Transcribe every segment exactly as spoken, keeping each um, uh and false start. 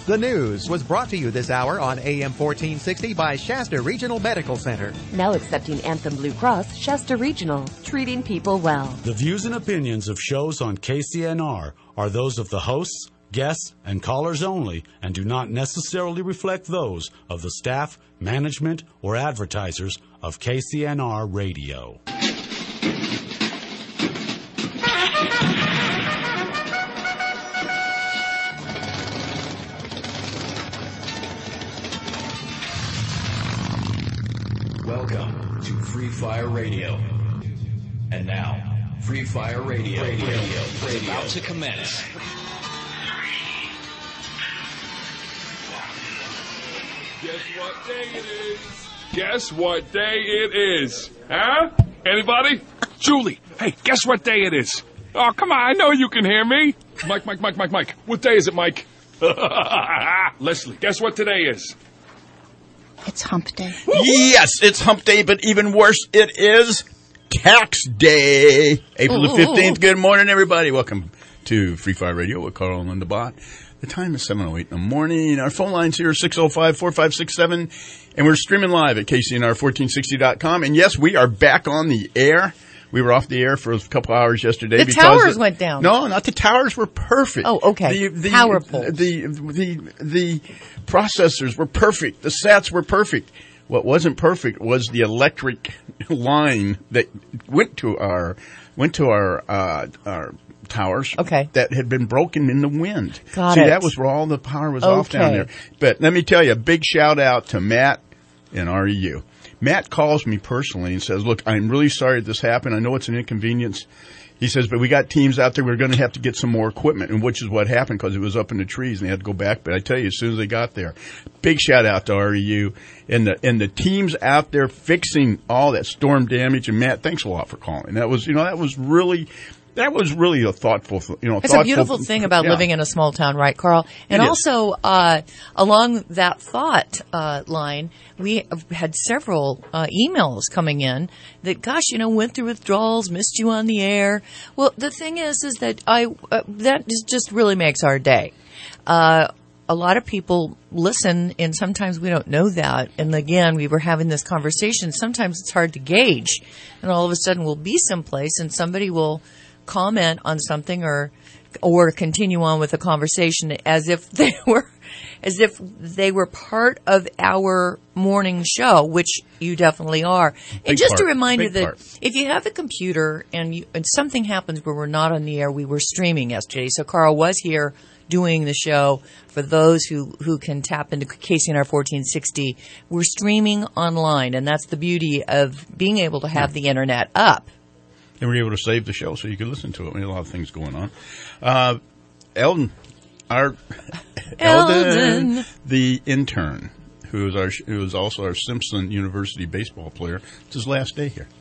The news was brought to you this hour on A M fourteen sixty by Shasta Regional Medical Center. Now accepting Anthem Blue Cross, Shasta Regional, treating people well. The views and opinions of shows on K C N R are those of the hosts, guests, and callers only and do not necessarily reflect those of the staff, management, or advertisers of K C N R Radio. Welcome to Free Fire Radio. And now, Free Fire Radio, Radio, Radio, is about to commence. Guess what day it is? Guess what day it is? Huh? Anybody? Julie, hey, guess what day it is? Oh, come on, I know you can hear me. Mike, Mike, Mike, Mike, Mike. What day is it, Mike? Leslie, guess what today is? It's hump day. Yes, it's hump day, but even worse, it is tax day. April the fifteenth. Good morning, everybody. Welcome to Free Fire Radio with Carl and Linda Bott. The time is seven oh eight in the morning. Our phone lines here are six oh five, four five six seven, and we're streaming live at K C N R fourteen sixty dot com. And yes, we are back on the air. We were off the air for a couple hours yesterday. The because towers the, went down. No, not the towers were perfect. Oh, okay. The, the, Power poles. The, the, the, the processors were perfect. The sats were perfect. What wasn't perfect was the electric line that went to our went to our uh, our towers. Okay. That had been broken in the wind. Got See, it. that was where all the power was Okay. off down there. But let me tell you, a big shout out to Matt and R E U. Matt calls me personally and says, look, I'm really sorry this happened. I know it's an inconvenience. He says, but we got teams out there. We're going to have to get some more equipment, and which is what happened because it was up in the trees and they had to go back. But I tell you, as soon as they got there, big shout out to R E U and the and the teams out there fixing all that storm damage. And Matt, thanks a lot for calling. That was, you know, that was really. That was really a thoughtful, you know, It's thoughtful, a beautiful thing about yeah. living in a small town, right, Carl? And It is. also, uh, along that thought uh, line, we have had several uh, emails coming in that, gosh, you know, went through withdrawals, missed you on the air. Well, the thing is, is that I uh, that is just really makes our day. Uh, a lot of people listen, and sometimes we don't know that. And again, we were having this conversation. Sometimes it's hard to gauge, and all of a sudden we'll be someplace, and somebody will comment on something or or continue on with a conversation as if they were as if they were part of our morning show, which you definitely are. Big and just part. a reminder Big that part. if you have a computer and, you, and something happens where we're not on the air, we were streaming yesterday. So Carl was here doing the show. For those who, who can tap into K C N R fourteen sixty, we're streaming online, and that's the beauty of being able to have the internet up. And we were able to save the show so you could listen to it. We had a lot of things going on. Uh, Eldon, our Eldon. Eldon, the intern, who is our who is also our Simpson University baseball player. It's his last day here,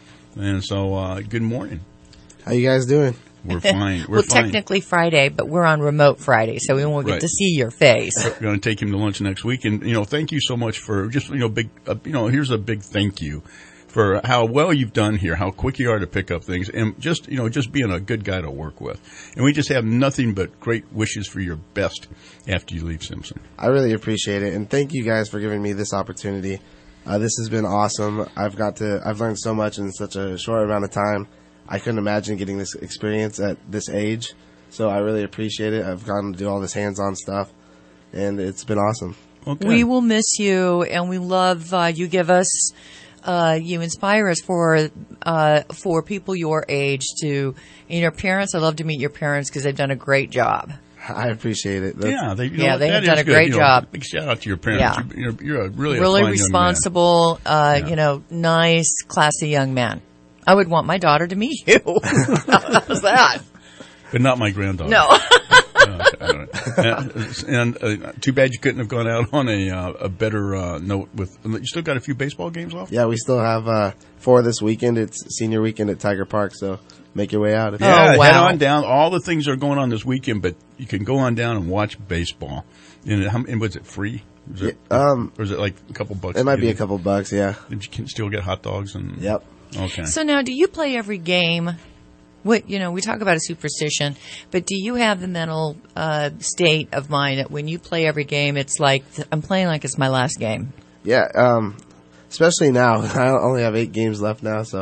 and so uh, good morning. How you guys doing? We're fine. We're well, fine. technically Friday, but we're on remote Friday, so we won't get Right. to see your face. We're going to take him to lunch next week, and you know, thank you so much for just you know, big. Uh, you know, here's a big thank you for how well you've done here, how quick you are to pick up things, and just, you know, just being a good guy to work with. And we just have nothing but great wishes for your best after you leave Simpson. I really appreciate it, and thank you guys for giving me this opportunity. Uh, this has been awesome. I've got to, I've learned so much in such a short amount of time. I couldn't imagine getting this experience at this age, so I really appreciate it. I've gotten to do all this hands-on stuff, and it's been awesome. Okay. We will miss you, and we love uh, you give us, uh, you inspire us for uh, for people your age to, and your parents. I love to meet your parents because they've done a great job. I appreciate it. That's, Yeah, they, you know, Yeah, they that have done is a good. great You know, job. Big shout out to your parents. Yeah. You're, you're, you're a really, Really a fine responsible, uh, Yeah. you know, nice, classy young man. I would want my daughter to meet you. How's that? young man. But not my granddaughter. No. Uh, all right. and and uh, too bad you couldn't have gone out on a uh, a better uh, note with. You still got a few baseball games left. yeah, we still have uh, four this weekend. It's senior weekend at Tiger Park, so make your way out. If you Yeah, Oh, wow. head on down. All the things are going on this weekend, but you can go on down and watch baseball. And, how, and was it free? Was it, um, or is it like a couple bucks? it might to be get a in? couple bucks, yeah. And you can still get hot dogs and. Yep. Okay. So now, do you play every game what, you know, we talk about a superstition, but do you have the mental uh, state of mind that when you play every game, it's like, I'm playing like it's my last game? Yeah, um, especially now. I only have eight games left now, so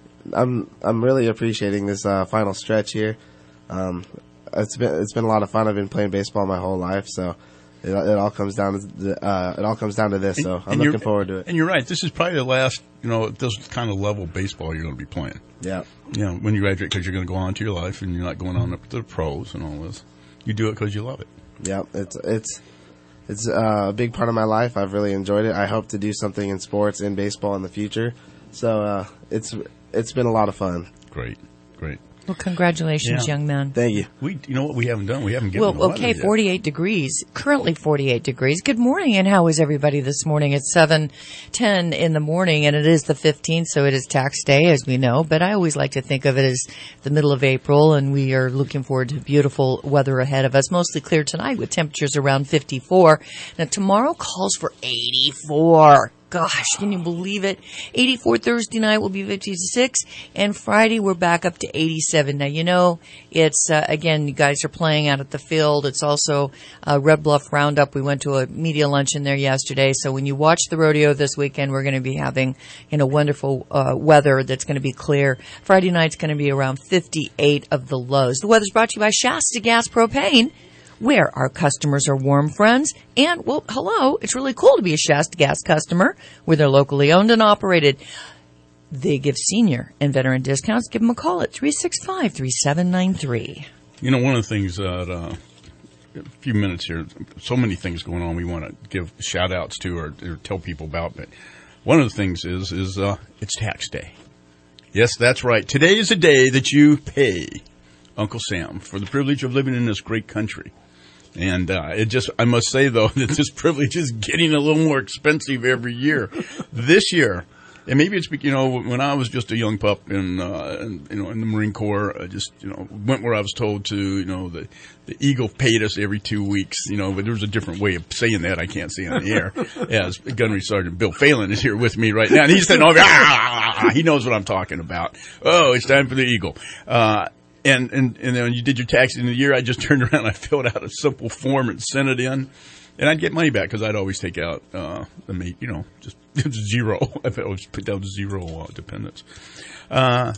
I'm I'm really appreciating this uh, final stretch here. Um, it's been it's been a lot of fun. I've been playing baseball my whole life, so it, it all comes down to the, uh, it all comes down to this. So I'm looking forward to it. And you're right. This is probably the last, you know, this kind of level baseball you're going to be playing. Yeah. You know, when you graduate, because you're going to go on to your life, and you're not going on up to the pros and all this. You do it because you love it. Yeah, it's it's it's uh, a big part of my life. I've really enjoyed it. I hope to do something in sports and baseball in the future. So uh, it's it's been a lot of fun. Great, great. Well, congratulations, Yeah. young man. Thank you. We, you know what we haven't done? We haven't given Well, the weather okay, yet. forty-eight degrees, currently forty-eight degrees. Good morning, and how is everybody this morning? It's seven ten in the morning, and it is the fifteenth, so it is tax day, as we know, but I always like to think of it as the middle of April, and we are looking forward to beautiful weather ahead of us. Mostly clear tonight with temperatures around fifty-four. Now, tomorrow calls for eighty-four. Gosh, can you believe it? eighty-four Thursday night will be fifty-six, and Friday we're back up to eighty-seven. Now, you know, it's, uh, again, you guys are playing out at the field. It's also uh, Red Bluff Roundup. We went to a media luncheon there yesterday, so when you watch the rodeo this weekend, we're going to be having, you know, wonderful uh, weather that's going to be clear. Friday night's going to be around fifty-eight of the lows. The weather's brought to you by Shasta Gas Propane, where our customers are warm friends. And, well, hello, it's really cool to be a Shasta Gas customer, where they're locally owned and operated. They give senior and veteran discounts. Give them a call at three six five, three seven nine three. You know, one of the things that, uh, a few minutes here, so many things going on we want to give shout-outs to or, or tell people about, but one of the things is, is uh, it's tax day. Yes, that's right. Today is a day that you pay Uncle Sam for the privilege of living in this great country. And uh, it just, I must say, though, that this privilege is getting a little more expensive every year. This year, and maybe it's, you know, when I was just a young pup in, uh, in, you know, in the Marine Corps, I just, you know, went where I was told to, you know, the, the Eagle paid us every two weeks, you know, but there was a different way of saying that I can't say on the air. As Gunnery Sergeant Bill Phelan is here with me right now, and he's saying, oh, ah, he knows what I'm talking about. Oh, it's time for the Eagle. Uh, And, and, and then when you did your taxes in the year, I just turned around, I filled out a simple form and sent it in, and I'd get money back because I'd always take out, uh, the mate, you know, just zero. I'd always put down zero uh, dependents. Uh,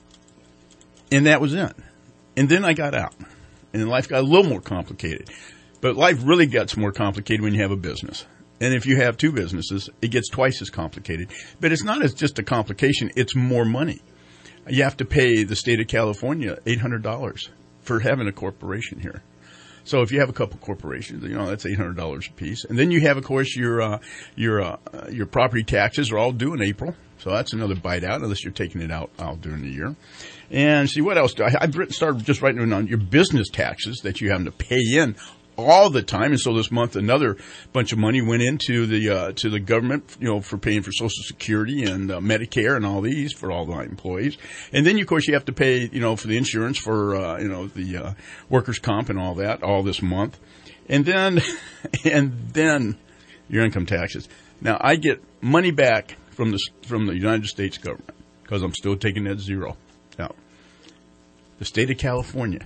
and that was it. And then I got out, and then life got a little more complicated. But life really gets more complicated when you have a business. And if you have two businesses, it gets twice as complicated. But it's not as just a complication, it's more money. You have to pay the state of California eight hundred dollars for having a corporation here. So if you have a couple corporations, you know, that's eight hundred dollars a piece. And then you have, of course, your uh, your uh, your property taxes are all due in April. So that's another bite out, unless you're taking it out, out during the year. And see, what else do I, I've written, started just writing down your business taxes that you have to pay in all the time. And so this month, another bunch of money went into the, uh, to the government, you know, for paying for Social Security and uh, Medicare and all these for all the employees. And then, of course, you have to pay, you know, for the insurance for, uh, you know, the, uh, workers' comp and all that all this month. And then, and then your income taxes. Now, I get money back from the, from the United States government because I'm still taking that zero out. The state of California,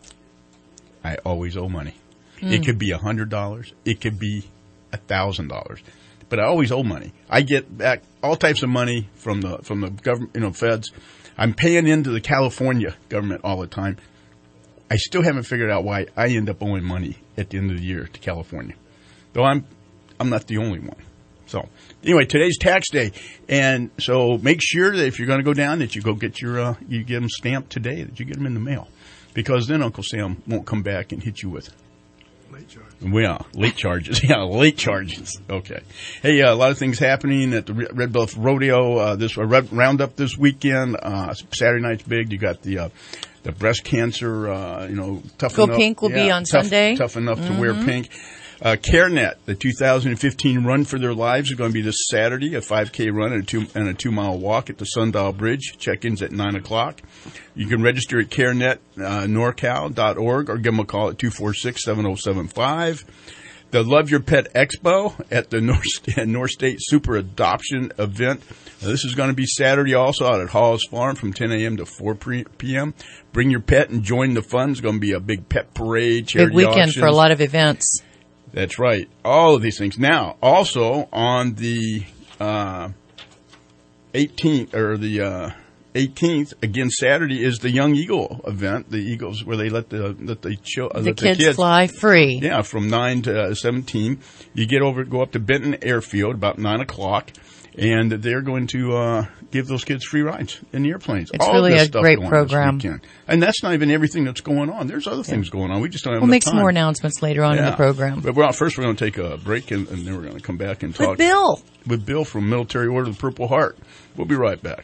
I always owe money. Mm. It could be one hundred dollars. It could be one thousand dollars. But I always owe money. I get back all types of money from the from the government, you know, feds. I'm paying into the California government all the time. I still haven't figured out why I end up owing money at the end of the year to California. Though I'm I'm not the only one. So anyway, today's tax day, and so make sure that if you're going to go down, that you go get your uh, you get them stamped today, that you get them in the mail, because then Uncle Sam won't come back and hit you with late charges. Yeah, late charges. Yeah, late charges. Okay. Hey, uh, a lot of things happening at the Red Bluff Rodeo. Uh, this uh, roundup this weekend. Uh, Saturday night's big. You got the uh, the breast cancer. Uh, you know, tough Go enough. Pink will yeah, be on tough, Sunday. Tough enough mm-hmm. to wear pink. Uh, CareNet, the two thousand fifteen Run for Their Lives is going to be this Saturday, a five K run and a two and a two mile walk at the Sundial Bridge. Check-ins at nine o'clock. You can register at carenet norcal dot org or give them a call at two four six, seven oh seven five. the Love Your Pet Expo at the North, North State Super Adoption Event. Now, this is going to be Saturday also out at Hall's Farm from ten a.m. to four p.m. Bring your pet and join the fun. It's going to be a big pet parade, charity Big weekend auctions. for a lot of events. That's right. All of these things. Now, also on the uh, eighteenth or the uh, eighteenth, again Saturday, is the Young Eagle event. The Eagles, where they let the let the, cho- The, let kids, the kids fly free. Yeah, from nine to seventeen. You get over, go up to Benton Airfield about nine o'clock, and they're going to uh, give those kids free rides in the airplanes. It's All really this a stuff great going on program. this weekend. And that's not even everything that's going on. There's other things going on. We just don't have We'll enough make some time. more announcements later on Yeah. in the program. But well, first we're going to take a break, and, and then we're going to come back and talk With Bill. with Bill from Military Order of the Purple Heart. We'll be right back.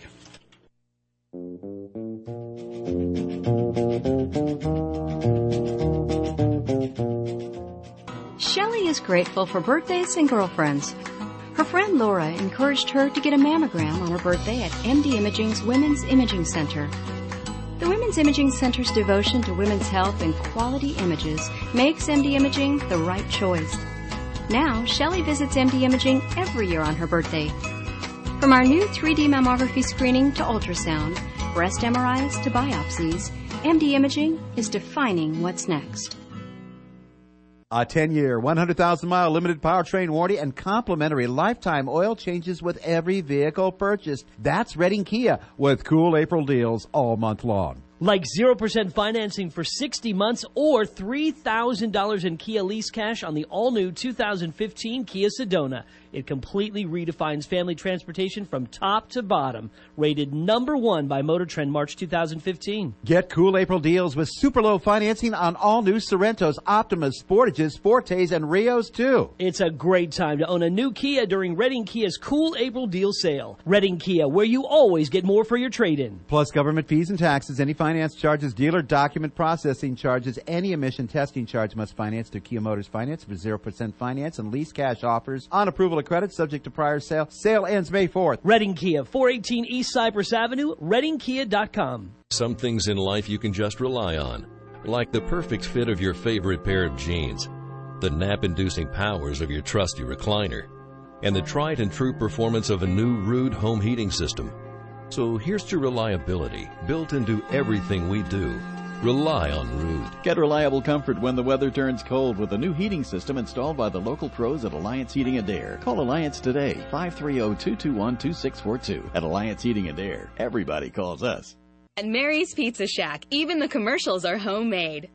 Shelley is grateful for birthdays and girlfriends. Her friend Laura encouraged her to get a mammogram on her birthday at M D Imaging's Women's Imaging Center. The Women's Imaging Center's devotion to women's health and quality images makes M D Imaging the right choice. Now, Shelley visits M D Imaging every year on her birthday. From our new three D mammography screening to ultrasound, breast M R Is to biopsies, M D Imaging is defining what's next. A ten-year, one hundred thousand mile limited powertrain warranty and complimentary lifetime oil changes with every vehicle purchased. That's Redding Kia with cool April deals all month long. Like zero percent financing for sixty months or three thousand dollars in Kia lease cash on the all-new two thousand fifteen Kia Sedona. It completely redefines family transportation from top to bottom. Rated number one by Motor Trend March two thousand fifteen. Get cool April deals with super low financing on all new Sorrentos, Optimas, Sportages, Fortes, and Rios too. It's a great time to own a new Kia during Redding Kia's cool April deal sale. Redding Kia, where you always get more for your trade-in. Plus government fees and taxes, any finance charges, dealer document processing charges, any emission testing charge must finance through Kia Motors Finance for zero percent finance and lease cash offers on approval of credit subject to prior sale. Sale ends May fourth. Redding Kia, four eighteen East Cypress Avenue, redding kia dot com. Some things in life you can just rely on, like the perfect fit of your favorite pair of jeans, the nap-inducing powers of your trusty recliner, and the tried and true performance of a new Rude home heating system. So here's to reliability, built into everything we do. Rely on Rude. Get reliable comfort when the weather turns cold with a new heating system installed by the local pros at Alliance Heating and Air. Call Alliance today, five three zero, two two one, two six four two. At Alliance Heating and Air, everybody calls us. At Mary's Pizza Shack, even the commercials are homemade.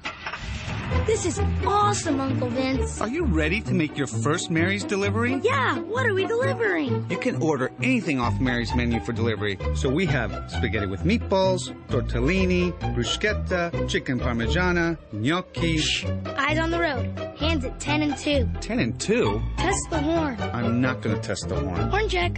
This is awesome, Uncle Vince. Are you ready to make your first Mary's delivery? Yeah, what are we delivering? You can order anything off Mary's menu for delivery. So we have spaghetti with meatballs, tortellini, bruschetta, chicken parmigiana, gnocchi. Shh. Eyes on the road. Hands at ten and two. ten and two? Test the horn. I'm not going to test the horn. Horn check.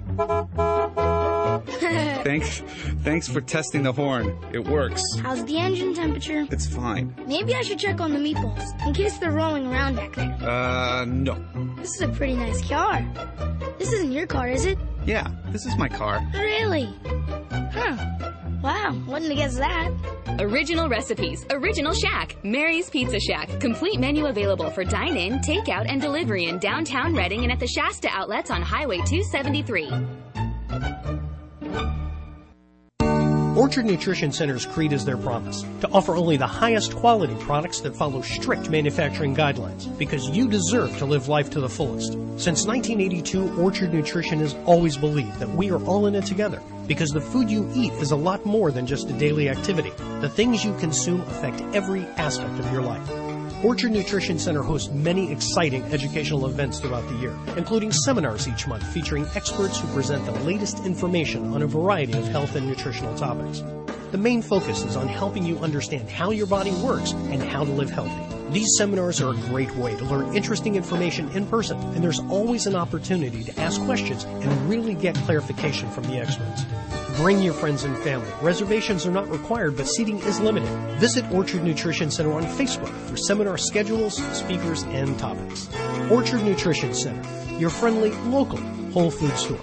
Thanks, thanks for testing the horn. It works. How's the engine temperature? It's fine. Maybe I should check on the meatballs, in case they're rolling around back there. Uh, no. This is a pretty nice car. This isn't your car, is it? Yeah, this is my car. Really? Huh. Wow, wouldn't have guessed that. Original recipes, original Shack, Mary's Pizza Shack. Complete menu available for dine-in, takeout, and delivery in downtown Redding and at the Shasta outlets on Highway two seventy-three. Orchard Nutrition Center's creed is their promise to offer only the highest quality products that follow strict manufacturing guidelines because you deserve to live life to the fullest. Since nineteen eighty-two, Orchard Nutrition has always believed that we are all in it together because the food you eat is a lot more than just a daily activity. The things you consume affect every aspect of your life. Orchard Nutrition Center hosts many exciting educational events throughout the year, including seminars each month featuring experts who present the latest information on a variety of health and nutritional topics. The main focus is on helping you understand how your body works and how to live healthy. These seminars are a great way to learn interesting information in person, and there's always an opportunity to ask questions and really get clarification from the experts. Bring your friends and family. Reservations are not required, but seating is limited. Visit Orchard Nutrition Center on Facebook for seminar schedules, speakers, and topics. Orchard Nutrition Center, your friendly, local Whole Food store.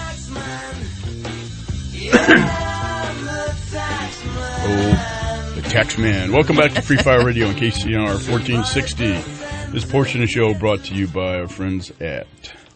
Oh, the Taxman. Welcome back to Free Fire Radio on K C N R fourteen sixty. This portion of the show brought to you by our friends at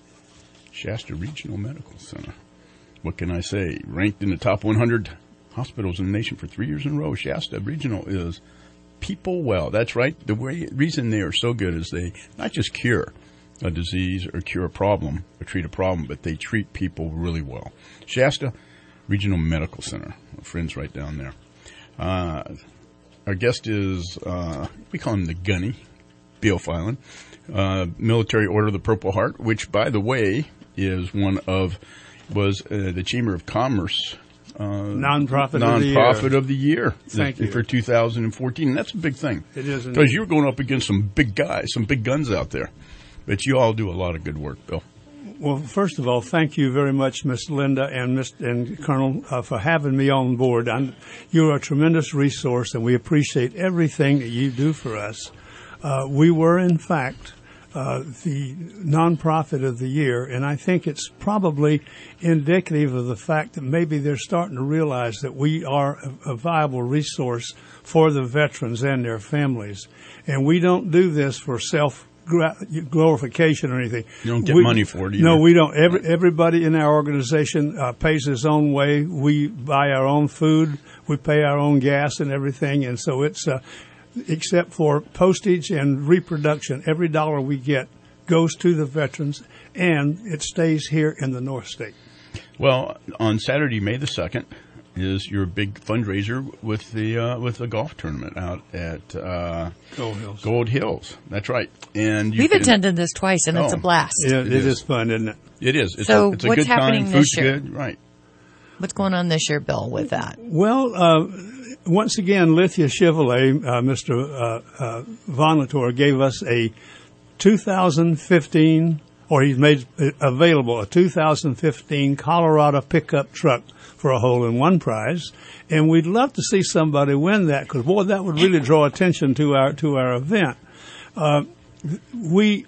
Shasta Regional Medical Center. What can I say? Ranked in the top one hundred hospitals in the nation for three years in a row, Shasta Regional is people well. That's right. The way, reason they are so good is they not just cure a disease or cure a problem or treat a problem, but they treat people really well. Shasta Regional Medical Center. Our friends right down there. Uh, our guest is, uh, we call him the Gunny, Bill Filan, uh, Military Order of the Purple Heart, which, by the way, is one of, was uh, the Chamber of Commerce uh, nonprofit, nonprofit of the year. Of the year Thank the, you. For two thousand fourteen. And that's a big thing. It is. Because you're going up against some big guys, some big guns out there. But you all do a lot of good work, Bill. Well, first of all, thank you very much, Miss Linda and Miss and Colonel, uh, for having me on board. I'm, you're a tremendous resource, and we appreciate everything that you do for us. Uh, we were, in fact, uh, the nonprofit of the year, and I think it's probably indicative of the fact that maybe they're starting to realize that we are a, a viable resource for the veterans and their families. And we don't do this for self glorification or anything. You don't get we, money for it either. No, we don't. Every, everybody in our organization uh, pays his own way. We buy our own food. We pay our own gas and everything. And so it's, uh, except for postage and reproduction, every dollar we get goes to the veterans, and it stays here in the North State. Well, on Saturday, May the second, is your big fundraiser with the uh, with the golf tournament out at uh, Gold Hills. Gold Hills. That's right. And you We've can, attended this twice, and oh, it's a blast. Yeah, it, it is. is fun, isn't it? It is. It's so a, it's a what's good happening time. this Food's year? good. Right. What's going on this year, Bill, with that? Well, uh, once again, Lithia Chevrolet, uh, Mister Uh, uh, Von Latour, gave us a two thousand fifteen, or he's made available a two thousand fifteen Colorado pickup truck for a hole-in-one prize. And we'd love to see somebody win that, because, boy, that would really draw attention to our to our event. Uh, we,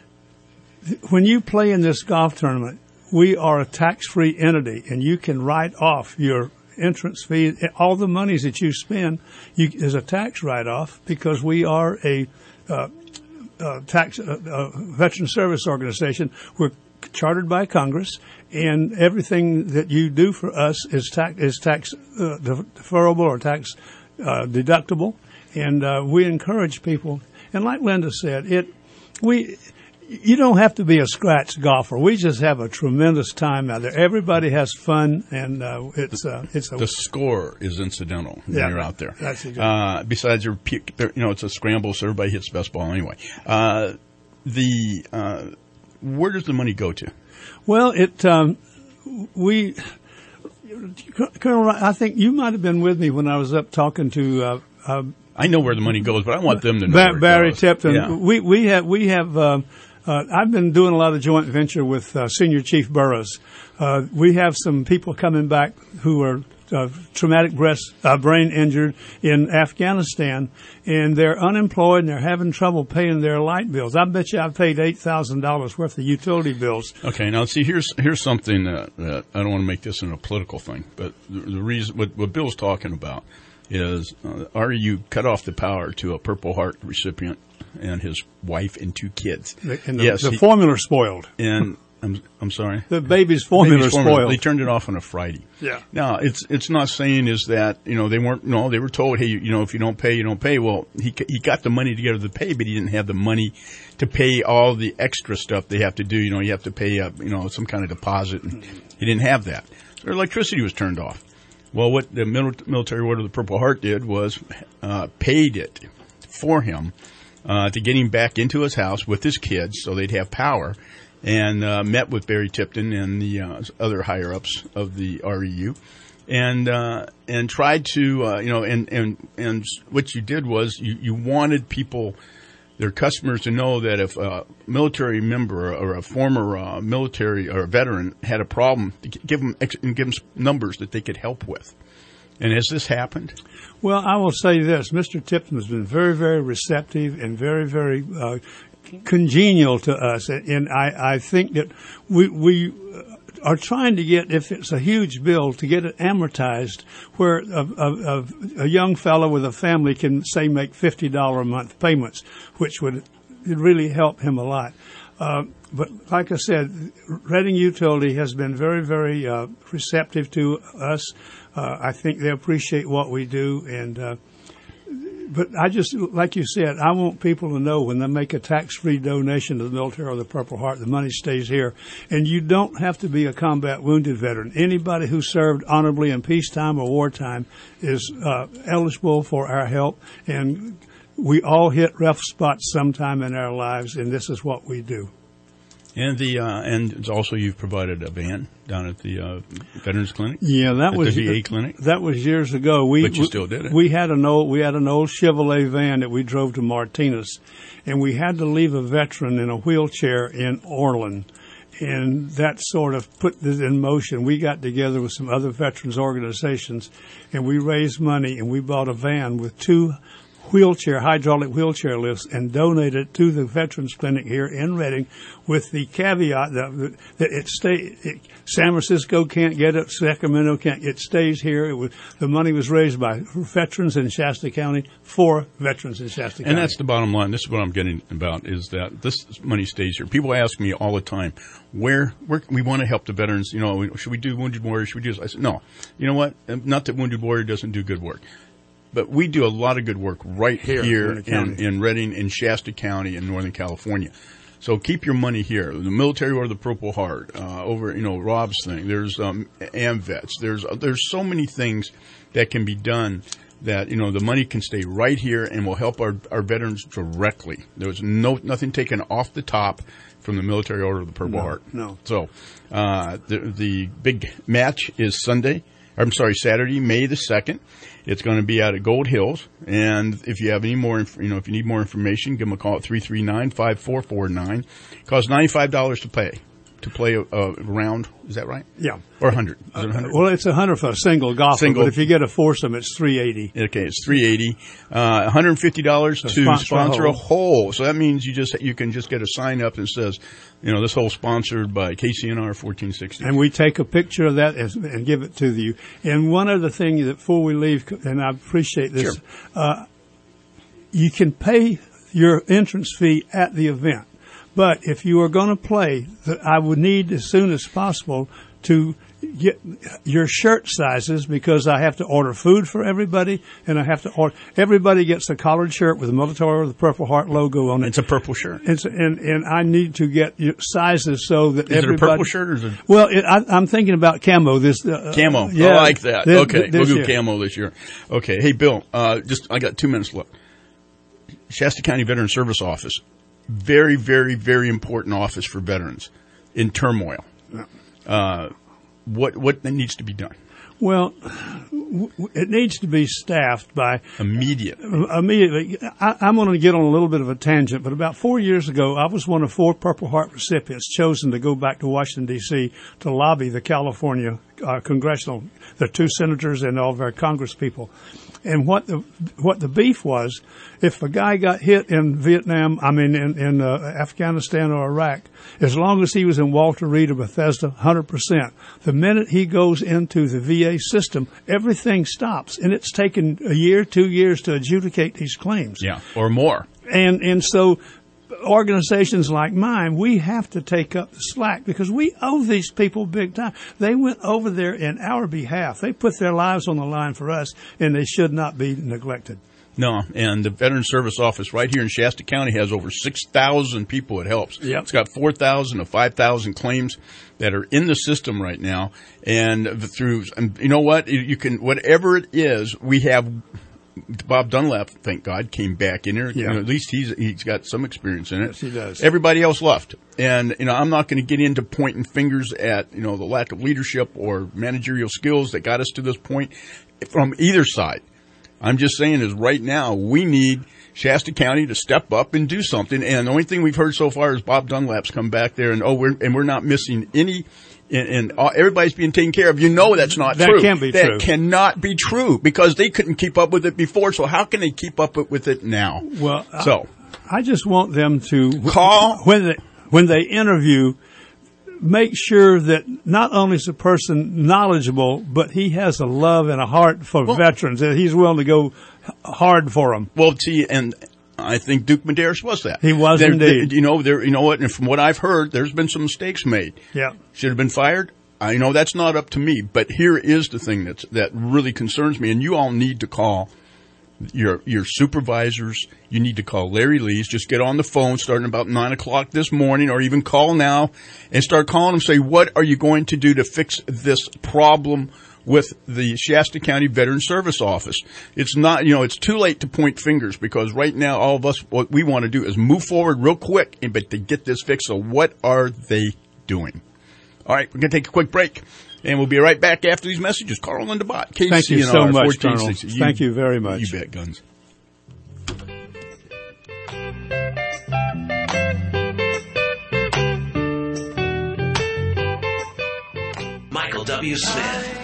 when you play in this golf tournament, we are a tax-free entity, and you can write off your entrance fee. All the monies that you spend you, is a tax write-off, because we are a uh, uh, tax uh, uh, veteran service organization. We're chartered by Congress, and everything that you do for us is tax is tax uh, deferrable or tax uh, deductible, and uh, we encourage people. And like Linda said, it we you don't have to be a scratch golfer. We just have a tremendous time out there. Everybody has fun, and uh, it's uh, it's a, the score is incidental when yeah, you're out there. That's exactly. Uh, besides, your you know, it's a scramble, so everybody hits the best ball anyway. Uh, the uh, where does the money go to? Well, it um, we Colonel, I think you might have been with me when I was up talking to. Uh, uh, I know where the money goes, but I want them to know. Ba- where it Barry goes. Tipton. Yeah. We we have we have. Uh, uh, I've been doing a lot of joint venture with uh, Senior Chief Burroughs. Uh, we have some people coming back who are uh, traumatic breast uh, brain injured in Afghanistan, and they're unemployed and they're having trouble paying their light bills. I bet you I've paid eight thousand dollars worth of utility bills. Okay, now see, here's here's something that, that I don't want to make this into a political thing, but the, the reason what, what Bill's talking about is uh, R E U cut off the power to a Purple Heart recipient and his wife and two kids. And the, yes, the he, formula spoiled. And I'm I'm sorry. The baby's formula baby's formula, spoiled. They turned it off on a Friday. Yeah. Now it's it's not saying is that you know they weren't no they were told hey you, you know if you don't pay you don't pay. Well he he got the money together to pay, but he didn't have the money to pay all the extra stuff they have to do. You know you have to pay a, you know some kind of deposit, and he didn't have that. So their electricity was turned off. Well, what the Military Order of the Purple Heart did was uh, paid it for him uh, to get him back into his house with his kids so they'd have power, and uh, met with Barry Tipton and the uh, other higher-ups of the R E U, and uh, and tried to, uh, you know, and, and, and what you did was you, you wanted people, their customers, to know that if a military member or a former uh, military or a veteran had a problem, to give them ex- and give them numbers that they could help with. And has this happened? Well, I will say this. Mister Tipton has been very, very receptive and very, very uh, congenial to us. And I, I think that we, we are trying to get, if it's a huge bill, to get it amortized, where a, a, a, a young fellow with a family can, say, make fifty dollars a month payments, which would really help him a lot. Uh, but like I said, Reading Utility has been very, very uh, receptive to us. Uh, I think they appreciate what we do, and uh, but I just, like you said, I want people to know when they make a tax-free donation to the military or the Purple Heart, the money stays here. And you don't have to be a combat wounded veteran. Anybody who served honorably in peacetime or wartime is uh, eligible for our help. And we all hit rough spots sometime in our lives, and this is what we do. And the uh, and it's also you've provided a van down at the uh, Veterans Clinic. Yeah, that at was the V A clinic. That was years ago. We, but you we, still did it. We had an old we had an old Chevrolet van that we drove to Martinez, and we had to leave a veteran in a wheelchair in Orland, and that sort of put this in motion. We got together with some other veterans organizations, and we raised money, and we bought a van with two wheelchair, hydraulic wheelchair lifts, and donated it to the Veterans Clinic here in Reading, with the caveat that, that it stay. It, San Francisco can't get it, Sacramento can't. It stays here. It was, the money was raised by veterans in Shasta County for veterans in Shasta County. And that's the bottom line. This is what I'm getting about, is that this money stays here. People ask me all the time, where, where we want to help the veterans. You know, should we do Wounded Warrior? Should we do this? I said, no. You know what? Not that Wounded Warrior doesn't do good work. But we do a lot of good work right here, here in, in Reading, in Shasta County, in Northern California. So keep your money here. The Military Order of the Purple Heart, uh, over, you know, Rob's thing. There's um, AMVETS. There's uh, there's so many things that can be done that, you know, the money can stay right here and will help our, our veterans directly. There's no nothing taken off the top from the Military Order of the Purple No, Heart. no. So uh, the the big match is Sunday. I'm sorry, Saturday, May the second. It's going to be out at Gold Hills. And if you have any more, you know, if you need more information, give them a call at three three nine, five four four nine. It costs ninety-five dollars to pay, to play a, a round. Is that right? Yeah. Or one hundred. Is it one hundred? Uh, well, it's one hundred for a single golfer, Single. but if you get a foursome, it's three eighty. Okay, it's three eighty. Uh, one hundred fifty dollars to sponsor, sponsor a, a hole. So that means you just you can just get a sign up that says, you know, this hole sponsored by K C N R fourteen sixty. And we take a picture of that as, and give it to you. And one other thing that before we leave, and I appreciate this, Sure. uh, you can pay your entrance fee at the event. But if you are going to play, I would need as soon as possible to get your shirt sizes, because I have to order food for everybody, and I have to order. Everybody gets a collared shirt with the Military or the Purple Heart logo on it. It's a purple shirt. It's, and and I need to get your sizes so that is everybody. Is it a purple shirt or is it? Well, it, I, I'm thinking about camo. This uh, Camo. Yeah, I like that. This, okay, this we'll do year. camo this year. Okay. Hey, Bill. Uh, just I got two minutes left. Shasta County Veteran Service Office. Very, very, very important office for veterans in turmoil. Yeah. Uh, what what needs to be done? Well, w- it needs to be staffed by immediate. Immediately, I, I'm going to get on a little bit of a tangent, but about four years ago, I was one of four Purple Heart recipients chosen to go back to Washington D C to lobby the California uh, congressional, the two senators and all of our Congress people. And what the what the beef was, if a guy got hit in Vietnam, I mean in, in uh, Afghanistan or Iraq, as long as he was in Walter Reed or Bethesda, one hundred percent. The minute he goes into the V A system, everything stops, and it's taken a year, two years to adjudicate these claims. Yeah, or more. And and so organizations like mine, we have to take up the slack because we owe these people big time. They went over there in our behalf. They put their lives on the line for us, and they should not be neglected. No, and the Veteran Service Office right here in Shasta County has over six thousand people it helps. Yep. It's got four thousand to five thousand claims that are in the system right now. And through, and you know what, you can, whatever it is, we have Bob Dunlap, thank God, came back in here. Yeah. You know, at least he's he's got some experience in it. Yes, he does. Everybody else left. And, you know, I'm not going to get into pointing fingers at, you know, the lack of leadership or managerial skills that got us to this point from either side. I'm just saying is right now we need Shasta County to step up and do something. And the only thing we've heard so far is Bob Dunlap's come back there and, oh, we're, and we're not missing any, and, and uh, everybody's being taken care of. You know that's not that true. That can't be that true. That cannot be true because they couldn't keep up with it before. So how can they keep up with it now? Well, so I, I just want them to call when they when they interview. make sure that not only is the person knowledgeable, but he has a love and a heart for Well- veterans, that he's willing to go hard for them. Well, see, and I think Duke Medeiros was that. He was There- indeed. there- you know, there. You know what? And from what I've heard, there's been some mistakes made. Yeah. Should have been fired. I know that's not up to me, but here is the thing that's that really concerns me, and you all need to call your your supervisors. You need to call Larry Lees. Just get on the phone starting about nine o'clock this morning, or even call now and start calling them. Say, what are you going to do to fix this problem with the Shasta County Veteran Service Office? It's not, you know, it's too late to point fingers, because right now all of us, what we want to do is move forward real quick, and but to get this fixed. So what are they doing? All right, we're going to take a quick break, and we'll be right back after these messages. Carl and DeBot, K C N R, Thank you so much, fourteen Colonel. sixty. Thank you very much. You bet, Guns. Michael W. Smith.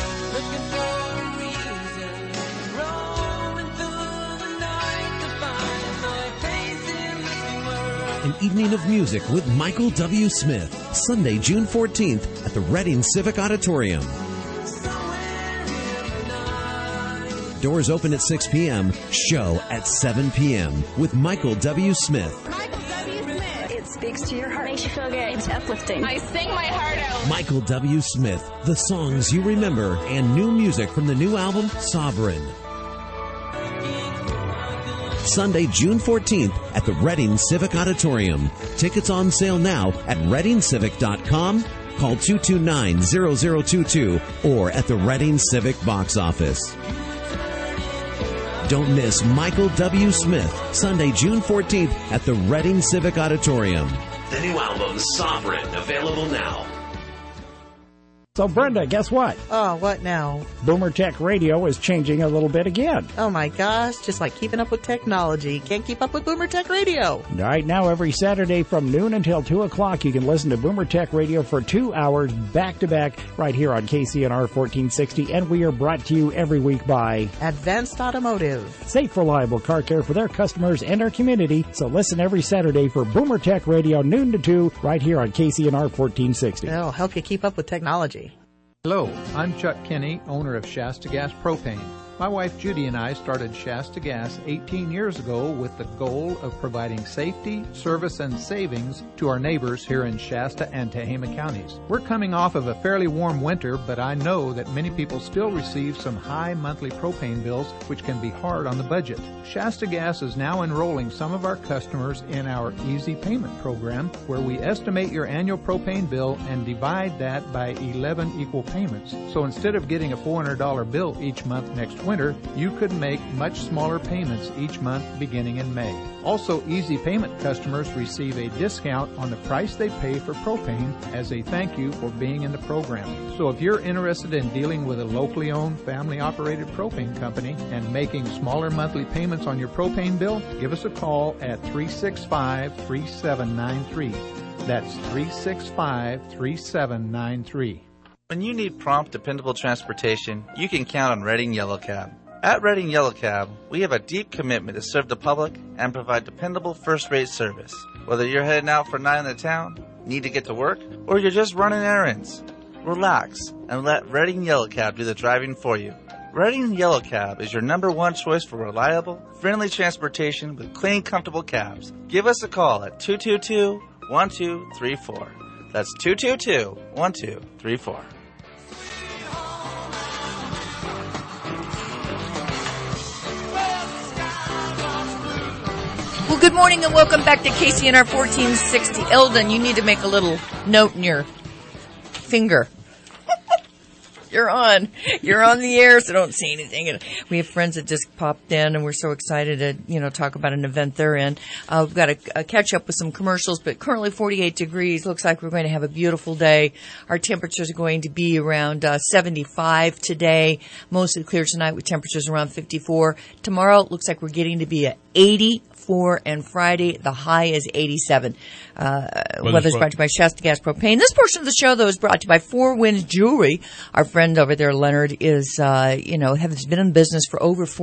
An evening of music with Michael W. Smith, Sunday, June fourteenth at the Reading Civic Auditorium. Doors open at six p.m., show at seven p.m. with Michael W. Smith. It speaks to your heart. Makes you feel good. It's uplifting. I sing my heart out. Michael W. Smith, the songs you remember, and new music from the new album, Sovereign. Sunday, June fourteenth at the Reading Civic Auditorium. Tickets on sale now at reading civic dot com. Call two two nine, zero zero two two or at the Reading Civic box office. Don't miss Michael W. Smith, Sunday, June fourteenth at the Reading Civic Auditorium. The new album, Sovereign, available now. So, Brenda, guess what? Oh, what now? Boomer Tech Radio is changing a little bit again. Oh my gosh, just like keeping up with technology. Can't keep up with Boomer Tech Radio. Right now, every Saturday from noon until two o'clock, you can listen to Boomer Tech Radio for two hours back to back right here on K C N R fourteen sixty. And we are brought to you every week by Advanced Automotive. Safe, reliable car care for their customers and our community. So listen every Saturday for Boomer Tech Radio, noon to two, right here on K C N R fourteen sixty. It'll help you keep up with technology. Hello, I'm Chuck Kinney, owner of Shasta Gas Propane. My wife Judy and I started Shasta Gas eighteen years ago with the goal of providing safety, service, and savings to our neighbors here in Shasta and Tehama counties. We're coming off of a fairly warm winter, but I know that many people still receive some high monthly propane bills, which can be hard on the budget. Shasta Gas is now enrolling some of our customers in our Easy Payment program, where we estimate your annual propane bill and divide that by eleven equal payments. So instead of getting a four hundred dollars bill each month next winter, you could make much smaller payments each month beginning in May. Also, Easy Payment customers receive a discount on the price they pay for propane as a thank you for being in the program. So if you're interested in dealing with a locally owned, family-operated propane company and making smaller monthly payments on your propane bill, give us a call at three six five, three seven nine three. That's three six five, three seven nine three. When you need prompt, dependable transportation, you can count on Reading Yellow Cab. At Reading Yellow Cab, we have a deep commitment to serve the public and provide dependable first-rate service. Whether you're heading out for a night in the town, need to get to work, or you're just running errands, relax and let Reading Yellow Cab do the driving for you. Reading Yellow Cab is your number one choice for reliable, friendly transportation with clean, comfortable cabs. Give us a call at two two two, one two three four. That's two two two, one two three four. Well, good morning and welcome back to K C N R fourteen sixty. Eldon, you need to make a little note in your finger. You're on. You're on the air, so don't say anything. We have friends that just popped in, and we're so excited to, you know, talk about an event they're in. Uh, we've got to uh, catch up with some commercials, but currently forty-eight degrees. Looks like we're going to have a beautiful day. Our temperatures are going to be around uh, seventy-five today. Mostly clear tonight with temperatures around fifty-four. Tomorrow, it looks like we're getting to be at eighty-four, and Friday, the high is eighty-seven. Uh, weather's brought to you by Shasta Gas Propane. This portion of the show, though, is brought to you by Four Winds Jewelry. Our friend over there, Leonard, is, uh, you know, has been in business for over forty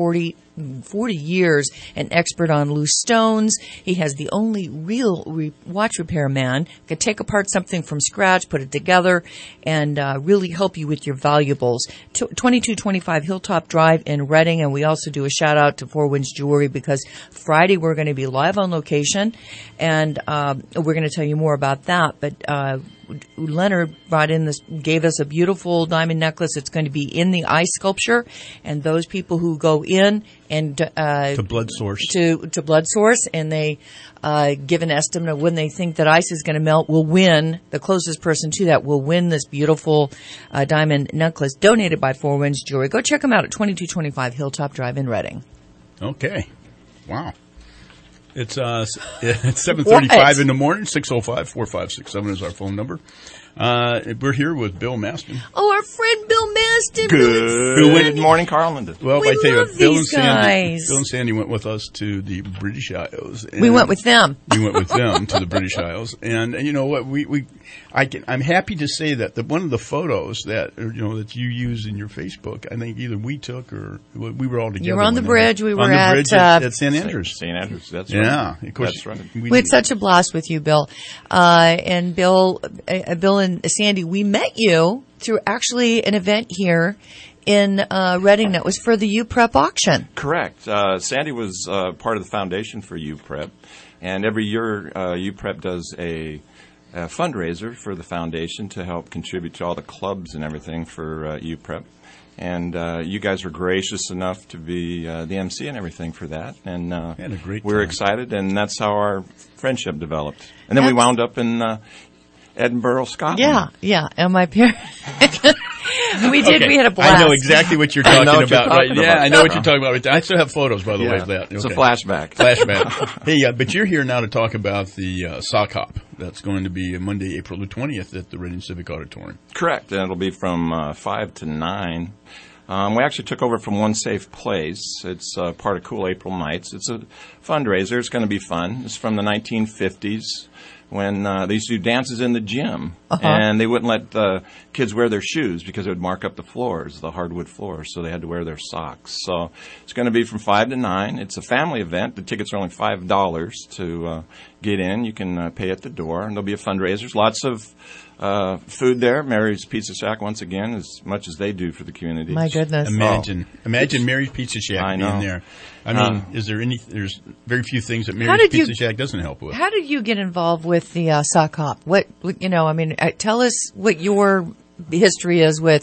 forty years, an expert on loose stones. He has the only real re- watch repair man. Could take apart something from scratch, put it together, and uh, really help you with your valuables. T- twenty-two twenty-five Hilltop Drive in Reading, and we also do a shout out to Four Winds Jewelry because Friday we're going to be live on location, and uh, we're going to tell you more about that. But uh, Leonard brought in this, gave us a beautiful diamond necklace. It's going to be in the ice sculpture, and those people who go in and uh, to Blood Source to to Blood Source, and they uh, give an estimate of when they think that ice is going to melt, will win. The closest person to that will win this beautiful uh, diamond necklace donated by Four Winds Jewelry. Go check them out at twenty-two twenty-five Hilltop Drive in Reading. Okay, wow. It's uh, it's seven thirty-five in the morning. six oh five, four five six seven is our phone number. Uh, we're here with Bill Maston. Oh, our friend Bill Maston. Good morning, Carl Linden. Well, we I tell you love what, Bill and these Sandy, guys. Bill and Sandy went with us to the British Isles. We went with them. We went with them to the British Isles, and you know what? We we I can, I'm happy to say that the, one of the photos that you know that you use in your Facebook, I think either we took or we were all together. You were on the bridge. We were on the at, bridge uh, at, at Saint Andrews. Saint Andrews. That's yeah, right. of course. That's right. We, We had such a blast with you, Bill. Uh, and Bill, uh, Bill and Sandy, we met you through actually an event here in uh, Reading that was for the U Prep auction. Correct. Uh, Sandy was uh, part of the foundation for U Prep, and every year uh, U Prep does a, a fundraiser for the foundation to help contribute to all the clubs and everything for uh, U Prep. And uh, you guys were gracious enough to be uh, the M C and everything for that. And uh, had a great we were time. excited, and that's how our friendship developed. And then we wound up in uh, Edinburgh, Scotland. Yeah, yeah. And my parents, we did. Okay. We had a blast. I know exactly what you're I talking know what about. you're talking right? about. Yeah, I know what you're talking about. Right there. I still have photos, by the Yeah. way, of that. It's a Okay. flashback. Flashback. Hey, uh, but you're here now to talk about the uh, sock hop. That's going to be Monday, April the twentieth at the Reading Civic Auditorium. Correct. And it'll be from uh, five to nine. Um, we actually took over from One Safe Place. It's uh, part of Cool April Nights. It's a fundraiser. It's going to be fun. It's from the nineteen fifties when uh, they used to do dances in the gym. Uh-huh. And they wouldn't let the kids wear their shoes because it would mark up the floors, the hardwood floors, so they had to wear their socks. So it's going to be from five to nine. It's a family event. The tickets are only five dollars to uh, get in. You can uh, pay at the door. And there'll be a fundraiser. There's lots of uh, food there. Mary's Pizza Shack, once again, as much as they do for the community. My goodness. Imagine, Oh. imagine Mary's Pizza Shack I being know. there. I mean, Uh, is there any? There's very few things that How Mary's did you- Pizza Shack doesn't help with. How did you get involved with the uh, sock hop? What, what- you know, I mean, uh, tell us what your history is with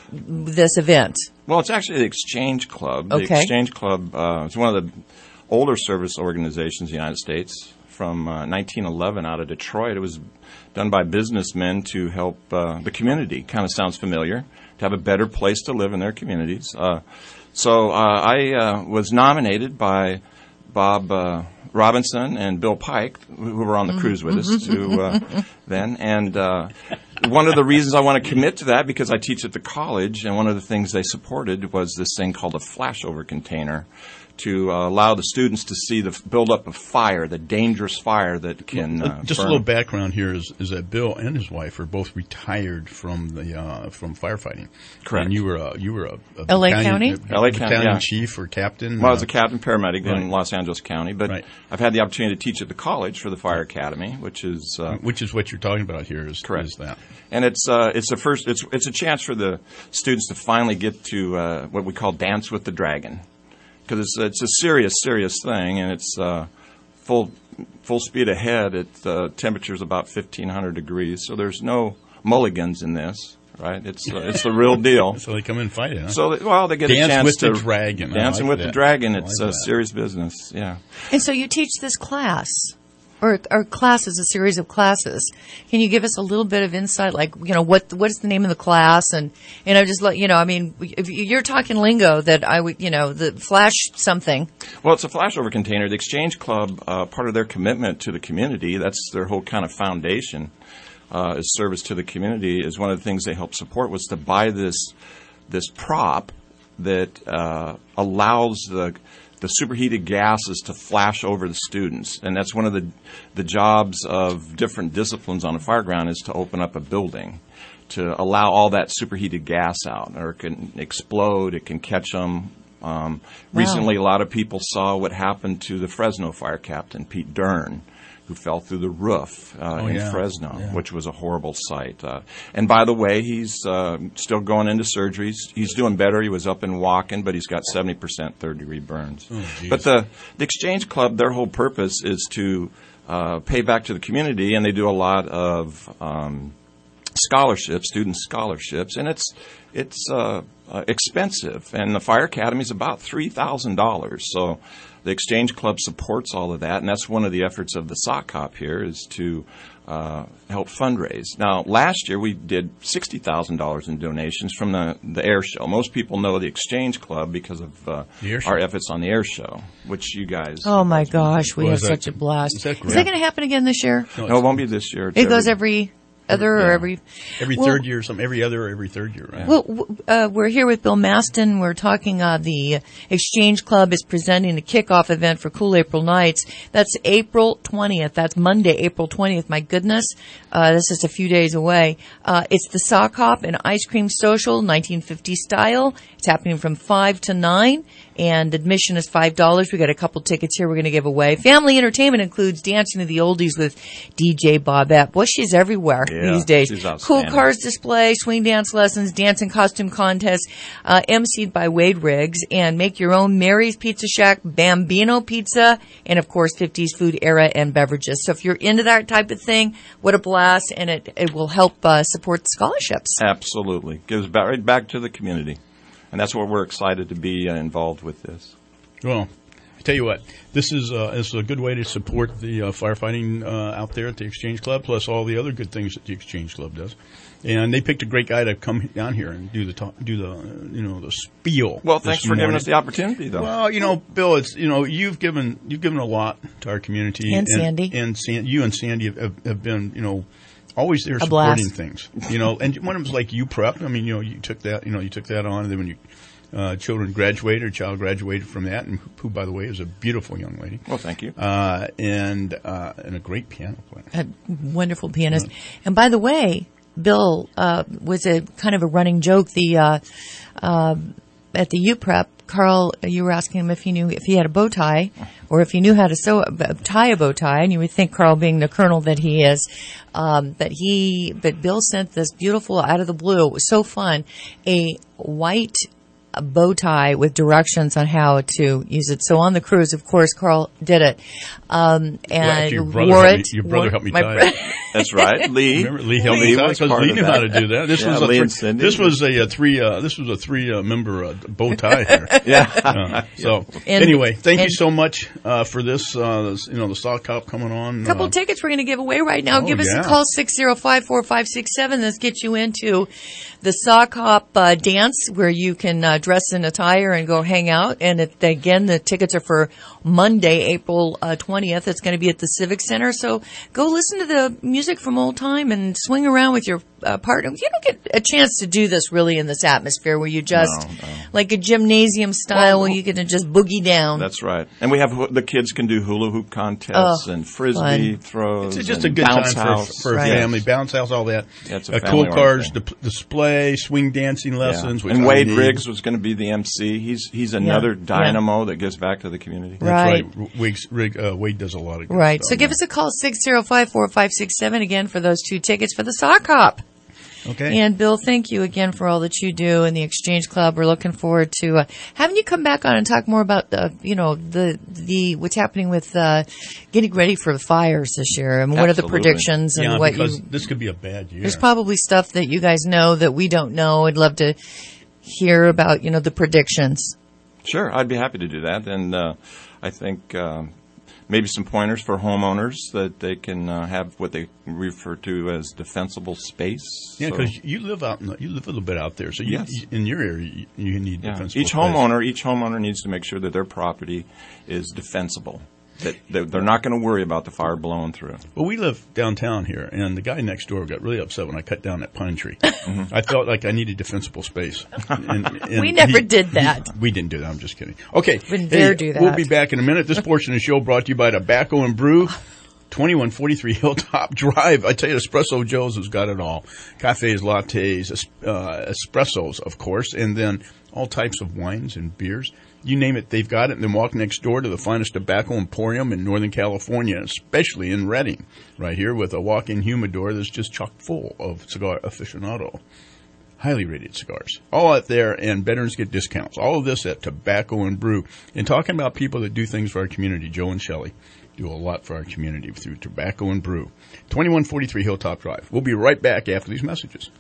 this event. Well, it's actually the Exchange Club. The Okay. Exchange Club uh, is one of the older service organizations in the United States from uh, nineteen eleven out of Detroit. It was done by businessmen to help uh, the community. Kind of sounds familiar, to have a better place to live in their communities. Uh, so uh, I uh, was nominated by Bob uh, Robinson and Bill Pike, who were on the cruise with us to uh, then. And uh, one of the reasons I want to commit to that, because I teach at the college, and one of the things they supported was this thing called a flashover container, to uh, allow the students to see the buildup of fire, the dangerous fire that can uh, Just burn. a little background here is, is that Bill and his wife are both retired from the uh, from firefighting. Correct. And you were a, you were a, a L A battalion- County? a L A County, battalion yeah. chief or captain. Well, I was uh, a captain paramedic Right. in Los Angeles County, but Right. I've had the opportunity to teach at the college for the Fire Academy, which is uh, which is what you're talking about here. Is Correct. Is that? And it's uh, it's the first it's it's a chance for the students to finally get to uh, what we call dance with the dragon, because it's it's a serious serious thing, and it's uh, full full speed ahead at uh, temperatures about fifteen hundred degrees. So there's no mulligans in this, right? It's uh, it's the real deal. So they come in and fight it. Huh? So they, well, they get Dance a chance with to the dragon. I dancing like with that. the dragon. I It's like a that. serious business. Yeah. And so you teach this class, or or class is a series of classes. Can you give us a little bit of insight, like you know what what is the name of the class, and you know just let you know. I mean, if you're talking lingo that I would you know the flash something. Well, it's a flashover container. The Exchange Club, uh, part of their commitment to the community, that's their whole kind of foundation, uh, is service to the community, is one of the things they help support was to buy this this prop that uh, allows the the superheated gases to flash over the students. And that's one of the the jobs of different disciplines on a fire ground, is to open up a building to allow all that superheated gas out, or it can explode, it can catch them, Um, Wow. Recently, a lot of people saw what happened to the Fresno fire captain, Pete Dern, who fell through the roof uh, Oh, in yeah. Fresno, Yeah. which was a horrible sight. Uh, and by the way, he's uh, still going into surgeries. He's doing better. He was up and walking, but he's got seventy percent third-degree burns. Oh, geez. But the, the Exchange Club, their whole purpose is to uh, pay back to the community, and they do a lot of um, scholarships, student scholarships, and it's it's uh, uh, expensive. And the Fire Academy is about three thousand dollars. So the Exchange Club supports all of that, and that's one of the efforts of the Sock Hop here is to uh, help fundraise. Now, last year we did sixty thousand dollars in donations from the, the air show. Most people know the Exchange Club because of uh, The air show. our efforts on the air show, which you guys... Oh my gosh, we Well, have is that- such a blast. is that Is great? that going to happen again this year? No, it won't be this year. It's It goes every other or yeah. every Every Well- third year or something. Every other or every third year, right? Well, w- uh, we're here with Bill Maston. We're talking, uh, the Exchange Club is presenting a kickoff event for Cool April Nights. That's April twentieth. That's Monday, April twentieth. My goodness. Uh, this is a few days away. Uh, it's the Sock Hop and Ice Cream Social, nineteen fifty style. It's happening from five to nine, and admission is five dollars. We got a couple tickets here we're going to give away. Family entertainment includes dancing to the oldies with D J Bobette. Boy, she's everywhere Yeah, these days. she's Cool outstanding. cars display, swing dance lessons, dance and costume contest, uh, emceed by Wade Riggs, and make your own Mary's Pizza Shack, Bambino Pizza, and of course fifties food era and beverages. So if you're into that type of thing, what a blast, and it, it will help uh, support scholarships. Absolutely. Gives back, right back to the community. And that's what we're excited to be uh, involved with this. Well, I tell you what, this is uh, this is a good way to support the uh, firefighting uh, out there at the Exchange Club, plus all the other good things that the Exchange Club does. And they picked a great guy to come down here and do the talk, do the uh, you know the spiel. Well, this thanks for giving morning. us the opportunity, though. Well, you know, Bill, it's you know you've given you've given a lot to our community, And Sandy. and San, you and Sandy have, have, have been you know always there A supporting blast. things. You know, and one of them was like U Prep. I mean, you know, you took that you know you took that on, and then when you uh, children graduated, or child graduated from that, and who, by the way, is a beautiful young lady. Well, thank you. Uh, and uh, and a great piano player. A wonderful pianist. And by the way, Bill uh, was a kind of a running joke. The uh, uh, at the U Prep, Carl, you were asking him if he knew if he had a bow tie, or if he knew how to sew uh, tie a bow tie, and you would think Carl, being the colonel that he is, um, but he, but Bill sent this beautiful out of the blue. It was so fun, a white a bow tie with directions on how to use it. So on the cruise, of course, Carl did it, um, and Well, your brother wore helped it. me- your brother wore- helped me my tie bro- it. That's right. Lee. Remember, Lee helped Lee me was because part Lee of knew that. how to do that. This Yeah, was a Lee three, and Cindy. this was a, uh three uh, this was a three uh, member uh, bow tie here. Yeah. Uh, so And- anyway, thank you and- so much uh, for this. Uh, this, you know, the Sock Hop coming on. couple uh, tickets we're going to give away right now. Oh, Give us yeah. a call, six zero five, four five six seven. This gets you into the Sock Hop uh, dance, where you can uh, dress in attire and go hang out. And it, again, the tickets are for Monday, April uh, twentieth. It's going to be at the Civic Center. So go listen to the music from old time and swing around with your uh, partner. You don't get a chance to do this really in this atmosphere where you just, No, no. like a gymnasium style, where you can just boogie down. That's right. And we have the kids can do hula hoop contests Oh, and frisbee fun. throws. It's just and a good time bounce for, house. for a Right. family. Bounce house, all that. Yeah, it's a uh, family cool cars, oriented di- display, swing dancing lessons. Yeah. which And I Wade need. Riggs was going to be the M C. He's he's another Yeah. dynamo that gives back to the community. That's Right. right. Riggs, Rig, uh, Wade does a lot of good Right. stuff. So give us a call, six zero five, four five six seven, again, for those two tickets for the Sock Hop. Okay. And Bill, thank you again for all that you do in the Exchange Club. We're looking forward to uh, having you come back on and talk more about the, you know, the the what's happening with uh, getting ready for the fires this year, and what are the Absolutely. predictions and yeah, what because you. this could be a bad year. There's probably stuff that you guys know that we don't know. I'd love to hear about, you know, the predictions. Sure, I'd be happy to do that. And uh, I think uh, maybe some pointers for homeowners that they can uh, have what they refer to as defensible space. Yeah, So- because you live out, in the, you live a little bit out there, so you, Yes. you- in your area you, you need Yeah. defensible Each space. homeowner, each homeowner needs to make sure that their property is defensible. That that they're not going to worry about the fire blowing through. Well, we live downtown here, and the guy next door got really upset when I cut down that pine tree. I felt like I needed defensible space. And, and We never he- did that. he- we didn't do that. I'm just kidding. Okay. Wouldn't dare hey, do We'll that. be back in a minute. This portion of the show brought to you by Tobacco and Brew. twenty-one forty-three Hilltop Drive. I tell you, Espresso Joe's has got it all. Cafes, lattes, es- uh, espressos, of course, and then all types of wines and beers. You name it, they've got it. And then walk next door to the finest tobacco emporium in Northern California, especially in Redding, right here with a walk-in humidor that's just chock full of cigar aficionado. Highly rated cigars. All out there, and veterans get discounts. All of this at Tobacco and Brew. And talking about people that do things for our community, Joe and Shelley do a lot for our community through Tobacco and Brew. twenty-one forty-three Hilltop Drive. We'll be right back after these messages.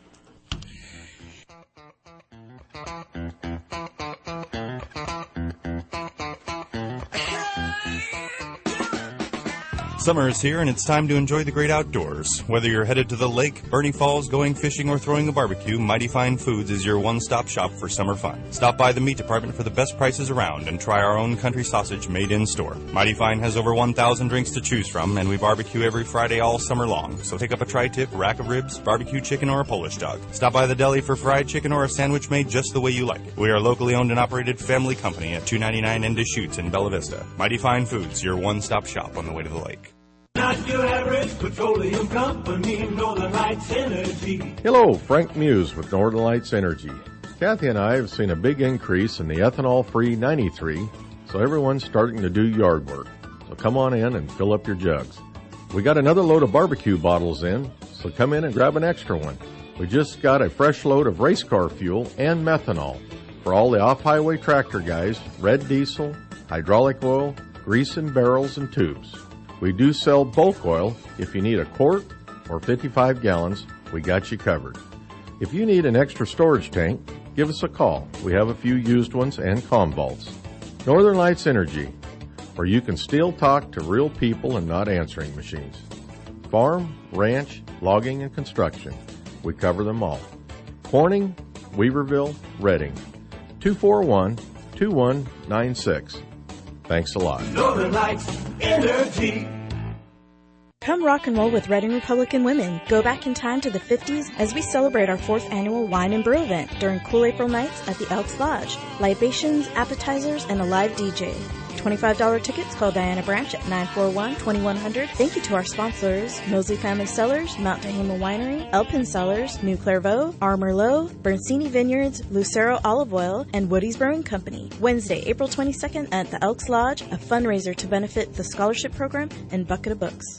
Summer is here, and it's time to enjoy the great outdoors. Whether you're headed to the lake, Bernie Falls, going fishing, or throwing a barbecue, Mighty Fine Foods is your one-stop shop for summer fun. Stop by the meat department for the best prices around and try our own country sausage made in-store. Mighty Fine has over one thousand drinks to choose from, and we barbecue every Friday all summer long. So take up a tri-tip, rack of ribs, barbecue chicken, or a Polish dog. Stop by the deli for fried chicken or a sandwich made just the way you like it. We are a locally owned and operated family company at two ninety-nine in Deschutes in Bella Vista. Mighty Fine Foods, your one-stop shop on the way to the lake. Not your average petroleum company, Northern Lights Energy. Hello, Frank Muse with Northern Lights Energy. Kathy and I have seen a big increase in the ethanol-free ninety-three, so everyone's starting to do yard work. So come on in and fill up your jugs. We got another load of barbecue bottles in, so come in and grab an extra one. We just got a fresh load of race car fuel and methanol for all the off-highway tractor guys, red diesel, hydraulic oil, grease in barrels and tubes. We do sell bulk oil. If you need a quart or fifty-five gallons, we got you covered. If you need an extra storage tank, give us a call. We have a few used ones and comm vaults. Northern Lights Energy, where you can still talk to real people and not answering machines. Farm, ranch, logging, and construction. We cover them all. Corning, Weaverville, Redding. two four one, two one nine six. Thanks a lot. Northern Lights Energy. Come rock and roll with Redding Republican Women. Go back in time to the fifties as we celebrate our fourth annual Wine and Brew event during Cool April Nights at the Elks Lodge. Libations, appetizers, and a live D J. twenty-five dollars tickets. Call Diana Branch at nine four one, two one zero zero. Thank you to our sponsors, Mosley Family Cellars, Mount Tehama Winery, Elpin Cellars, New Clairvaux, Armour Low, Berncini Vineyards, Lucero Olive Oil, and Woody's Brewing Company. Wednesday, April twenty-second at the Elks Lodge, a fundraiser to benefit the scholarship program and Bucket of Books.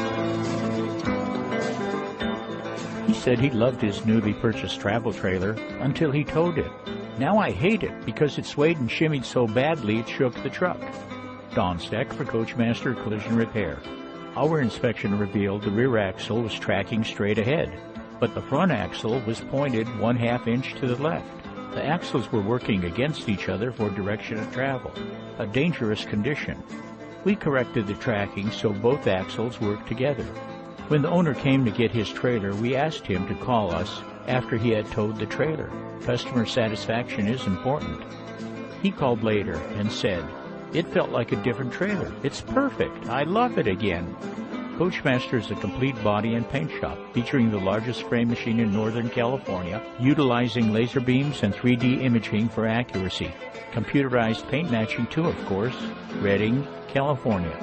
He said he loved his newly purchased travel trailer until he towed it. Now I hate it because it swayed and shimmied so badly it shook the truck. Don Steck for Coachmaster Collision Repair. Our inspection revealed the rear axle was tracking straight ahead, but the front axle was pointed one half inch to the left. The axles were working against each other for direction of travel, a dangerous condition. We corrected the tracking so both axles worked together. When the owner came to get his trailer, we asked him to call us after he had towed the trailer. Customer satisfaction is important. He called later and said, "It felt like a different trailer. It's perfect. I love it again." Coachmaster is a complete body and paint shop featuring the largest spray machine in Northern California, utilizing laser beams and three D imaging for accuracy. Computerized paint matching too, of course. Redding, California.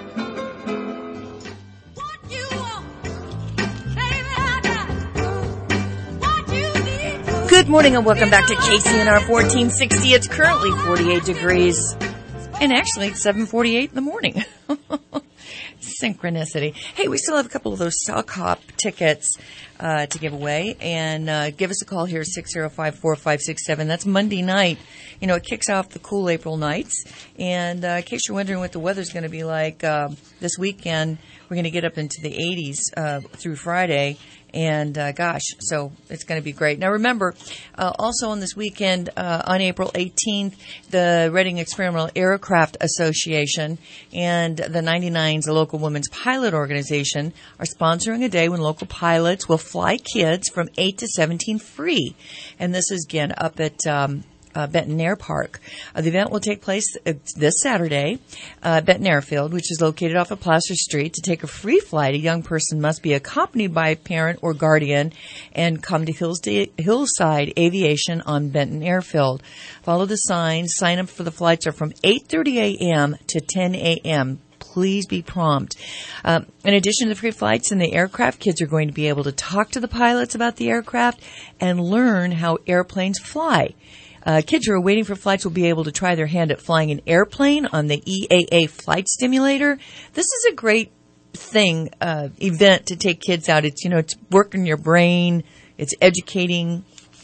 Good morning and welcome back to K C N R fourteen sixty. It's currently forty-eight degrees. And actually, it's seven forty-eight in the morning. Synchronicity. Hey, we still have a couple of those Sock Hop tickets uh, to give away. And uh, give us a call here, six oh five, four five six seven. That's Monday night. You know, it kicks off the cool April nights. And uh, in case you're wondering what the weather's going to be like uh, this weekend, we're going to get up into the eighties uh, through Friday. And, uh, gosh, so it's going to be great. Now, remember, uh, also on this weekend, uh, on April eighteenth, the Redding Experimental Aircraft Association and the ninety-nines, a local women's pilot organization, are sponsoring a day when local pilots will fly kids from eight to seventeen free. And this is, again, up at um, uh, Benton Air Park. Uh, the event will take place uh, this Saturday uh, at Benton Airfield, which is located off of Placer Street. To take a free flight, a young person must be accompanied by a parent or guardian and come to Hillside Aviation on Benton Airfield. Follow the signs. Sign up for the flights are from eight thirty a.m. to ten a.m. Please be prompt. Um, in addition to the free flights in the aircraft, kids are going to be able to talk to the pilots about the aircraft and learn how airplanes fly. Uh, kids who are waiting for flights will be able to try their hand at flying an airplane on the E A A Flight Simulator. This is a great thing, uh, event to take kids out. It's, you know, it's working your brain. It's educating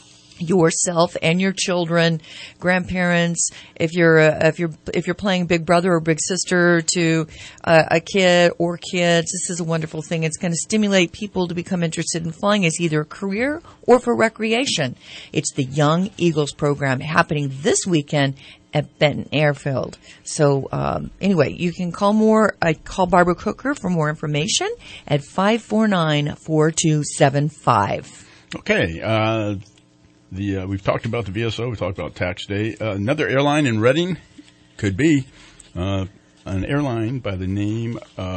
yourself and your children, grandparents. If you're uh, if you're if you're playing big brother or big sister to uh, a kid or kids, this is a wonderful thing. It's going to stimulate people to become interested in flying as either a career or for recreation. It's the Young Eagles program happening this weekend at Benton Airfield. So um, anyway, you can call more. I call Barbara Cooker for more information at five four nine, four two seven five. Okay. Uh The uh, we've talked about the V S O. We talked about tax day. Uh, another airline in Reading could be uh, an airline by the name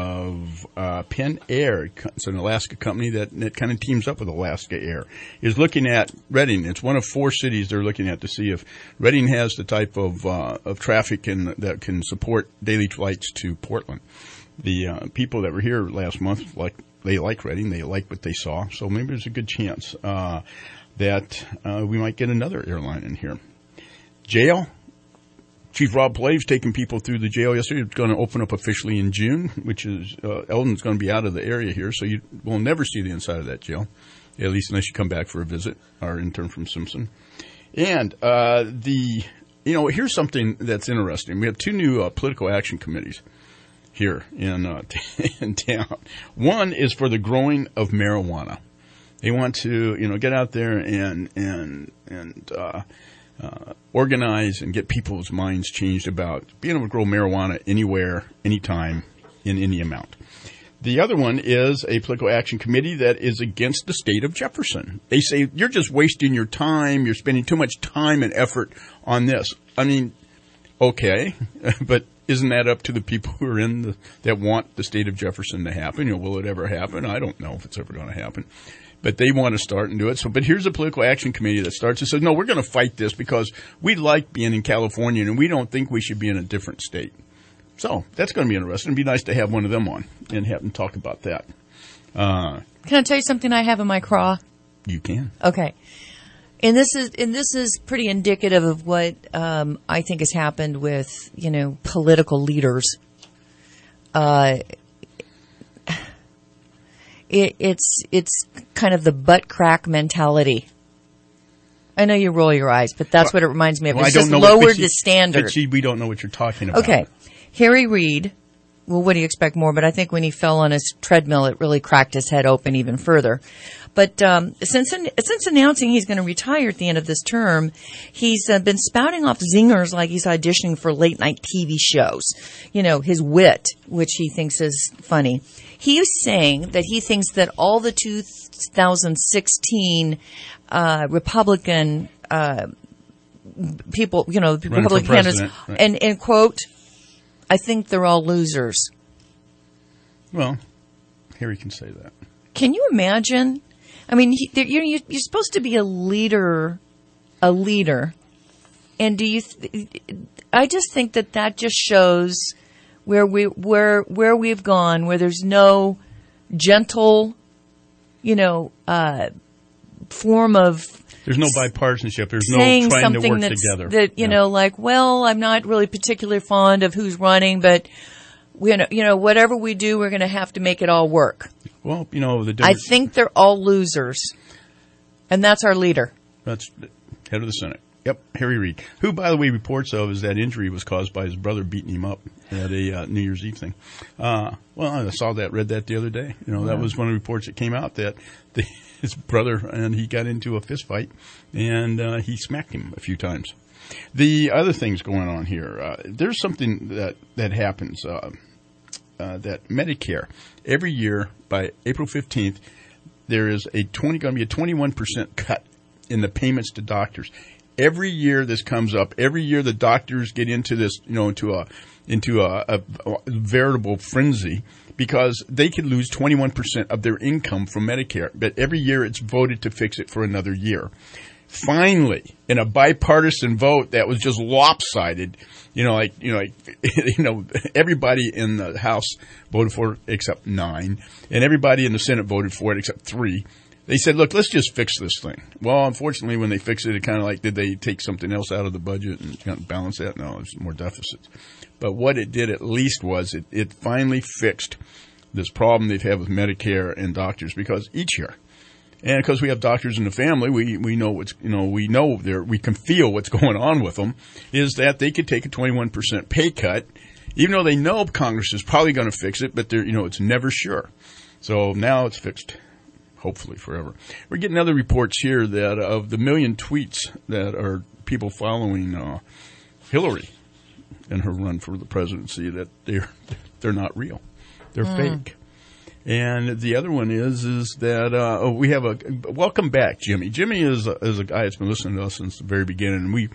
of uh, Penn Air. It's an Alaska company that, that kind of teams up with Alaska Air. Is looking at Reading. It's one of four cities they're looking at to see if Reading has the type of uh, of traffic in, that can support daily flights to Portland. The uh, people that were here last month, like they like Reading. They like what they saw. So maybe there's a good chance Uh, that uh, we might get another airline in here. Jail. Chief Rob Plave's taking people through the jail yesterday. It's going to open up officially in June, which is, uh, Eldon's going to be out of the area here, so you will never see the inside of that jail, at least unless you come back for a visit, our intern from Simpson. And uh, the, you know, here's something that's interesting. We have two new uh, political action committees here in, uh, in town. One is for the growing of marijuana. They want to, you know, get out there and and and uh, uh, organize and get people's minds changed about being able to grow marijuana anywhere, anytime, in any amount. The other one is a political action committee that is against the state of Jefferson. They say you're just wasting your time. You're spending too much time and effort on this. I mean, okay, but isn't that up to the people who are in the that want the state of Jefferson to happen? You know, will it ever happen? I don't know if it's ever going to happen. But they want to start and do it. So, but here's a political action committee that starts and says, no, we're going to fight this because we like being in California and we don't think we should be in a different state. So that's going to be interesting. It'd be nice to have one of them on and have them talk about that. Uh, Can I tell you something I have in my craw? You can. Okay. And this is and this is pretty indicative of what um, I think has happened with, you know, political leaders. Uh It, it's it's kind of the butt crack mentality. I know you roll your eyes, but that's well, what it reminds me of. Well, it's just lowered the standard. But see, we don't know what you're talking about. Okay. Harry Reid, well, what do you expect more? But I think when he fell on his treadmill, it really cracked his head open even further. But um, since since announcing he's going to retire at the end of this term, he's uh, been spouting off zingers like he's auditioning for late-night T V shows. You know, his wit, which he thinks is funny. He is saying that he thinks that all the two thousand sixteen uh, Republican uh, people, you know, Running Republican candidates, right. and, and quote, I think they're all losers. Well, Harry can say that. Can you imagine? I mean, he, you're, you're supposed to be a leader, a leader. And do you, th- I just think that that just shows where we, where, where we've gone, where there's no gentle, you know, uh, form of, there's no bipartisanship. There's no saying trying something to work that's, together. That, you yeah. know, like, well, I'm not really particularly fond of who's running, but, you know, you know, whatever we do, we're going to have to make it all work. Well, you know, the I difference. think they're all losers. And that's our leader. That's head of the Senate. Yep, Harry Reid, who, by the way, reports of is that injury was caused by his brother beating him up at a uh, New Year's Eve thing. Uh, well, I saw that, read that the other day. You know, yeah. That was one of the reports that came out that the, his brother and he got into a fist fight and uh, he smacked him a few times. The other things going on here, uh, there's something that that happens uh, uh, that Medicare every year by April fifteenth there is a twenty going to be a twenty-one percent cut in the payments to doctors. Every year this comes up. Every year the doctors get into this, you know, into a into a, a, a veritable frenzy because they could lose twenty-one percent of their income from Medicare. But every year it's voted to fix it for another year. Finally, in a bipartisan vote that was just lopsided, you know, like you know, like you know, everybody in the House voted for it except nine, and everybody in the Senate voted for it except three. They said, look, let's just fix this thing. Well, unfortunately, when they fixed it, it kind of like, did they take something else out of the budget and kind of balance that? No, there's more deficits. But what it did at least was it, it finally fixed this problem they've had with Medicare and doctors, because each year, and because we have doctors in the family, we, we know what's, you know, we know there, we can feel what's going on with them, is that they could take a twenty-one percent pay cut, even though they know Congress is probably going to fix it, but they're, you know, it's never sure. So now it's fixed. Hopefully forever. We're getting other reports here that of the million tweets that are people following uh, Hillary in her run for the presidency, that they're they're not real, they're mm. fake. And the other one is is that uh, oh, we have a welcome back, Jimmy. Jimmy is a, is a guy that's been listening to us since the very beginning, and we.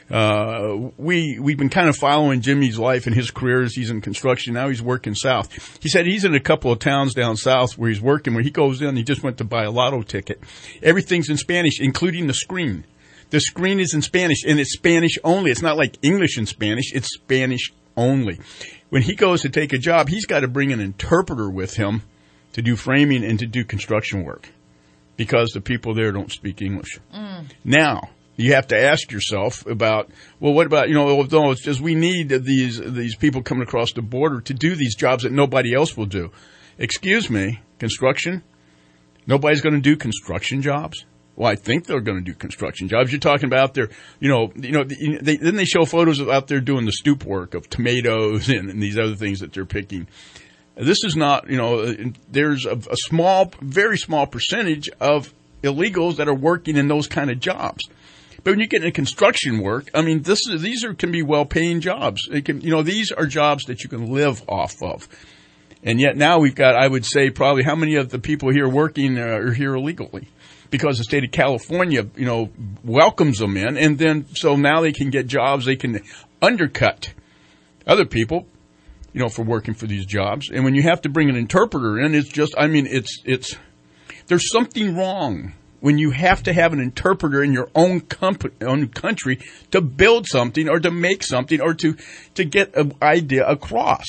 Uh, we, we've been kind of following Jimmy's life and his career as he's in construction. Now he's working south. He said he's in a couple of towns down south where he's working, where he goes in, he just went to buy a lotto ticket. Everything's in Spanish, including the screen. The screen is in Spanish, and it's Spanish only. It's not like English and Spanish. It's Spanish only. When he goes to take a job, he's got to bring an interpreter with him to do framing and to do construction work, because the people there don't speak English. Mm. Now, you have to ask yourself about, well, what about, you know, no, it's just we need these these people coming across the border to do these jobs that nobody else will do. Excuse me, construction? Nobody's going to do construction jobs? Well, I think they're going to do construction jobs. You're talking about their, you know, you know, they, then they show photos of out there doing the stoop work of tomatoes and, and these other things that they're picking. This is not, you know, there's a, a small, very small percentage of illegals that are working in those kind of jobs. But when you get into construction work, I mean, this is, these are can be well-paying jobs. It can, you know, these are jobs that you can live off of. And yet now we've got, I would say, probably how many of the people here working uh, are here illegally? Because the state of California, you know, welcomes them in, and then so now they can get jobs. They can undercut other people, you know, for working for these jobs. And when you have to bring an interpreter in, it's just, I mean, it's it's there's something wrong when you have to have an interpreter in your own, comp- own country to build something or to make something or to, to get an idea across.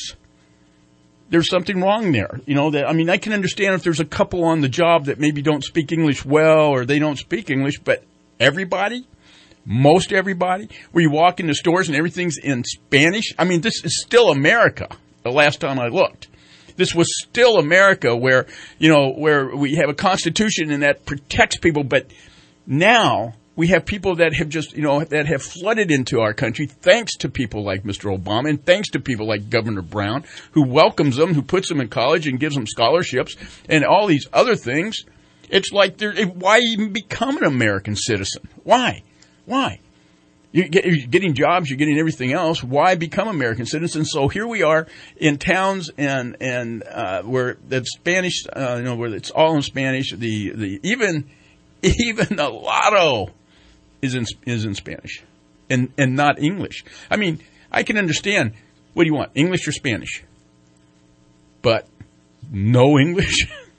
There's something wrong there. You know, that, I mean, I can understand if there's a couple on the job that maybe don't speak English well or they don't speak English, but everybody, most everybody, where you walk into stores and everything's in Spanish. I mean, this is still America, the last time I looked. This was still America where, you know, where we have a constitution and that protects people. But now we have people that have just, you know, that have flooded into our country thanks to people like Mister Obama and thanks to people like Governor Brown, who welcomes them, who puts them in college and gives them scholarships and all these other things. It's like, they're, why even become an American citizen? Why? Why? You're getting jobs, you're getting everything else. Why become American citizens? So here we are in towns and and uh, where that's Spanish, uh, you know, where it's all in Spanish. The the even even the lotto is in is in Spanish, and and not English. I mean, I can understand. What do you want, English or Spanish? But no English.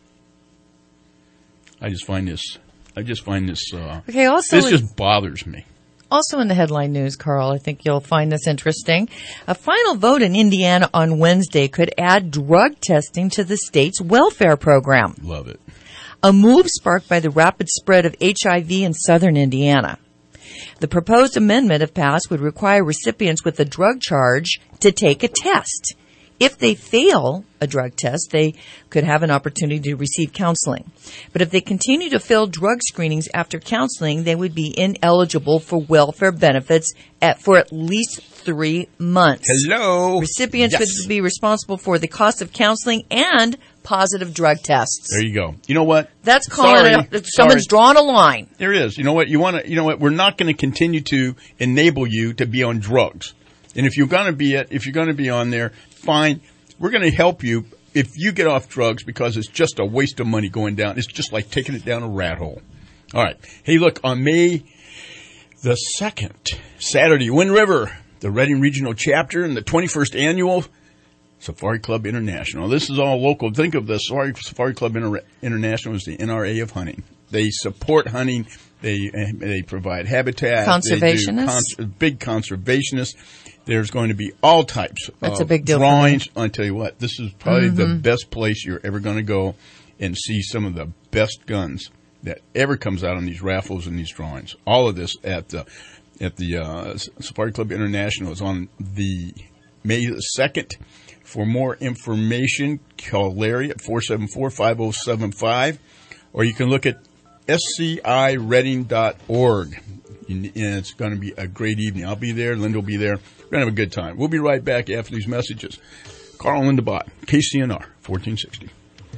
I just find this. I just find this. Uh, okay. Also, this just bothers me. Also in the headline news, Carl, I think you'll find this interesting. A final vote in Indiana on Wednesday could add drug testing to the state's welfare program. Love it. A move sparked by the rapid spread of H I V in southern Indiana. The proposed amendment, if passed, would require recipients with a drug charge to take a test. If they fail a drug test, they could have an opportunity to receive counseling. But if they continue to fail drug screenings after counseling, they would be ineligible for welfare benefits at, for at least three months. Hello. Recipients yes. would be responsible for the cost of counseling and positive drug tests. There you go. You know what? That's calling Sorry. it. A, someone's drawn a line. There is. You know what? You want to. You know what? We're not going to continue to enable you to be on drugs. And if you're going to be if you're going to be on there, fine. We're going to help you if you get off drugs, because it's just a waste of money going down. It's just like taking it down a rat hole. All right. Hey, look, on May the second, Saturday, Wind River, the Redding Regional Chapter and the twenty-first Annual Safari Club International. This is all local. Think of the Safari, Safari Club Inter- International as the N R A of hunting. They support hunting. They they provide habitat. Conservationists. They do cons- big conservationists. There's going to be all types That's of a big deal drawings. I tell you what, this is probably mm-hmm. the best place you're ever going to go and see some of the best guns that ever comes out on these raffles and these drawings. All of this at the at the uh, Safari Club International is on the May the second. For more information, call Larry at four seven four, five oh seven five, or you can look at S C I reading dot org. And it's going to be a great evening. I'll be there. Linda will be there. We're going to have a good time. We'll be right back after these messages. Carl and Linda Bott, K C N R, fourteen sixty.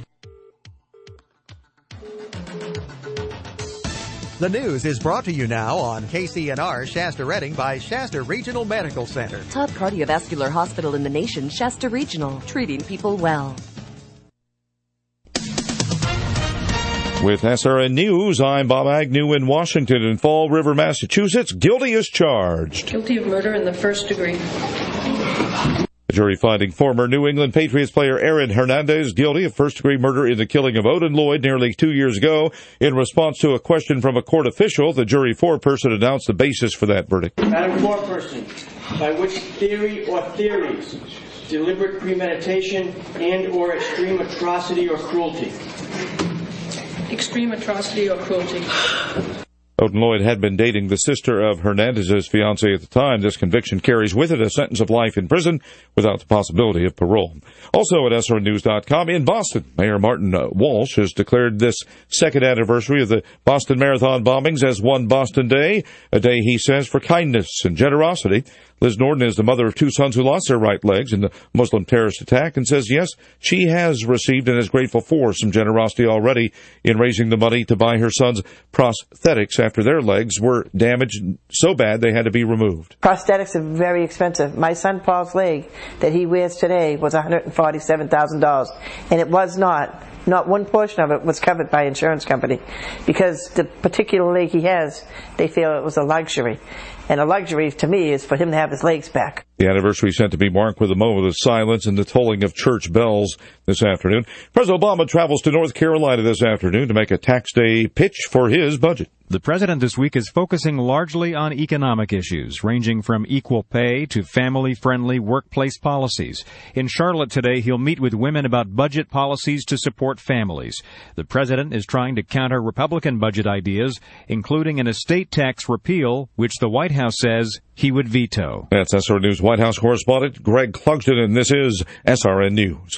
The news is brought to you now on K C N R Shasta Redding by Shasta Regional Medical Center. Top cardiovascular hospital in the nation, Shasta Regional, treating people well. With S R N News, I'm Bob Agnew in Washington. In Fall River, Massachusetts, guilty is charged. Guilty of murder in the first degree. The jury finding former New England Patriots player Aaron Hernandez guilty of first-degree murder in the killing of Odin Lloyd nearly two years ago. In response to a question from a court official, the jury foreperson announced the basis for that verdict. Madam Foreperson, by which theory or theories, deliberate premeditation and or extreme atrocity or cruelty? Extreme atrocity or cruelty. Odin Lloyd had been dating the sister of Hernandez's fiancée at the time. This conviction carries with it a sentence of life in prison without the possibility of parole. Also at S R N news dot com, in Boston, Mayor Martin Walsh has declared this second anniversary of the Boston Marathon bombings as One Boston Day, a day, he says, for kindness and generosity. Liz Norton is the mother of two sons who lost their right legs in the Muslim terrorist attack and says, yes, she has received and is grateful for some generosity already in raising the money to buy her sons prosthetics after their legs were damaged so bad they had to be removed. Prosthetics are very expensive. My son Paul's leg that he wears today was one hundred forty-seven thousand dollars, and it was not. Not one portion of it was covered by insurance company because the particular leg he has, they feel it was a luxury. And a luxury, to me, is for him to have his legs back. The anniversary is set to be marked with a moment of silence and the tolling of church bells this afternoon. President Obama travels to North Carolina this afternoon to make a tax day pitch for his budget. The president this week is focusing largely on economic issues, ranging from equal pay to family-friendly workplace policies. In Charlotte today, he'll meet with women about budget policies to support families. The president is trying to counter Republican budget ideas, including an estate tax repeal, which the White House says he would veto. That's S R N News White House correspondent Greg Clugston, and this is S R N News.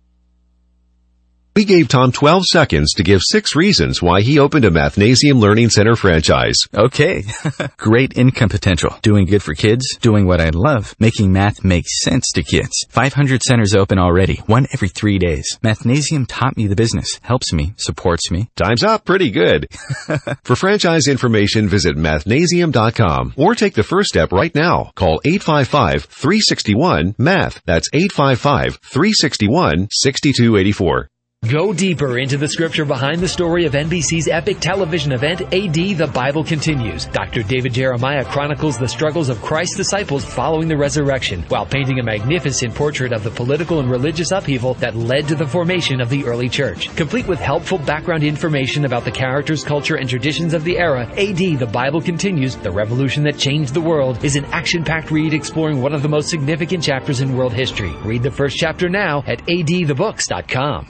We gave Tom twelve seconds to give six reasons why he opened a Mathnasium Learning Center franchise. Okay. Great income potential. Doing good for kids. Doing what I love. Making math make sense to kids. five hundred centers open already. One every three days. Mathnasium taught me the business. Helps me. Supports me. Time's up. Pretty good. For franchise information, visit mathnasium dot com or take the first step right now. Call eight five five, three six one, M A T H. That's eight five five, three six one, six two eight four. Go deeper into the scripture behind the story of N B C's epic television event, A D The Bible Continues. Doctor David Jeremiah chronicles the struggles of Christ's disciples following the resurrection, while painting a magnificent portrait of the political and religious upheaval that led to the formation of the early church. Complete with helpful background information about the characters, culture, and traditions of the era, A D The Bible Continues, the revolution that changed the world, is an action-packed read exploring one of the most significant chapters in world history. Read the first chapter now at A D the books dot com.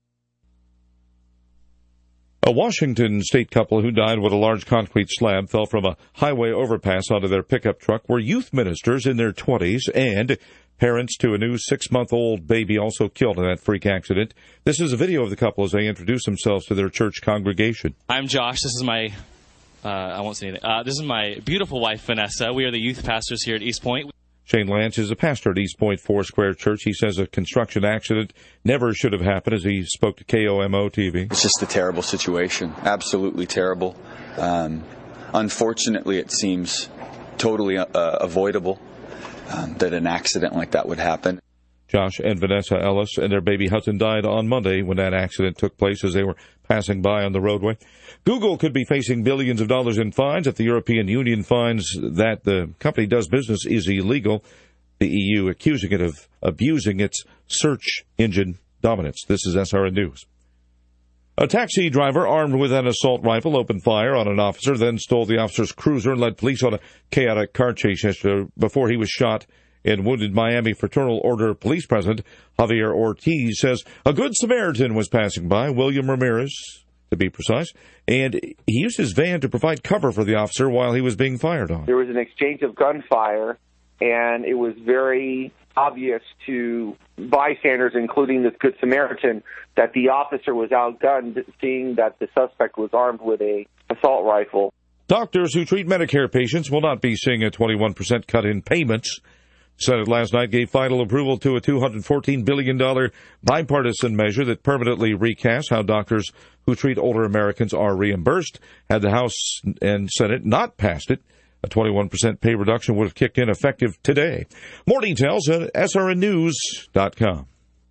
A Washington state couple who died when a large concrete slab fell from a highway overpass onto their pickup truck were youth ministers in their twenties and parents to a new six-month-old baby also killed in that freak accident. This is a video of the couple as they introduce themselves to their church congregation. I'm Josh. This is my, uh, I won't say anything. Uh, this is my beautiful wife, Vanessa. We are the youth pastors here at East Point. Shane Lance is a pastor at East Point Foursquare Church. He says a construction accident never should have happened as he spoke to K O M O T V. It's just a terrible situation. Absolutely terrible. Um, unfortunately, it seems totally uh, avoidable um, that an accident like that would happen. Josh and Vanessa Ellis and their baby Hudson died on Monday when that accident took place as they were passing by on the roadway. Google could be facing billions of dollars in fines if the European Union finds that the company does business is illegal. The E U accusing it of abusing its search engine dominance. This is S R N News. A taxi driver armed with an assault rifle opened fire on an officer, then stole the officer's cruiser and led police on a chaotic car chase yesterday before he was shot and wounded. Miami Fraternal Order Police President Javier Ortiz says a good Samaritan was passing by. William Ramirez to be precise. And he used his van to provide cover for the officer while he was being fired on. There was an exchange of gunfire, and it was very obvious to bystanders, including this Good Samaritan, that the officer was outgunned, seeing that the suspect was armed with a assault rifle. Doctors who treat Medicare patients will not be seeing a twenty-one percent cut in payments. The Senate last night gave final approval to a two hundred fourteen billion dollars bipartisan measure that permanently recasts how doctors who treat older Americans are reimbursed. Had the House and Senate not passed it, a twenty-one percent pay reduction would have kicked in effective today. More details at S R N news dot com.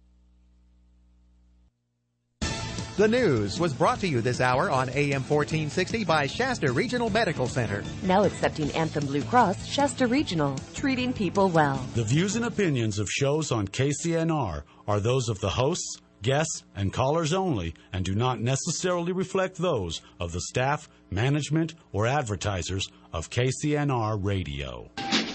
The news was brought to you this hour on A M fourteen sixty by Shasta Regional Medical Center. Now accepting Anthem Blue Cross, Shasta Regional, treating people well. The views and opinions of shows on K C N R are those of the hosts, guests, and callers only, and do not necessarily reflect those of the staff, management, or advertisers of K C N R Radio.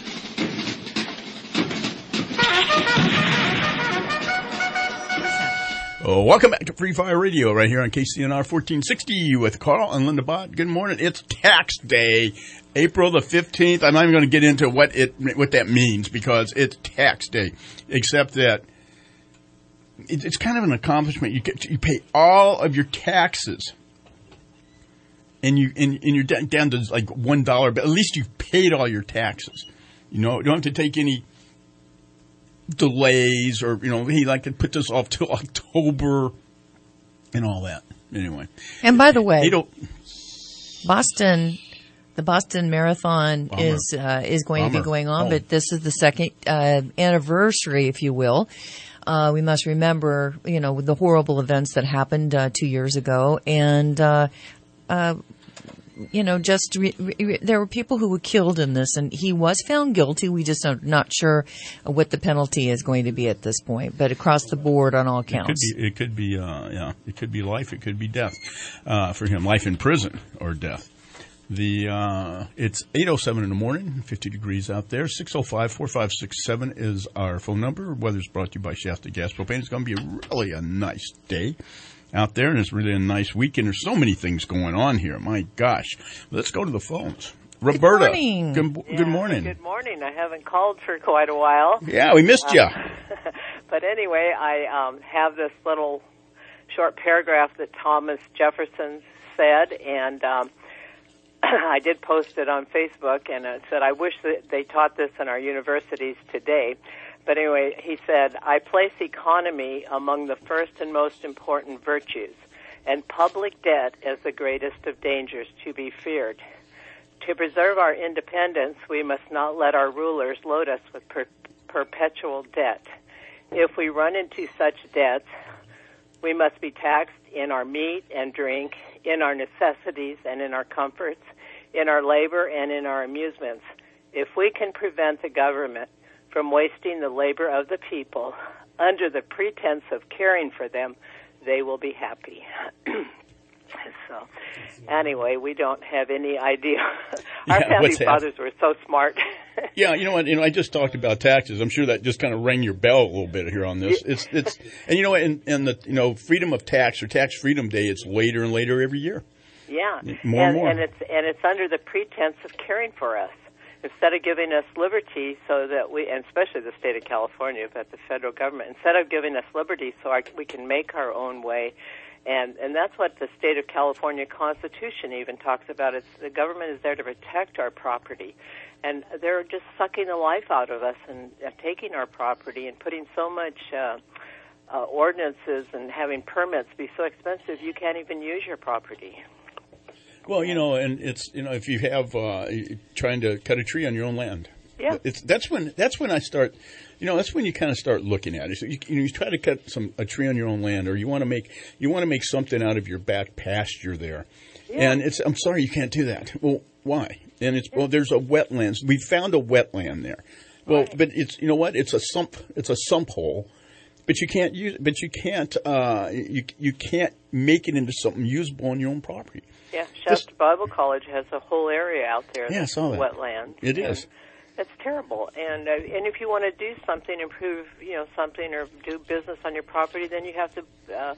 Oh, welcome back to Free Fire Radio right here on K C N R fourteen sixty with Carl and Linda Bott. Good morning. It's tax day, April the fifteenth. I'm not even going to get into what it what that means because it's tax day, except that it's kind of an accomplishment. You get you pay all of your taxes, and you and, and you're down to like one dollar, but at least you've paid all your taxes. You know, you don't have to take any delays, or you know, he like to put this off till October and all that. Anyway, and by the way, they don't, Boston, the Boston Marathon Bummer. is uh, is going Bummer. to be going on, Oh. but this is the second uh, anniversary, if you will. Uh, we must remember, you know, the horrible events that happened uh, two years ago, and uh, uh, you know, just re- re- there were people who were killed in this, and he was found guilty. We just are not sure what the penalty is going to be at this point, but across the board on all counts. It could be, it could be, uh, yeah, it could be life, it could be death uh, for him, life in prison or death. The uh, it's eight oh seven in the morning, fifty degrees out there. six oh five, four five six seven is our phone number. Weather's brought to you by Shasta Gas Propane. It's going to be a, really a nice day out there, and it's really a nice weekend. There's so many things going on here. My gosh. Let's go to the phones. Roberta. Good morning. Good, good Yeah, morning. Good morning. I haven't called for quite a while. Yeah, we missed you. Uh, but anyway, I um, have this little short paragraph that Thomas Jefferson said, and um, I did post it on Facebook, and it said, I wish that they taught this in our universities today. But anyway, he said, I place economy among the first and most important virtues, and public debt as the greatest of dangers to be feared. To preserve our independence, we must not let our rulers load us with per- perpetual debt. If we run into such debts, we must be taxed in our meat and drink, in our necessities and in our comforts, in our labor and in our amusements. If we can prevent the government from wasting the labor of the people under the pretense of caring for them, they will be happy. So, anyway, we don't have any idea. Our Yeah, founding what's that? fathers were so smart. Yeah, you know what? You know, I just talked about taxes. I'm sure that just kind of rang your bell a little bit here on this. It's, it's, and you know, and, and the, you know, freedom of tax or Tax Freedom Day, it's later and later every year. Yeah, More and, and more. and it's and it's under the pretense of caring for us, instead of giving us liberty, so that we, and especially the state of California, but the federal government, instead of giving us liberty, so our, we can make our own way, and and that's what the state of California Constitution even talks about. It's the government is there to protect our property, and they're just sucking the life out of us and uh, taking our property and putting so much. Uh, uh, ordinances and having permits be so expensive you can't even use your property. Well, you know, and it's, you know, if you have uh, trying to cut a tree on your own land, yeah, it's that's when that's when I start, you know, that's when you kind of start looking at it. So you, you, know, you try to cut some a tree on your own land, or you want to make you want to make something out of your back pasture there, yeah. and it's I'm sorry you can't do that. Well, why? And it's well, there's a wetlands. We found a wetland there. Well, right. But it's you know what? It's a sump. It's a sump hole. But you can't use. But you can't. Uh, you you can't make it into something usable on your own property. Yeah, Shasta Bible College has a whole area out there yeah, that's I saw that. wetland. It is. It's terrible. And uh, and if you want to do something, improve, you know, something or do business on your property, then you have to uh,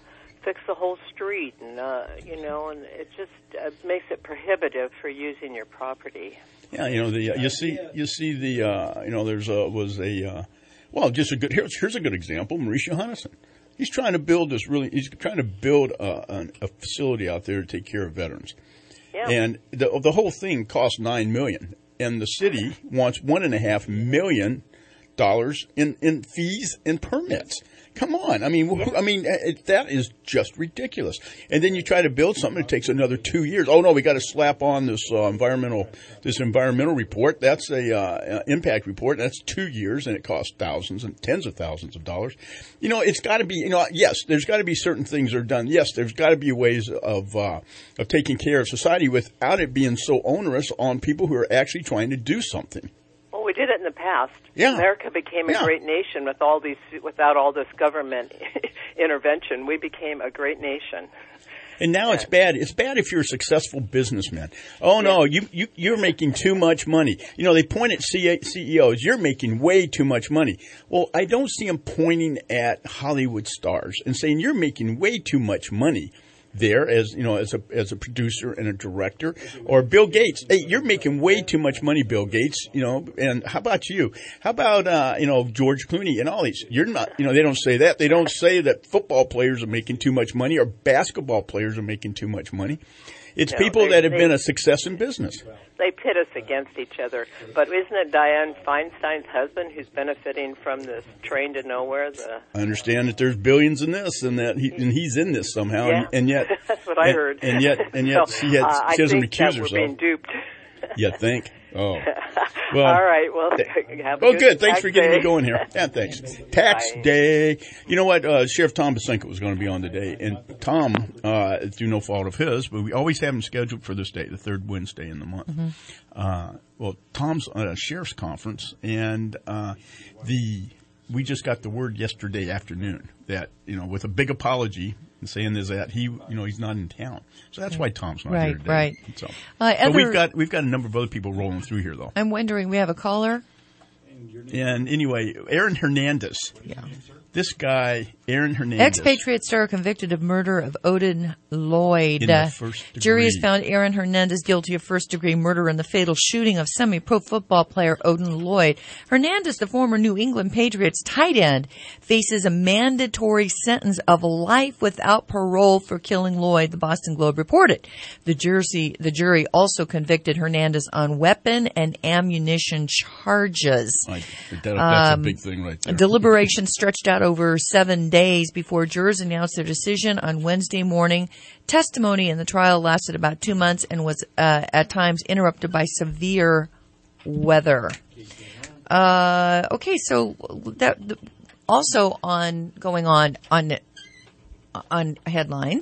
fix the whole street, and uh, you know, and it just uh, makes it prohibitive for using your property. Yeah, you know, the uh, you see you see the uh, you know, there's a was a uh, well, just a good here's here's a good example, Mauricio Hunnison. He's trying to build this really. He's trying to build a, a facility out there to take care of veterans, yeah. and the the whole thing costs nine million, and the city wants one and a half million dollars in in fees and permits. Come on, I mean, I mean it, that is just ridiculous. And then you try to build something, it takes another two years. Oh no, we got to slap on this uh, environmental this environmental report. That's a uh, impact report. That's two years, and it costs thousands and tens of thousands of dollars. You know, it's got to be. You know, yes, there's got to be certain things that are done. Yes, there's got to be ways of uh, of taking care of society without it being so onerous on people who are actually trying to do something. Well, we did it in the past. Yeah. America became a Yeah. great nation with all these, without all this government intervention. We became a great nation. And now it's bad. It's bad if you're a successful businessman. Oh no, you, you you're making too much money. You know, they point at C E Os. You're making way too much money. Well, I don't see them pointing at Hollywood stars and saying you're making way too much money there as, you know, as a as a producer and a director, or Bill Gates. Hey, you're making way too much money, Bill Gates, you know, and how about you? How about, uh, you know, George Clooney and all these? You're not, you know, they don't say that. They don't say that football players are making too much money or basketball players are making too much money. It's No, people they- that have they- been a success in business. They pit us against each other. But isn't it Dianne Feinstein's husband who's benefiting from this train to nowhere? The I understand that there's billions in this, and that he and he's in this somehow, Yeah. and, and yet That's what I and, heard. And yet, and yet, So, she, had, uh, she doesn't I think accuse that herself. we're being duped. You think? Oh. Well, all right. Well, have a oh, good, good. Thanks tax for getting day. me going here. Yeah, thanks. Tax Bye. day. You know what? Uh, Sheriff Tom Basenko was going to be on today, and Tom, uh, through no fault of his, but we always have him scheduled for this day, the third Wednesday in the month. Mhm. Uh, well, Tom's at a sheriff's conference, and uh, the we just got the word yesterday afternoon that, you know, with a big apology and saying is that he, you know, he's not in town. So that's why Tom's not Right, here today. right. So, Uh, but we've other- got we've got a number of other people rolling through here, though. I'm wondering, we have a caller? And anyway, Aaron Hernandez. Yeah. This guy, Aaron Hernandez. Expatriate star convicted of murder of Odin Lloyd. In the Uh, first degree. Jury has found Aaron Hernandez guilty of first-degree murder in the fatal shooting of semi-pro football player Odin Lloyd. Hernandez, the former New England Patriots tight end, faces a mandatory sentence of life without parole for killing Lloyd, the Boston Globe reported. The jury, the jury also convicted Hernandez on weapon and ammunition charges. I, that, that's Um, a big thing right there. Deliberations stretched out over seven days before jurors announced their decision on Wednesday morning. Testimony in the trial lasted about two months and was uh, at times interrupted by severe weather. Uh, okay, so that also on going on on on headlines.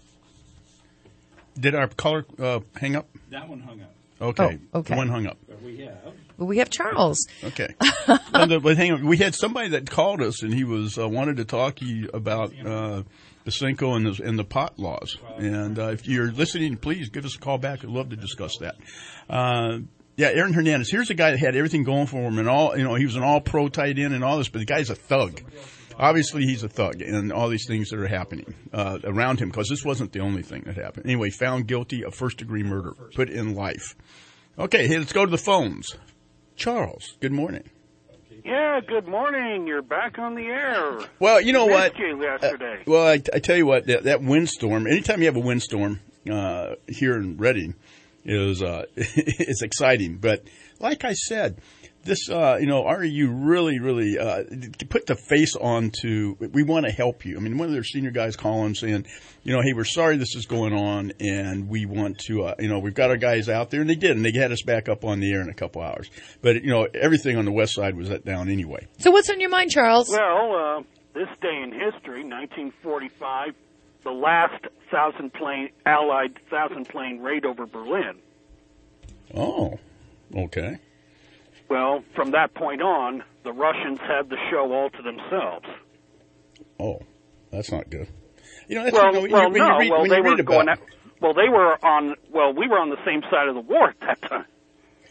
Did our caller uh, hang up? That one hung up. Okay. Oh, okay. The one hung up. But we have. Well, we have Charles. Okay. No, the- but hang on. We had somebody that called us, and he was uh, wanted to talk to you about uh, Basenko and the, and the pot laws. And uh, if you're listening, please give us a call back. I'd love to discuss that. Uh, yeah, Aaron Hernandez. Here's a guy that had everything going for him, and all you know, he was an all-pro tight end and all this. But the guy's a thug. Obviously, he's a thug, and all these things that are happening uh, around him, because this wasn't the only thing that happened. Anyway, found guilty of first-degree murder, put in life. Okay, hey, let's go to the phones. Charles, good morning. Yeah, good morning. You're back on the air. Well, you know Missed what? you yesterday. Uh, well, I, I tell you what, that, that windstorm, anytime you have a windstorm uh, here in Reading, is uh, it's exciting. But like I said, this, uh, you know, R E U really, really uh, put the face on to, we want to help you. I mean, one of their senior guys calling saying, you know, hey, we're sorry this is going on, and we want to, uh, you know, we've got our guys out there, and they did, and they had us back up on the air in a couple hours. But, you know, everything on the west side was let down anyway. So what's on your mind, Charles? Well, uh, this day in history, nineteen forty-five, the last thousand plane Allied thousand plane raid over Berlin. Oh, okay. Well, from that point on, the Russians had the show all to themselves. Oh, that's not good. You know, that's, well, you know, when well, you, when no. you read, well, when they you were read going. about, At, well, they were on. Well, we were on the same side of the war at that time.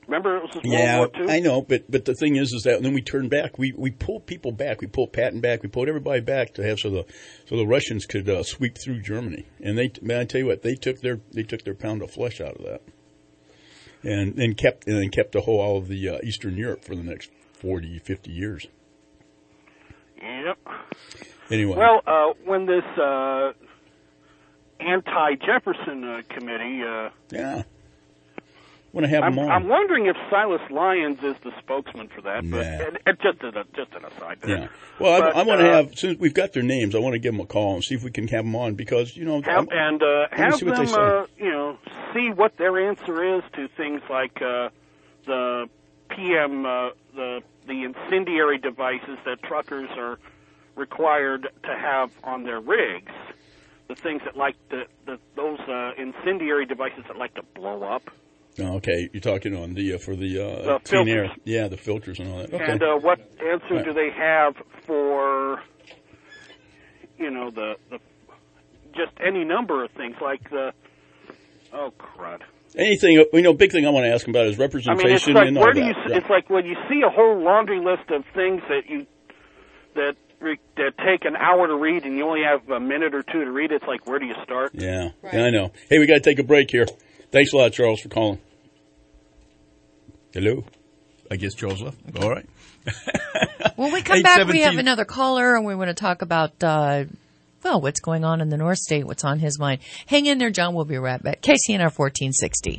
Remember, it was yeah, World War Two? I know, but but the thing is, is that then we turned back. We we pulled people back. We pulled Patton back. We pulled everybody back to have so the so the Russians could uh, sweep through Germany. And they, man, I tell you what, they took their they took their pound of flesh out of that, and then kept and then kept the whole all of the uh, Eastern Europe for the next forty, fifty years. Yep. Anyway, well, uh, when this uh, anti-Jefferson uh, committee, uh, yeah. Want to have I'm, them on. I'm wondering if Silas Lyons is the spokesman for that, but Nah. and, and just, a, just an aside there. Yeah. Well, But, I, I want to uh, have, since we've got their names, I want to give them a call and see if we can have them on because, you know, Have, I'm- and uh, I wanna have see what them, they say. uh, you know, see what their answer is to things like uh, the P M, uh, the the incendiary devices that truckers are required to have on their rigs. The things that like the, the those uh, incendiary devices that like to blow up. Oh, okay, you're talking on the uh, for the, uh, The clean filters. air, yeah, the filters and all that. Okay. And uh, what answer Right. do they have for, you know, the the just any number of things like the oh crud. Anything, you know, big thing I want to ask them about is I representation mean, it's like and all where do that. you? Yeah. It's like when you see a whole laundry list of things that you that re, that take an hour to read, and you only have a minute or two to read. It's like where do you start? Yeah, yeah, I know. Hey, we got to take a break here. Thanks a lot, Charles, for calling. Hello. I guess Charles left. All right. When we come back, we have another caller, and we want to talk about, uh, well, what's going on in the North State, what's on his mind. Hang in there, John. We'll be right back. K C N R fourteen sixty.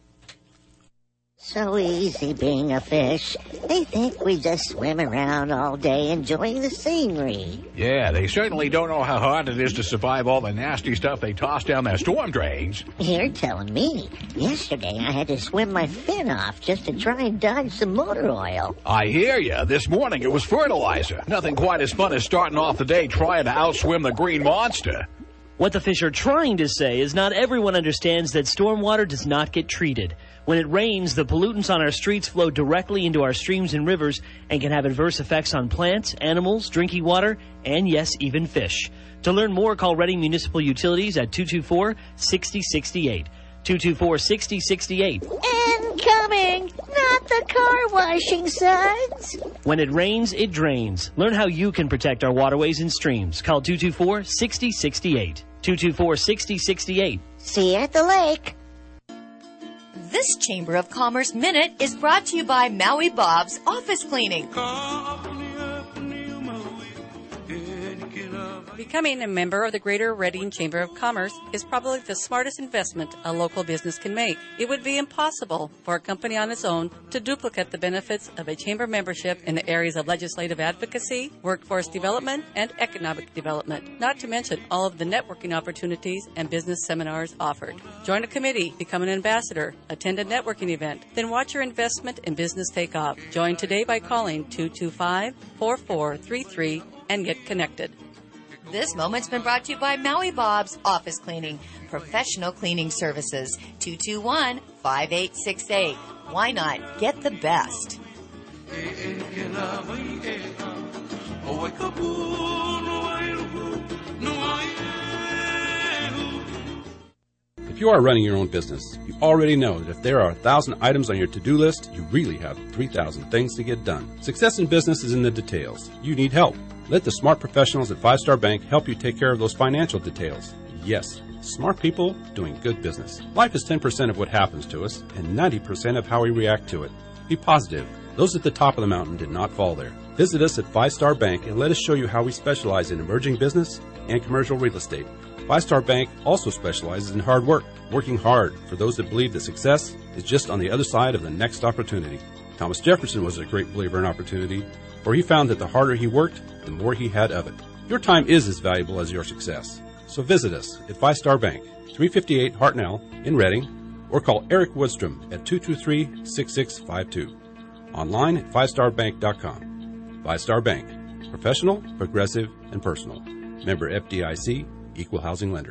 So easy being a fish. They think we just swim around all day enjoying the scenery. Yeah, they certainly don't know how hard it is to survive all the nasty stuff they toss down their storm drains. You're telling me. Yesterday I had to swim my fin off just to try and dodge some motor oil. I hear ya. This morning it was fertilizer. Nothing quite as fun as starting off the day trying to outswim the green monster. What the fish are trying to say is not everyone understands that stormwater does not get treated. When it rains, the pollutants on our streets flow directly into our streams and rivers and can have adverse effects on plants, animals, drinking water, and yes, even fish. To learn more, call Reading Municipal Utilities at two two four, six zero six eight. two two four, six zero six eight. Incoming! Not the car washing suds! When it rains, it drains. Learn how you can protect our waterways and streams. Call two two four, six zero six eight. two two four, six zero six eight. See you at the lake. This Chamber of Commerce Minute is brought to you by Maui Bob's Office Cleaning. Becoming a member of the Greater Reading Chamber of Commerce is probably the smartest investment a local business can make. It would be impossible for a company on its own to duplicate the benefits of a chamber membership in the areas of legislative advocacy, workforce development, and economic development, not to mention all of the networking opportunities and business seminars offered. Join a committee, become an ambassador, attend a networking event, then watch your investment in business take off. Join today by calling two two five, four four three three and get connected. This moment's been brought to you by Maui Bob's Office Cleaning, professional cleaning services. two two one, five eight six eight. Why not get the best? If you are running your own business, you already know that if there are a thousand items on your to-do list, you really have three thousand things to get done. Success in business is in the details. You need help. Let the smart professionals at Five Star Bank help you take care of those financial details. Yes, smart people doing good business. Life is ten percent of what happens to us and ninety percent of how we react to it. Be positive. Those at the top of the mountain did not fall there. Visit us at Five Star Bank and let us show you how we specialize in emerging business and commercial real estate. Five Star Bank also specializes in hard work, working hard for those that believe that success is just on the other side of the next opportunity. Thomas Jefferson was a great believer in opportunity, for he found that the harder he worked, the more he had of it. Your time is as valuable as your success. So visit us at Five Star Bank, three fifty-eight Hartnell in Reading, or call Eric Woodstrom at two two three, six six five two. Online at five star bank dot com. Five Star Bank. Professional, progressive, and personal. Member F D I C, Equal Housing Lender.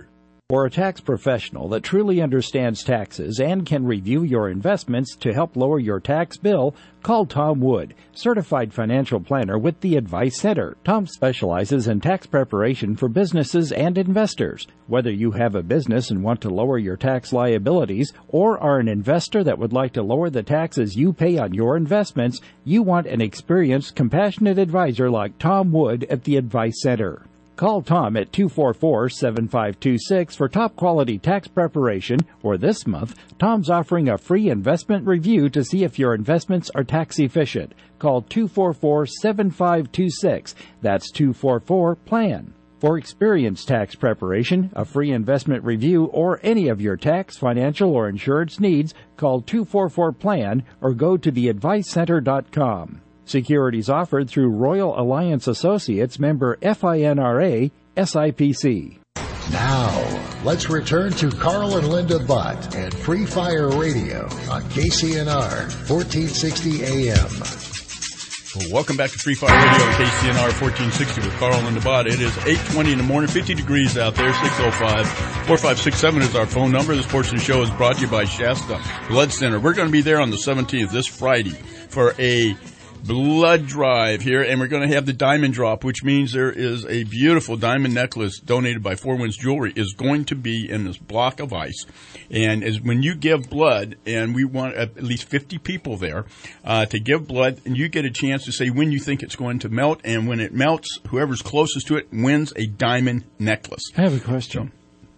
For a tax professional that truly understands taxes and can review your investments to help lower your tax bill, call Tom Wood, certified financial planner with the Advice Center. Tom specializes in tax preparation for businesses and investors. Whether you have a business and want to lower your tax liabilities or are an investor that would like to lower the taxes you pay on your investments, you want an experienced, compassionate advisor like Tom Wood at the Advice Center. Call Tom at two four four, seven five two six for top-quality tax preparation, or this month, Tom's offering a free investment review to see if your investments are tax-efficient. Call two four four, seven five two six. That's two four four, PLAN. For experienced tax preparation, a free investment review, or any of your tax, financial, or insurance needs, call two four four, PLAN or go to the advice center dot com. Securities offered through Royal Alliance Associates, member FINRA, S I P C. Now, let's return to Carl and Linda Butt and Free Fire Radio on K C N R, fourteen sixty A M. Well, welcome back to Free Fire Radio on K C N R fourteen sixty with Carl and the Bot. It is eight twenty in the morning, fifty degrees out there, six oh five, four five six seven is our phone number. This portion of the show is brought to you by Shasta Blood Center. We're going to be there on the seventeenth, this Friday, for a blood drive here, and we're going to have the diamond drop, which means there is a beautiful diamond necklace donated by Four Winds Jewelry is going to be in this block of ice. And as when you give blood, and we want at least fifty people there uh, to give blood, and you get a chance to say when you think it's going to melt, and when it melts, whoever's closest to it wins a diamond necklace. I have a question.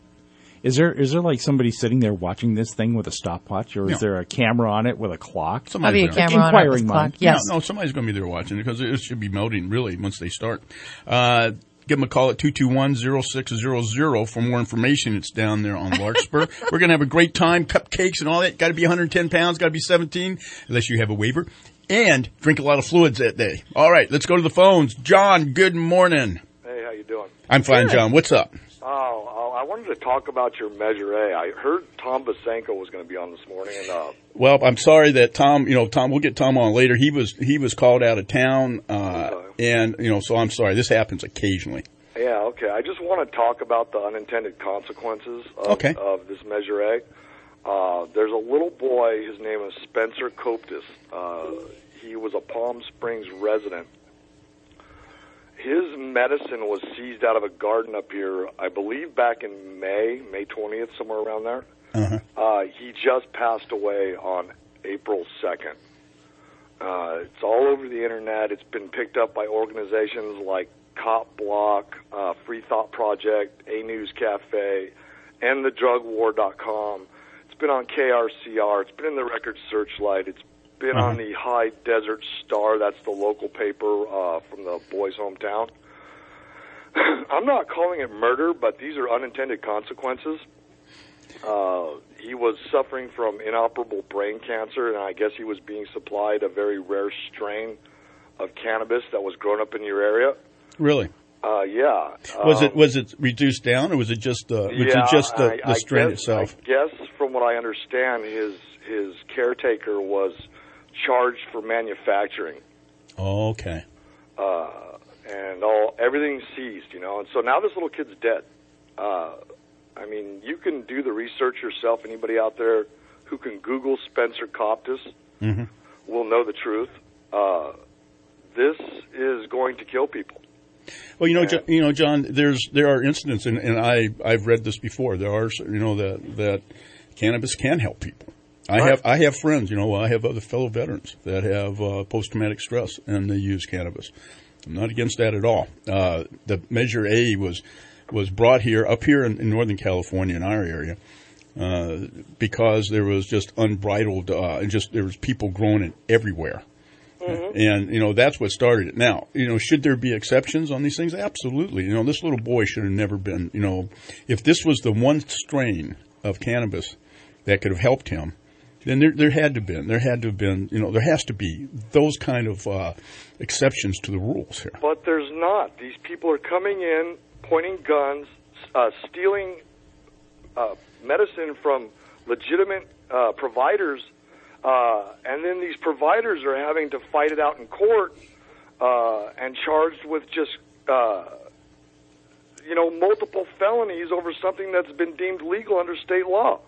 Is there is there like somebody sitting there watching this thing with a stopwatch, or is No. there a camera on it with a clock? Somebody's Probably a camera on it with a clock, yes. No, no, somebody's going to be there watching it because it should be melting really once they start. Uh, give them a call at two two one, zero six zero zero for more information. It's down there on Larkspur. We're going to have a great time, cupcakes and all that. Got to be one hundred ten pounds, got to be seventeen, unless you have a waiver. And drink a lot of fluids that day. All right, let's go to the phones. John, good morning. Hey, how you doing? I'm fine, Good. John. What's up? Oh, I wanted to talk about your Measure A. I heard Tom Basenko was going to be on this morning, and uh, Well, I'm sorry that Tom, you know, Tom, we'll get Tom on later. He was, he was called out of town, uh, and, you know, so I'm sorry. This happens occasionally. yeah, okay. I just want to talk about the unintended consequences of, Okay. of this Measure A. Uh, there's a little boy. His name is Spencer Coptis. Uh, he was a Palm Springs resident. His medicine was seized out of a garden up here, I believe back in May, May twentieth, somewhere around there. Uh-huh. Uh, he just passed away on April second. Uh, it's all over the internet. It's been picked up by organizations like Cop Block, uh, Free Thought Project, A News Cafe, and the drug war dot com. It's been on K R C R. It's been in the Record Searchlight. It's been Uh-huh. on the High Desert Star. That's the local paper uh, from the boy's hometown. I'm not calling it murder, but these are unintended consequences. Uh, he was suffering from inoperable brain cancer, and I guess he was being supplied a very rare strain of cannabis that was grown up in your area. Really? Uh, yeah. Was Um, it, was it reduced down, or was it just, uh, was yeah, it just the, I, the I strain guess, itself? I guess from what I understand, his his caretaker was charged for manufacturing. Oh, okay. Uh, and all everything's seized, you know. And so now this little kid's dead. Uh, I mean, you can do the research yourself. Anybody out there who can Google Spencer Coptis Mm-hmm. will know the truth. Uh, this is going to kill people. Well, you know, Jo- you know, John. There's there are incidents, and, and I I've read this before. There are, you know, that that cannabis can help people. I Right. have I have friends, you know, I have other fellow veterans that have uh, post traumatic stress, and they use cannabis. I'm not against that at all. Uh, the Measure A was was brought here up here in, in Northern California, in our area, uh, because there was just unbridled, uh, and just there was people growing it everywhere. Mm-hmm. And, you know, that's what started it. Now, you know, should there be exceptions on these things? Absolutely. You know, this little boy should have never been, you know, if this was the one strain of cannabis that could have helped him, then there, there had to have been, there had to have been, you know, there has to be those kind of uh, exceptions to the rules here. But there's not. These people are coming in, pointing guns, uh, stealing uh, medicine from legitimate uh, providers, uh, and then these providers are having to fight it out in court uh, and charged with just, uh, you know, multiple felonies over something that's been deemed legal under state law.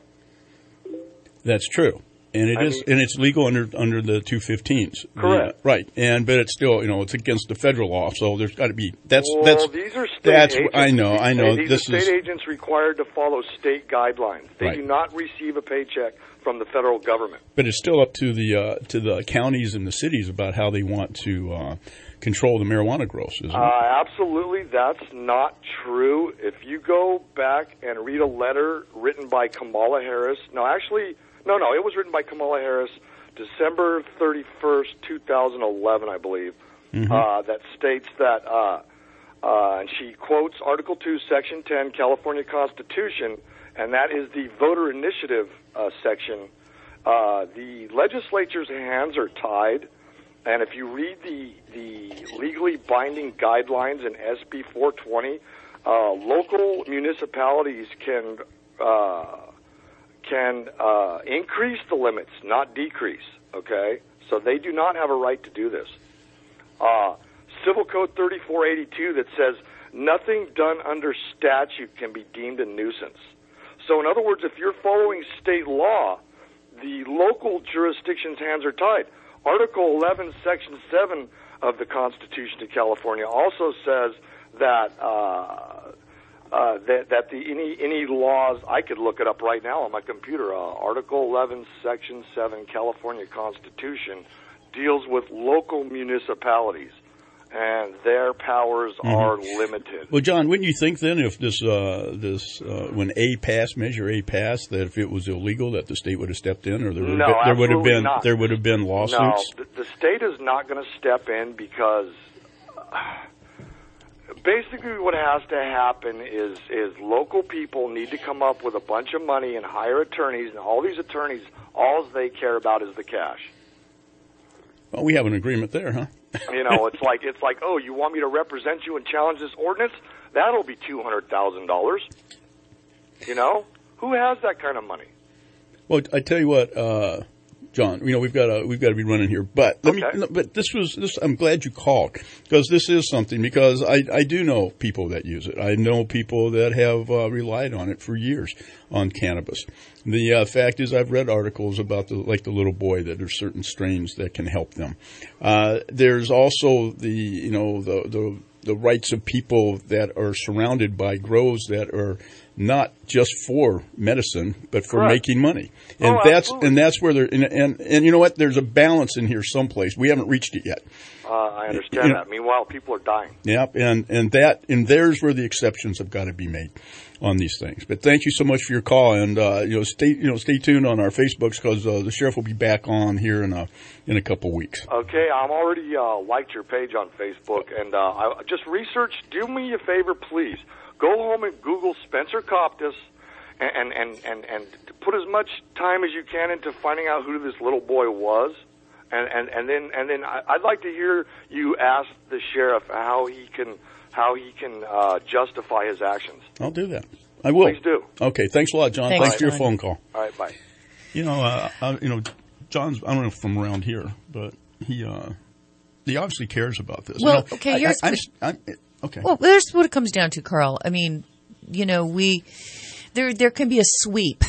That's true. And it I is, mean, and it's legal under under the two fifteens. Correct. Yeah, right. And but it's still, you know, it's against the federal law. So there's got to be. That's well, that's. these are state that's. agents. I know. I know. These this are state is agents required to follow state guidelines. They Right. do not receive a paycheck from the federal government. But it's still up to the uh, to the counties and the cities about how they want to uh, control the marijuana growth, isn't it? Uh, absolutely, that's not true. If you go back and read a letter written by Kamala Harris, no, actually, no, no, it was written by Kamala Harris December thirty-first, two thousand eleven, I believe, Mm-hmm. uh, that states that, uh, uh, and she quotes Article two, Section ten, California Constitution, and that is the voter initiative uh, section. Uh, the legislature's hands are tied, and if you read the, the legally binding guidelines in S B four twenty, uh, local municipalities can uh, can uh, increase the limits, not decrease, okay? So they do not have a right to do this. Uh, Civil Code thirty-four eighty-two that says nothing done under statute can be deemed a nuisance. So in other words, if you're following state law, the local jurisdiction's hands are tied. Article eleven, Section seven of the Constitution of California also says that uh, uh, that, that the any any laws, I could look it up right now on my computer. Uh, Article eleven, Section seven, California Constitution deals with local municipalities, and their powers Mm-hmm. are limited. Well, John, wouldn't you think then, if this uh, this uh, when A passed, Measure A passed, that if it was illegal, that the state would have stepped in, or there would No, have been, there would have absolutely been not. there would have been lawsuits? No, the, the state is not going to step in because uh, basically what has to happen is is local people need to come up with a bunch of money and hire attorneys, and all these attorneys, all they care about is the cash. Well, we have an agreement there, huh? You know, it's like it's like, oh, you want me to represent you and challenge this ordinance? That'll be two hundred thousand dollars. You know, who has that kind of money? Well, I tell you what, uh, John. You know, we've got to we've got to be running here, but let Okay. me. But this was this. I'm glad you called, because this is something. Because I I do know people that use it. I know people that have uh, relied on it for years on cannabis. The uh, fact is, I've read articles about the like the little boy that there's certain strains that can help them. Uh, there's also the you know the the the rights of people that are surrounded by grows that are not just for medicine, but for Correct. making money. And Oh, that's absolutely. and that's where they're and, and and you know what? There's a balance in here someplace. We haven't reached it yet. Uh, I understand You know- that. Meanwhile, people are dying. Yep, and and that and there's where the exceptions have got to be made on these things. But thank you so much for your call, and uh, you know stay you know stay tuned on our Facebooks, because uh, the sheriff will be back on here in a in a couple weeks. Okay, I'm already uh, liked your page on Facebook, and uh, I just research. Do me a favor, please. Go home and Google Spencer Coptis, and and and and put as much time as you can into finding out who this little boy was, and and and then and then I- I'd like to hear you ask the sheriff how he can how he can uh, justify his actions. I'll do that. I will. Please do. Okay, thanks a lot, John. Thanks, Thanks for your John. phone call. All right, bye. You know, uh, uh, you know, John's. I don't know if from around here, but he uh, he obviously cares about this. Well, You know, okay, I- here's- I, I'm, I'm, okay. Well, there's what it comes down to, Carl. I mean, you know, we there there can be a sweep,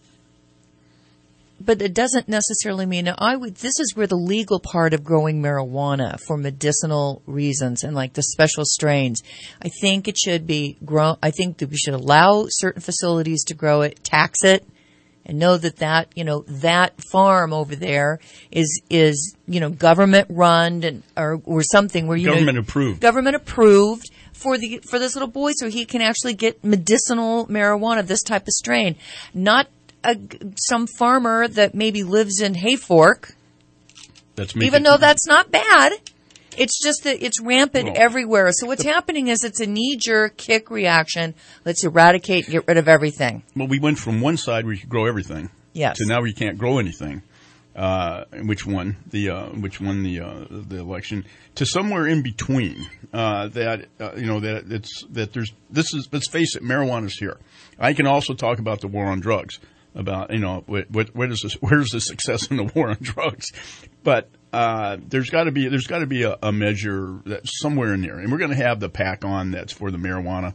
but it doesn't necessarily mean I would. This is where the legal part of growing marijuana for medicinal reasons and like the special strains. I think it should be grown. I think that we should allow certain facilities to grow it, tax it, and know that that you know that farm over there is is you know government run and or or something where you Government know, approved. government approved for the for this little boy, so he can actually get medicinal marijuana, this type of strain, not a, some farmer that maybe lives in Hayfork. That's Even though that's not bad, it's just that it's rampant Well, everywhere. So what's happening is it's a knee-jerk kick reaction. Let's eradicate, get rid of everything. Well, we went from one side where you could grow everything, Yes. to now where you can't grow anything. Uh, which won the uh, which won the uh, the election, to somewhere in between. Uh, that uh, you know that it's that there's this is let's face it, marijuana's here. I can also talk about the war on drugs. About you know what, what where does this, where's the success in the war on drugs? But uh, there's got to be there's got to be a, a measure that somewhere in there, and we're going to have the pack on that's for the marijuana.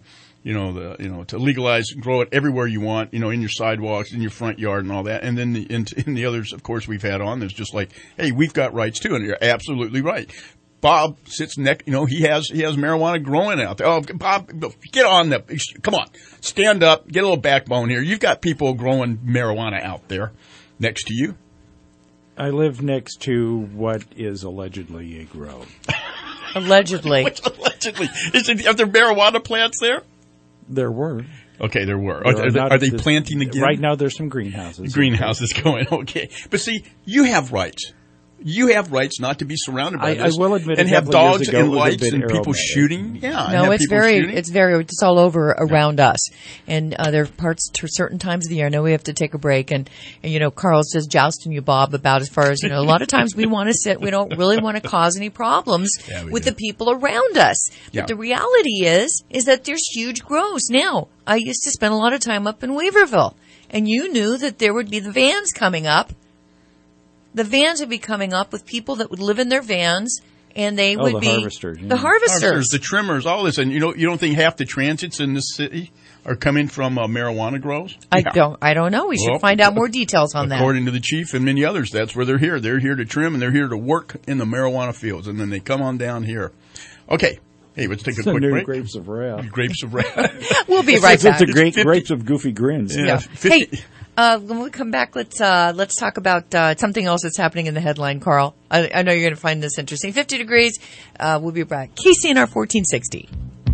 you know, the, you know, to legalize, grow it everywhere you want, you know, in your sidewalks, in your front yard and all that. And then the, in, in the others, of course, we've had on, there's just like, hey, we've got rights too. And you're absolutely right. Bob sits next, you know, he has, he has marijuana growing out there. Oh, Bob, get on the, come on, stand up, get a little backbone here. You've got people growing marijuana out there next to you. I live next to what is allegedly a grow. Allegedly. What's allegedly? Is it, are there marijuana plants there? There were. Okay, there were. There are, are, are, they, are they this, planting again? Right now there's some greenhouses. Greenhouses going, okay. But see, you have rights. You have rights not to be surrounded by I, this. I will admit, and a have couple of dogs years ago, and lights and people aromatic. shooting. Yeah, no, and have it's people very, shooting. it's very, it's all over around us, and uh, there are parts to certain times of the year. I know we have to take a break, and, and you know, Carl's just jousting you, Bob, about as far as you know. A lot of times we want to sit, we don't really want to cause any problems Yeah, we with do. the people around us. Yeah. But the reality is, is that there's huge grows. Now, I used to spend a lot of time up in Weaverville, and you knew that there would be the vans coming up. The vans would be coming up with people that would live in their vans, and they Oh, would the be harvesters, yeah. the harvesters. Harvesters, the trimmers, all this. And you know, you don't think half the transits in this city are coming from uh, marijuana grows? I Yeah. don't. I don't know. We should Well, find out more details on that. According to the chief and many others, that's where they're here. They're here to trim and they're here to work in the marijuana fields, and then they come on down here. Okay. Hey, let's take a It's a quick new break. grapes of wrath. Grapes of wrath. We'll be It's- right it's, back. It's a great It's grapes of goofy grins. Yeah. Yeah. fifty Hey, uh, when we come back, let's uh, let's talk about uh, something else that's happening in the headline, Carl. I, I know you're going to find this interesting. fifty degrees. Uh, we'll be back. K C N R fourteen sixty.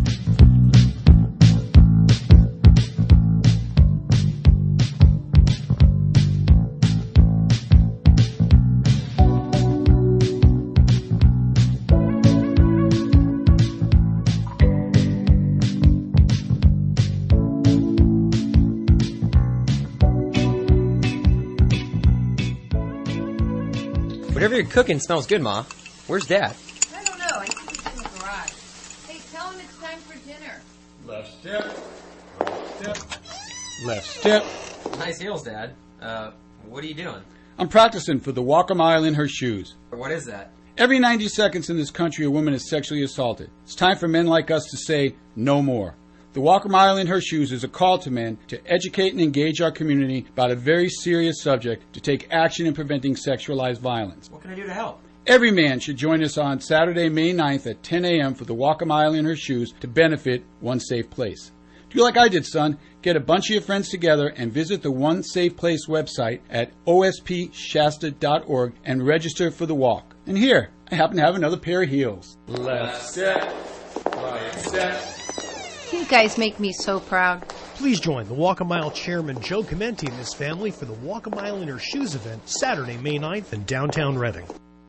Whatever you're cooking smells good, Ma. Where's Dad? I don't know. I think it's in the garage. Hey, tell him it's time for dinner. Left step, right step, left step. Nice heels, Dad. Uh, what are you doing? I'm practicing for the walk a mile in her shoes. What is that? Every ninety seconds in this country, a woman is sexually assaulted. It's time for men like us to say no more. The Walk a Mile in Her Shoes is a call to men to educate and engage our community about a very serious subject to take action in preventing sexualized violence. What can I do to help? Every man should join us on Saturday, May ninth at ten a.m. for the Walk a Mile in Her Shoes to benefit One Safe Place. Do like I did, son. Get a bunch of your friends together and visit the One Safe Place website at O S P Shasta dot org and register for the walk. And here, I happen to have another pair of heels. Left step, right step. You guys make me so proud. Please join the Walk a Mile chairman Joe Commenti and his family for the Walk a Mile in Her Shoes event Saturday, May ninth in downtown Reading.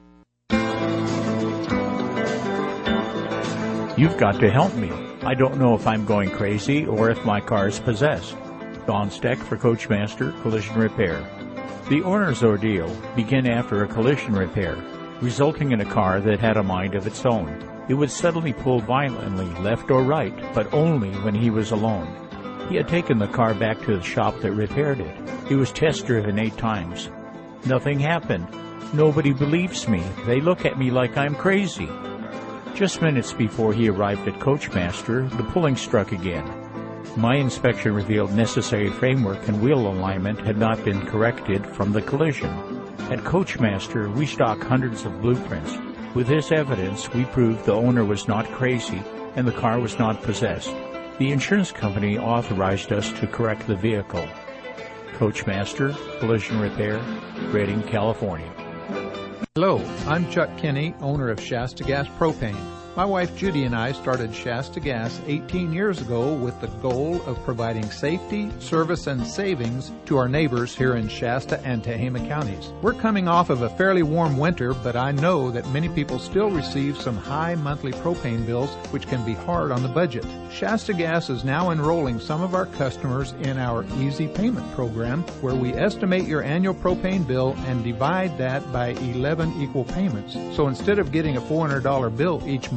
You've got to help me. I don't know if I'm going crazy or if my car's possessed. Don Steck for Coachmaster Collision Repair. The owner's ordeal began after a collision repair, resulting in a car that had a mind of its own. It would suddenly pull violently left or right, but only when he was alone. He had taken the car back to the shop that repaired it. It was test-driven eight times. Nothing happened. Nobody believes me. They look at me like I'm crazy. Just minutes before he arrived at Coachmaster, the pulling struck again. My inspection revealed necessary framework and wheel alignment had not been corrected from the collision. At Coachmaster, we stock hundreds of blueprints. With this evidence, we proved the owner was not crazy and the car was not possessed. The insurance company authorized us to correct the vehicle. Coachmaster, Collision Repair, Redding, California. Hello, I'm Chuck Kinney, owner of Shasta Gas Propane. My wife Judy and I started Shasta Gas eighteen years ago with the goal of providing safety, service, and savings to our neighbors here in Shasta and Tehama counties. We're coming off of a fairly warm winter, but I know that many people still receive some high monthly propane bills, which can be hard on the budget. Shasta Gas is now enrolling some of our customers in our Easy Payment program, where we estimate your annual propane bill and divide that by eleven equal payments. So instead of getting a four hundred dollars bill each month,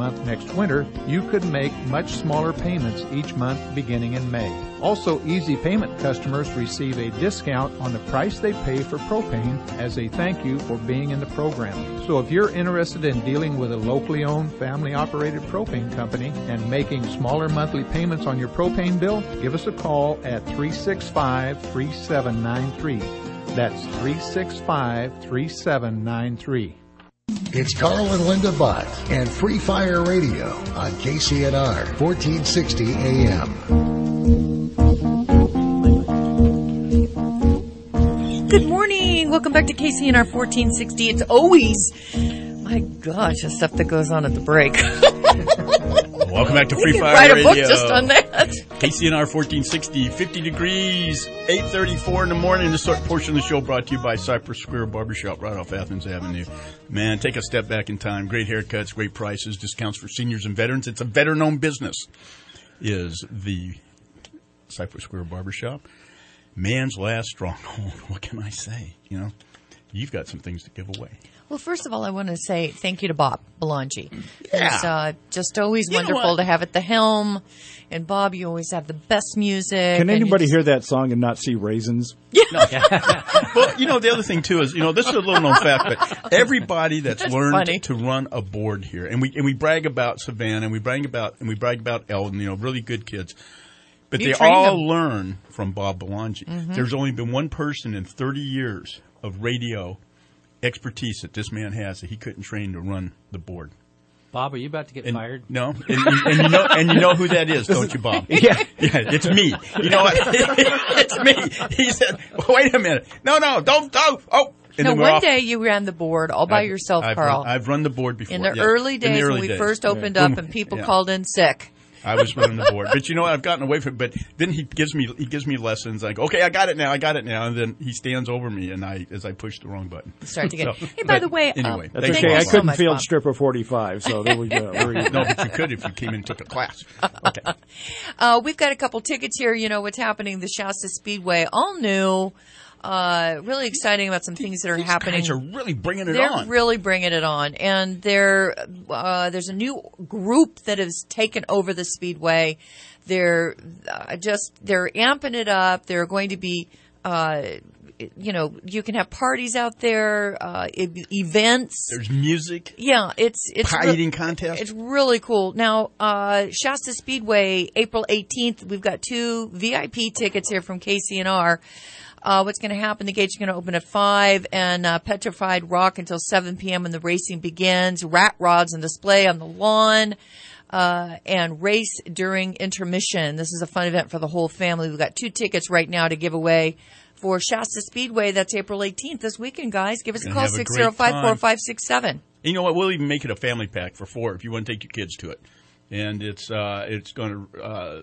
month next winter, you could make much smaller payments each month beginning in May. Also, Easy Payment customers receive a discount on the price they pay for propane as a thank you for being in the program. So if you're interested in dealing with a locally owned, family-operated propane company and making smaller monthly payments on your propane bill, give us a call at three six five, three seven nine three. That's three six five, three seven nine three. It's Carl and Linda Bott and Free Fire Radio on K C N R fourteen sixty A M. Good morning. Welcome back to K C N R fourteen sixty. It's always, my gosh, the stuff that goes on at the break. Welcome back to Free We could Fire write a Radio. book just on that. K C N R fourteen sixty, fifty degrees, eight thirty-four in the morning. This portion of the show brought to you by Cypress Square Barbershop right off Athens Avenue. Man, take a step back in time. Great haircuts, great prices, discounts for seniors and veterans. It's a veteran-owned business, is the Cypress Square Barbershop. Man's last stronghold. What can I say? You know, you've got some things to give away. Well, first of all, I want to say thank you to Bob Belangi. Yeah. It's uh, just always You know wonderful what? to have at the helm. And Bob, you always have the best music. Can and anybody you hear that song and not see raisins? Well, you know, the other thing, too, is, you know, this is a little known fact, but everybody that's, That's learned funny. to run a board here, and we and we brag about Savannah, and we brag about and we brag about Eldon, you know, really good kids. But You they trained all them. learn from Bob Belangi. Mhm. There's only been one person in thirty years of radio expertise that this man has that he couldn't train to run the board. Bob, are you about to get And- fired? No, and, and, and you know, and you know who that is, don't you, Bob? Yeah. yeah, it's me. You know what? It's me. He said, "Wait a minute, no, no, don't, don't, oh." And No, then we're one off. day you ran the board all by I've- yourself, I've Carl. Run, I've run the board before. in the yes. early In days the early when we days. first opened Yeah. up and people Yeah. called in sick. I was running the board, but you know what? I've gotten away from it. But then he gives me he gives me lessons. I go, okay, I got it now. I got it now. And then he stands over me, and I as I push the wrong button. Start to get. So, Hey, by but the way, um, anyway, That's thank okay. you, I Bob. couldn't much, field Bob. strip a forty-five, so there we go. There we go. No, but you could if you came in and took a class. Okay. Uh, we've got a couple tickets here. You know what's happening. The Shasta Speedway, all new. Uh, really exciting about some things that are happening. Guys are really bringing it They're on. really bringing it on, and there, uh, there's a new group that has taken over the Speedway. They're uh, just they're amping it up. They're going to be, uh, you know, you can have parties out there, uh, e- events. There's music. Yeah, it's it's Pie re- eating contest. It's really cool. Now, uh, Shasta Speedway, April eighteenth. We've got two V I P tickets here from K C N R. Uh, what's going to happen? The gates are going to open at five, and uh, Petrified Rock until seven p.m. when the racing begins. Rat rods and display on the lawn, uh, and race during intermission. This is a fun event for the whole family. We've got two tickets right now to give away for Shasta Speedway. That's April eighteenth this weekend, guys. Give us a Gonna call, have a six great zero five, four time. five six seven. You know what? We'll even make it a family pack for four if you want to take your kids to it. And it's uh, it's going to. Uh,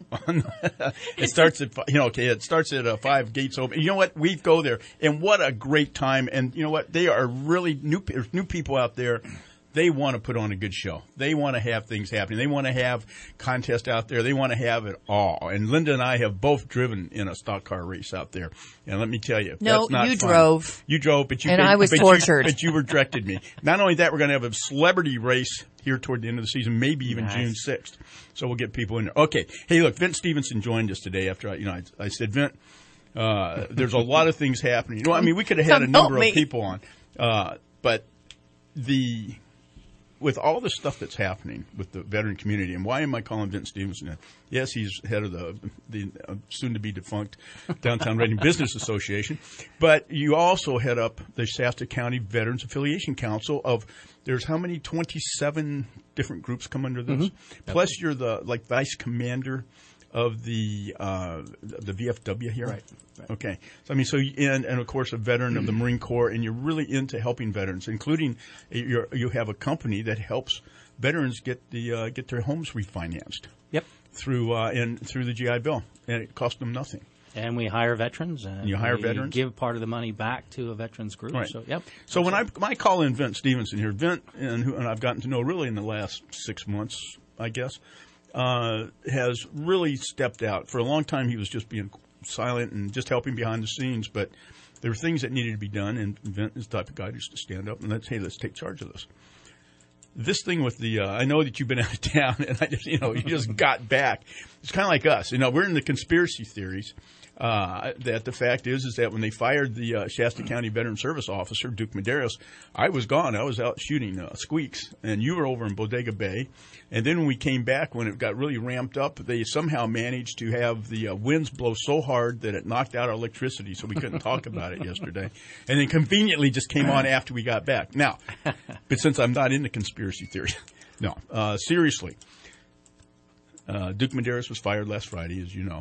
it starts at fi- you know okay it starts at uh, five gates open. You know what, we go there and what a great time. And you know what, they are really new there's new people out there. They want to put on a good show. They want to have things happening. They want to have contests out there. They want to have it all. And Linda and I have both driven in a stock car race out there. And let me tell you, No, that's not you fun. drove. You drove, but you And but, I was but tortured. You, but you were directed me. Not only that, we're going to have a celebrity race here toward the end of the season, maybe even Nice. June sixth. So we'll get people in there. Okay. Hey, look, Vince Stevenson joined us today after I, you know, I, I said, Vint, uh, there's a lot of things happening. You know, I mean, we could have had a Come help number me. of people on, uh, but the with all the stuff that's happening with the veteran community, and why am I calling Vince Stevenson? Yes, he's head of the the uh, soon-to-be defunct Downtown Reading Business Association, but you also head up the Shasta County Veterans Affiliation Council. Of there's how many twenty-seven different groups come under this? Mm-hmm. Plus, you're the like vice commander of the uh, the V F W here, Right, right. Okay, so I mean, so you, and and of course a veteran of the Marine Corps, and you're really into helping veterans, including you're, you have a company that helps veterans get the uh, get their homes refinanced. Yep. Through uh, and through the G I Bill, and it costs them nothing. And we hire veterans, and You hire we veterans? give part of the money back to a veterans group. Right. So, yep. So when I when I call in Vince Stevenson here, Vint, and who and I've gotten to know really in the last six months, I guess, uh, has really stepped out. For a long time, he was just being silent and just helping behind the scenes, but there were things that needed to be done, and Vint is the type of guy just to stand up and let's hey, let's take charge of this. this thing with the, uh, I know that you've been out of town, and I just, you know, you just got back. It's kind of like us. You know, we're in the conspiracy theories. Uh, that the fact is, is that when they fired the uh, Shasta County Veteran Service Officer, Duke Medeiros, I was gone. I was out shooting uh, squeaks, and you were over in Bodega Bay. And then when we came back, when it got really ramped up, they somehow managed to have the uh, winds blow so hard that it knocked out our electricity, so we couldn't talk about it yesterday. And then conveniently just came on after we got back. Now, but since I'm not into conspiracy theories, no, uh, seriously, uh, Duke Medeiros was fired last Friday, as you know.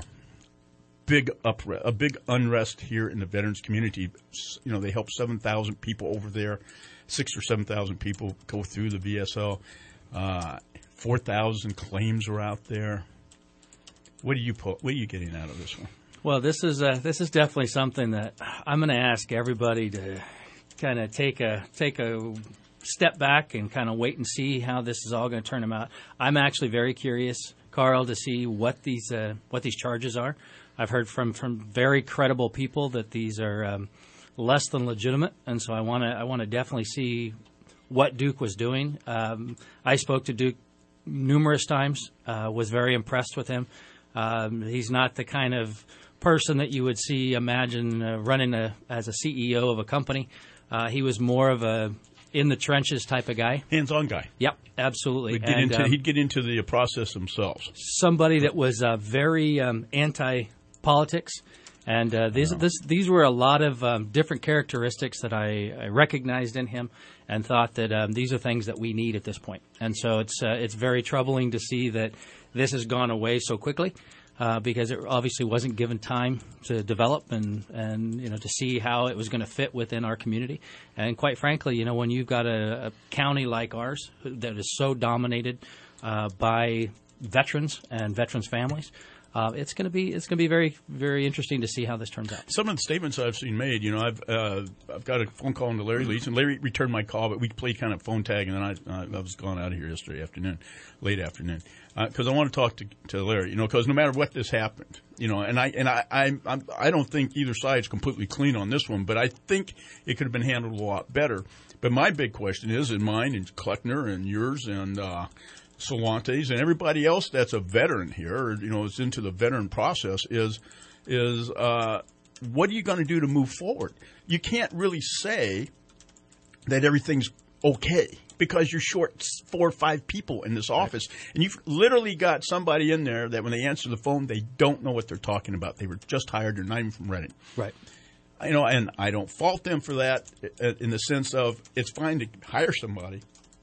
Big upre- a big unrest here in the veterans community. You know, they helped seven thousand people over there. Six or seven thousand people go through the V S O. Uh, Four thousand claims are out there. What are you po- What are you getting out of this one? Well, this is uh, this is definitely something that I'm going to ask everybody to kind of take a take a step back and kind of wait and see how this is all going to turn out. I'm actually very curious, Carl, to see what these uh, what these charges are. I've heard from, from very credible people that these are um, less than legitimate, and so I want to I want to definitely see what Duke was doing. Um, I spoke to Duke numerous times, uh, was very impressed with him. Um, he's not the kind of person that you would see, imagine, uh, running a, as a C E O of a company. Uh, he was more of a in-the-trenches type of guy. Hands-on guy. Yep, absolutely. We'd get and, into, um, he'd get into the process themselves. Somebody that was uh, very um, anti-politics. And uh, these this, these were a lot of um, different characteristics that I, I recognized in him and thought that um, these are things that we need at this point. And so it's uh, it's very troubling to see that this has gone away so quickly uh, because it obviously wasn't given time to develop and, and you know to see how it was going to fit within our community. And quite frankly, you know, when you've got a, a county like ours that is so dominated uh, by veterans and veterans' families, Uh, it's going to be it's going to be very very interesting to see how this turns out. Some of the statements I've seen made, you know, I've uh, I've got a phone call into Larry Leeds, and Larry returned my call, but we played kind of phone tag, and then I uh, I was gone out of here yesterday afternoon, late afternoon, because uh, I want to talk to to Larry, you know, because no matter what this happened, you know, and I and I I I'm, I don't think either side is completely clean on this one, but I think it could have been handled a lot better. But my big question is, in mine and Kleckner and yours and uh, Solantes and everybody else that's a veteran here, or, you know, is into the veteran process, is is uh, what are you going to do to move forward? You can't really say that everything's okay because you're short four or five people in this office, and you've literally got somebody in there that when they answer the phone, they don't know what they're talking about. They were just hired; they're not even from Reading. Right. You know, and I don't fault them for that in the sense of it's fine to hire somebody,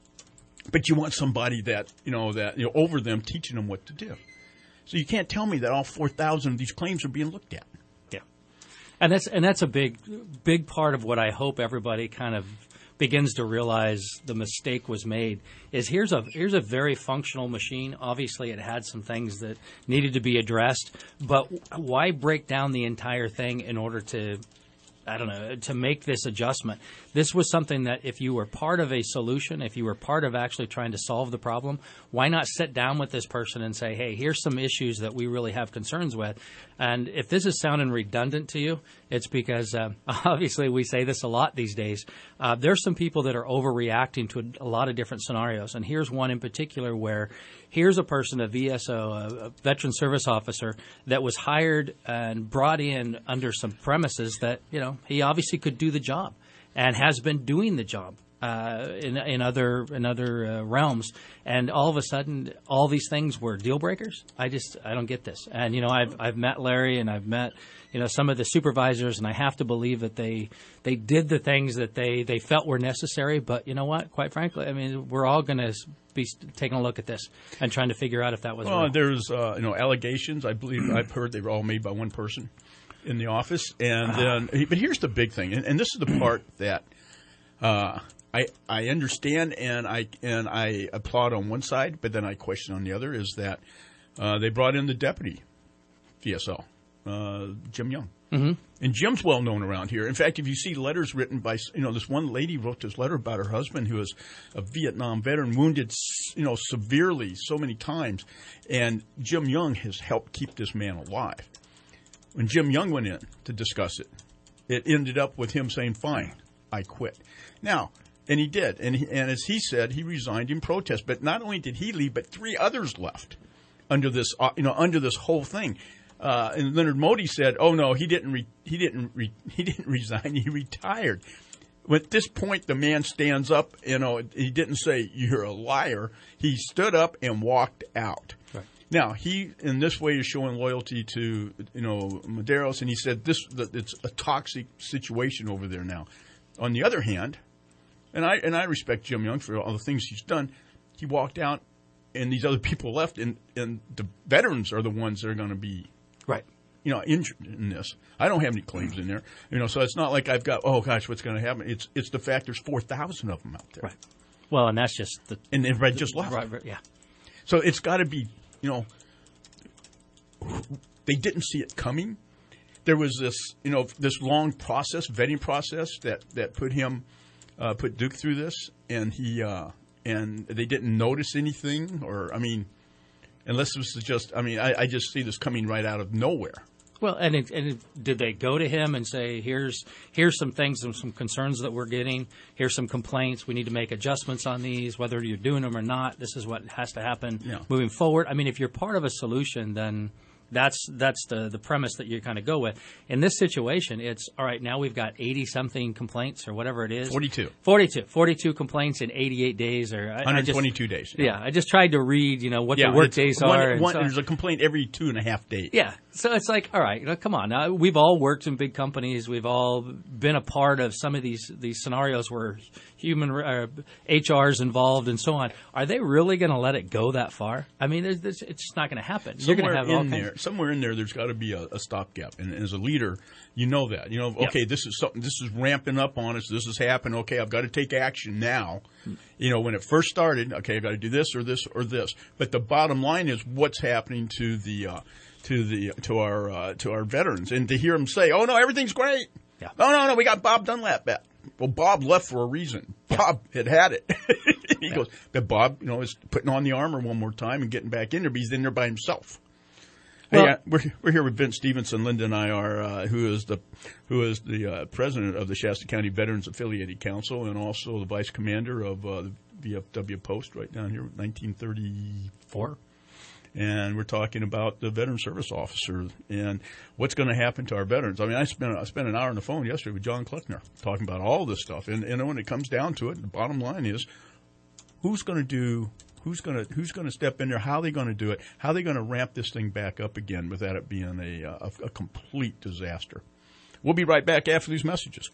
but you want somebody that, you know, that, you know, over them teaching them what to do. So you can't tell me that all four thousand of these claims are being looked at. Yeah. And that's and that's a big big part of what I hope everybody kind of begins to realize the mistake was made is here's a here's a very functional machine. Obviously it had some things that needed to be addressed, but why break down the entire thing in order to I don't know, to make this adjustment? This was something that if you were part of a solution, if you were part of actually trying to solve the problem, why not sit down with this person and say, hey, here's some issues that we really have concerns with. And if this is sounding redundant to you, it's because uh, obviously we say this a lot these days. Uh, there's some people that are overreacting to a, a lot of different scenarios. And here's one in particular where here's a person, a V S O, a, a veteran service officer, that was hired and brought in under some premises that, you know, he obviously could do the job and has been doing the job uh, in, in other in other uh, realms. And all of a sudden, all these things were deal breakers. I just I don't get this. And you know, I've I've met Larry and I've met you know some of the supervisors, and I have to believe that they they did the things that they, they felt were necessary. But you know what? Quite frankly, I mean, we're all going to be taking a look at this and trying to figure out if that was well, wrong. There's uh, you know allegations. I believe I've heard they were all made by one person in the office, and then but here's the big thing, and, and this is the part that uh, I I understand and I and I applaud on one side, but then I question on the other is that uh, they brought in the deputy V S O, uh, Jim Young. Mm-hmm. And Jim's well known around here. In fact, if you see letters written by, you know, this one lady wrote this letter about her husband who is a Vietnam veteran, wounded, you know, severely so many times. And Jim Young has helped keep this man alive. When Jim Young went in to discuss it, it ended up with him saying, fine, I quit. Now, And he did. And, he, and as he said, he resigned in protest. But not only did he leave, but three others left under this, uh, you know, under this whole thing. Uh, and Leonard Modi said, "Oh no, he didn't. Re- he didn't. Re- he didn't resign. He retired." At this point, the man stands up. You know, he didn't say you're a liar. He stood up and walked out. Right. Now he, in this way, is showing loyalty to you know Medeiros, and he said this that it's a toxic situation over there now. On the other hand, and I and I respect Jim Young for all the things he's done. He walked out, and these other people left, and and the veterans are the ones that are going to be. Right. You know, injured in this. I don't have any claims in there. You know, so it's not like I've got, oh, gosh, what's going to happen? It's it's the fact there's four thousand of them out there. Right. Well, and that's just the... And everybody the, just left. Right, right, yeah. So it's got to be, you know, they didn't see it coming. There was this, you know, this long process, vetting process that, that put him, uh, put Duke through this, and he, uh, and they didn't notice anything, or, I mean... Unless this is just, I mean, I, I just see this coming right out of nowhere. Well, and, it, and it, did they go to him and say, here's here's some things, some, some concerns that we're getting, here's some complaints, we need to make adjustments on these, whether you're doing them or not, this is what has to happen yeah. moving forward. I mean, if you're part of a solution, then that's that's the, the premise that you kind of go with. In this situation, it's, all right, now we've got eighty-something complaints or whatever it is. forty-two. forty-two. forty-two complaints in eighty-eight days. Or I, one hundred twenty-two I just, days. Yeah. yeah, I just tried to read, you know, what yeah, the work days one, are. And one, so there's a complaint every two and a half days. Yeah. So it's like, all right, you know, come on. Now, we've all worked in big companies. We've all been a part of some of these, these scenarios where human uh, H R is involved and so on. Are they really going to let it go that far? I mean, it's, it's just not going to happen. Somewhere You're going to have all in kinds there, somewhere in there, there's got to be a, a stopgap. And as a leader, you know that. You know, okay, yep. this is something. This is ramping up on us. This has happened. Okay, I've got to take action now. You know, when it first started, okay, I've got to do this or this or this. But the bottom line is what's happening to the uh, to the to our uh, to our veterans, and to hear them say, "Oh no, everything's great." Yeah. No, no, no, we got Bob Dunlap back. Well, Bob left for a reason. Bob had had it. he yeah. goes, but Bob, you know, is putting on the armor one more time and getting back in there, but he's in there by himself. Well, hey, uh, we're we're here with Vince Stevenson. Linda and I are uh, who is the who is the uh, president of the Shasta County Veterans Affiliated Council, and also the vice commander of uh, the V F W Post right down here, nineteen thirty-four. And we're talking about the veteran service officer and what's going to happen to our veterans. I mean, I spent I spent an hour on the phone yesterday with John Kleckner talking about all this stuff. And, and when it comes down to it, the bottom line is who's going to do who's going to who's going to step in there? How are they going to do it? How are they going to ramp this thing back up again without it being a, a, a complete disaster? We'll be right back after these messages.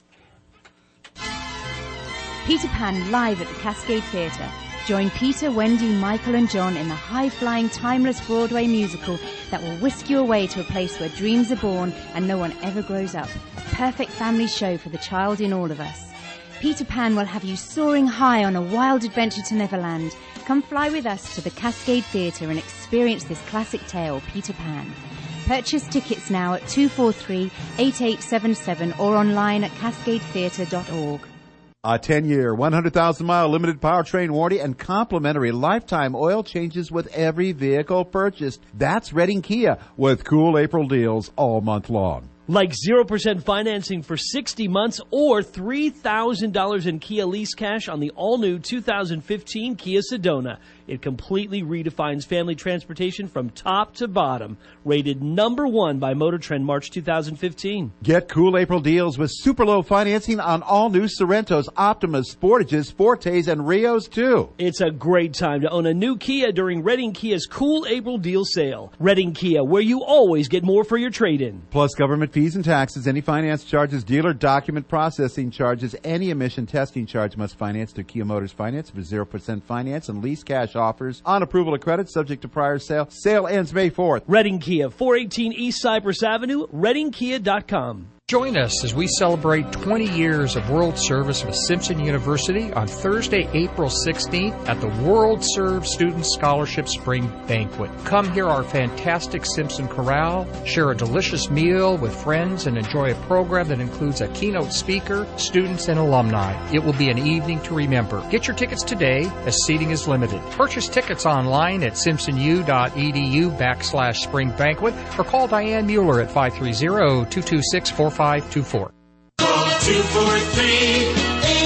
Peter Pan live at the Cascade Theatre. Join Peter, Wendy, Michael and John in the high-flying, timeless Broadway musical that will whisk you away to a place where dreams are born and no one ever grows up. A perfect family show for the child in all of us. Peter Pan will have you soaring high on a wild adventure to Neverland. Come fly with us to the Cascade Theatre and experience this classic tale, Peter Pan. Purchase tickets now at two four three, eight eight seven seven or online at cascade theatre dot org. A ten-year, one hundred thousand mile limited powertrain warranty and complimentary lifetime oil changes with every vehicle purchased. That's Redding Kia with cool April deals all month long. Like zero percent financing for sixty months or three thousand dollars in Kia lease cash on the all-new two thousand fifteen Kia Sedona. It completely redefines family transportation from top to bottom. Rated number one by Motor Trend March two thousand fifteen. Get cool April deals with super low financing on all new Sorrentos, Optimas, Sportages, Fortes, and Rios too. It's a great time to own a new Kia during Redding Kia's cool April deal sale. Redding Kia, where you always get more for your trade-in. Plus government fees and taxes, any finance charges, dealer document processing charges, any emission testing charge must finance through Kia Motors Finance for zero percent finance and lease cash offers on approval of credit subject to prior sale. Sale ends May fourth. Redding Kia, four eighteen East Cypress Avenue, redding kia dot com. Join us as we celebrate twenty years of World Service with Simpson University on Thursday, April sixteenth at the World Serve Student Scholarship Spring Banquet. Come hear our fantastic Simpson Chorale, share a delicious meal with friends, and enjoy a program that includes a keynote speaker, students, and alumni. It will be an evening to remember. Get your tickets today as seating is limited. Purchase tickets online at simpsonu.edu backslash spring banquet or call Diane Mueller at five three zero, two two six, four five two four. Call two four three, eight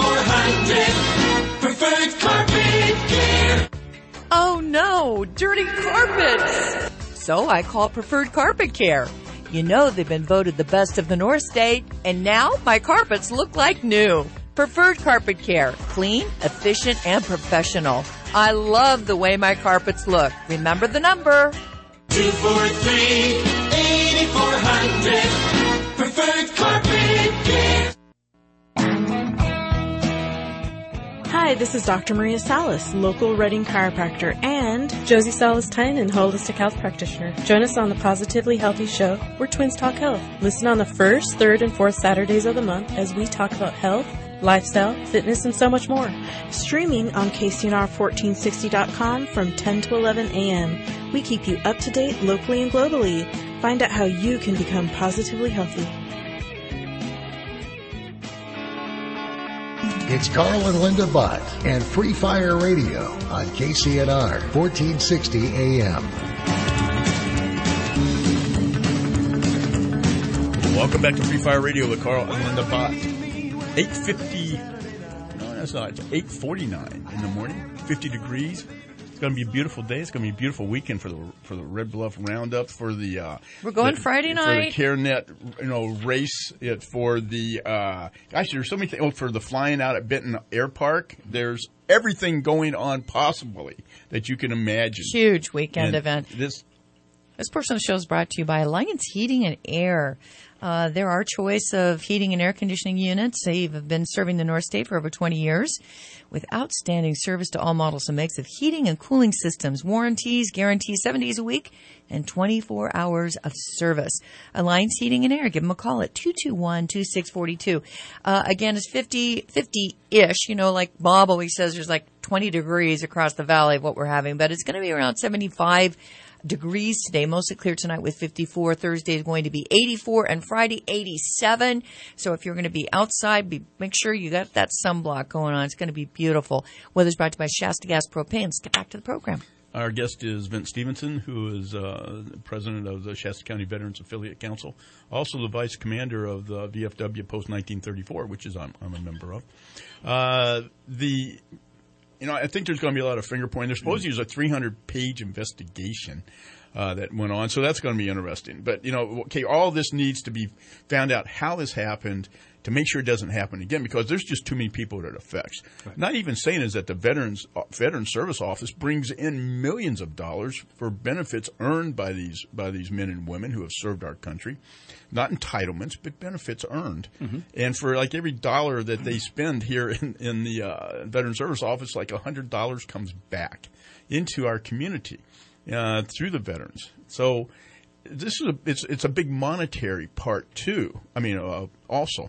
eighty-four hundred Preferred Carpet Care. Oh no, dirty carpets! So I call Preferred Carpet Care. You know they've been voted the best of the North State, and now my carpets look like new. Preferred Carpet Care. Clean, efficient, and professional. I love the way my carpets look. Remember the number. two four three, eighty-four hundred Preferred Carpet Care. Hi, this is Doctor Maria Salas, local Reading chiropractor, and Josie Salas-Tynan, holistic health practitioner. Join us on the Positively Healthy Show, where twins talk health. Listen on the first, third, and fourth Saturdays of the month as we talk about health, lifestyle, fitness, and so much more. Streaming on K C N R fourteen sixty dot com from ten to eleven a.m. We keep you up to date locally and globally. Find out how you can become positively healthy. It's Carl and Linda Butt and Free Fire Radio on K C N R fourteen sixty A M. Welcome back to Free Fire Radio with Carl and Linda Butt. eight fifty, no, that's not, it's eight forty-nine in the morning, fifty degrees. It's going to be a beautiful day. It's going to be a beautiful weekend for the for the Red Bluff Roundup, for the uh, We're going the, Friday night. for the CareNet, you know, race. It for the uh, gosh, there's so many things. Oh, for the flying out at Benton Air Park. There's everything going on possibly that you can imagine. Huge weekend And event. This This portion of the show is brought to you by Alliance Heating and Air. Uh, they're our choice of heating and air conditioning units. They've been serving the North State for over twenty years with outstanding service to all models and makes of heating and cooling systems, warranties, guarantees seven days a week, and twenty-four hours of service. Alliance Heating and Air. Give them a call at two two one, two six four two. Uh, again, it's fifty, fifty-ish. You know, like Bob always says, there's like twenty degrees across the valley of what we're having, but it's going to be around seventy-five degrees today, mostly clear tonight with fifty-four. Thursday is going to be eighty-four, and Friday eighty-seven. So if you're going to be outside, be, make sure you got that sunblock going on. It's going to be beautiful. Weather's brought to you by Shasta Gas Propane. Let's get back to the program. Our guest is Vince Stevenson, who is uh, president of the Shasta County Veterans Affiliate Council, also the vice commander of the V F W Post nineteen thirty-four, which is I'm, I'm a member of. Uh, the You know, I think there's going to be a lot of finger pointing. There's supposed to use a three hundred page investigation uh, that went on, so that's going to be interesting. But, you know, okay, all this needs to be found out how this happened to make sure it doesn't happen again, because there's just too many people that it affects. Right. Not even saying is that the Veterans Veteran Service Office brings in millions of dollars for benefits earned by these by these men and women who have served our country. Not entitlements, but benefits earned. Mm-hmm. And for like every dollar that they spend here in, in the uh, Veteran Service Office, like one hundred dollars comes back into our community uh, through the veterans. So this is a, it's it's a big monetary part too. I mean, uh, also,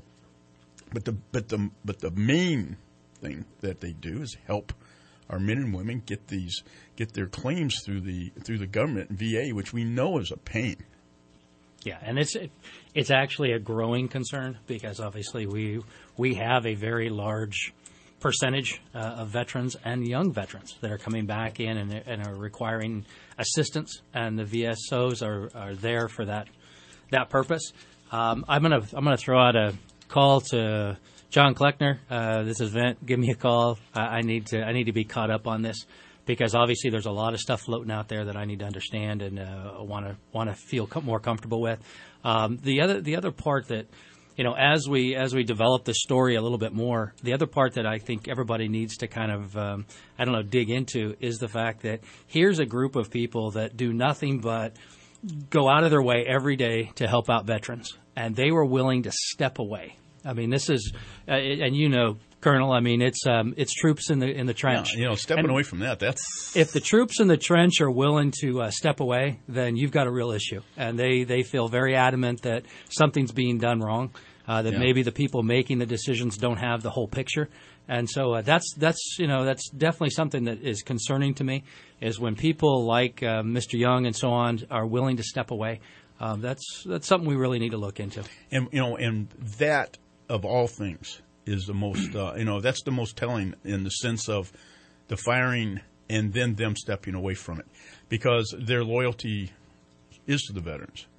but the but the but the main thing that they do is help our men and women get these get their claims through the through the government and V A, which we know is a pain. Yeah, and it's it's actually a growing concern because obviously we we have a very large percentage uh, of veterans and young veterans that are coming back in and, and are requiring assistance, and the V S Os are, are there for that that purpose. Um, I'm gonna I'm gonna throw out a call to John Kleckner. Uh, this event, give me a call. I, I need to I need to be caught up on this, because obviously there's a lot of stuff floating out there that I need to understand and want to want to feel com- more comfortable with. Um, the other the other part that, you know, as we as we develop the story a little bit more, the other part that I think everybody needs to kind of um, I don't know dig into is the fact that here's a group of people that do nothing but go out of their way every day to help out veterans, and they were willing to step away. I mean, this is uh, and you know. Colonel, I mean, it's um, it's troops in the in the trench. Yeah, you know, stepping and away from that, that's... If the troops in the trench are willing to uh, step away, then you've got a real issue. And they, they feel very adamant that something's being done wrong, uh, that yeah. maybe the people making the decisions don't have the whole picture. And so uh, that's, that's you know, that's definitely something that is concerning to me, is when people like uh, Mister Young and so on are willing to step away. Um, that's that's something we really need to look into. And, you know, and that, of all things, is the most, uh, you know, that's the most telling in the sense of the firing and then them stepping away from it, because their loyalty is to the veterans.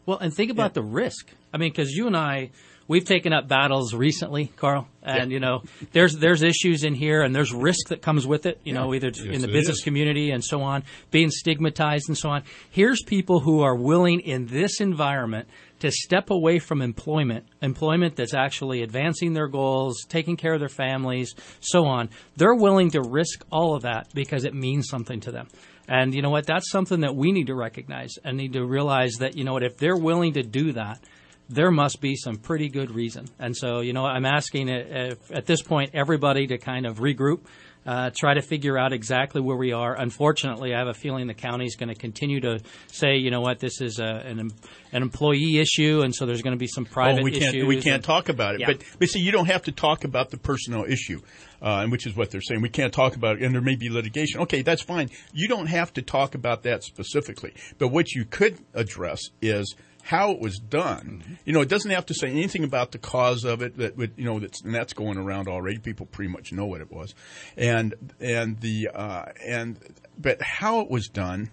Well, and think about yeah. the risk. I mean, because you and I, we've taken up battles recently, Carl, and, yeah. you know, there's there's issues in here, and there's risk that comes with it, you yeah. know, either yes, in the business is. community and so on, being stigmatized and so on. Here's people who are willing in this environment to step away from employment, employment that's actually advancing their goals, taking care of their families, so on. They're willing to risk all of that because it means something to them. And you know what? That's something that we need to recognize and need to realize that, you know what, if they're willing to do that, there must be some pretty good reason. And so, you know, I'm asking uh, at this point everybody to kind of regroup, uh, try to figure out exactly where we are. Unfortunately, I have a feeling the county is going to continue to say, you know what, this is a, an an employee issue, and so there's going to be some private oh, we can't, issues. We can't and, talk about it. Yeah. But, but see, you don't have to talk about the personnel issue, uh, and which is what they're saying. We can't talk about it, and there may be litigation. Okay, that's fine. You don't have to talk about that specifically. But what you could address is how it was done. Mm-hmm. You know, it doesn't have to say anything about the cause of it. That would, you know, that's and that's going around already. People pretty much know what it was, and and the uh, and but how it was done,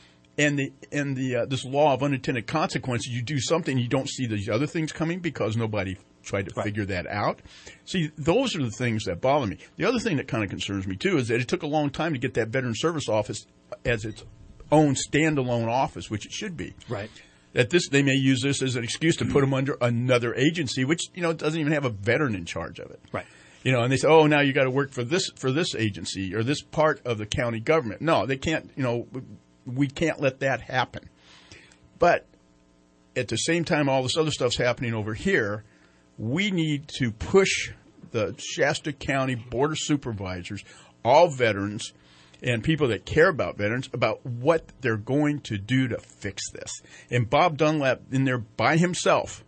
and the and the uh, this law of unintended consequences. You do something, you don't see these other things coming because nobody tried to right. figure that out. See, those are the things that bother me. The other thing that kind of concerns me too is that it took a long time to get that Veteran Service Office as its own standalone office, which it should be. Right. That this, they may use this as an excuse to put them under another agency, which, you know, doesn't even have a veteran in charge of it. Right. You know, and they say, oh, now you got to work for this for this agency or this part of the county government. No, they can't. You know, we can't let that happen. But at the same time, all this other stuff's happening over here. We need to push the Shasta County Board of Supervisors, all veterans, and people that care about veterans, about what they're going to do to fix this. And Bob Dunlap in there by himself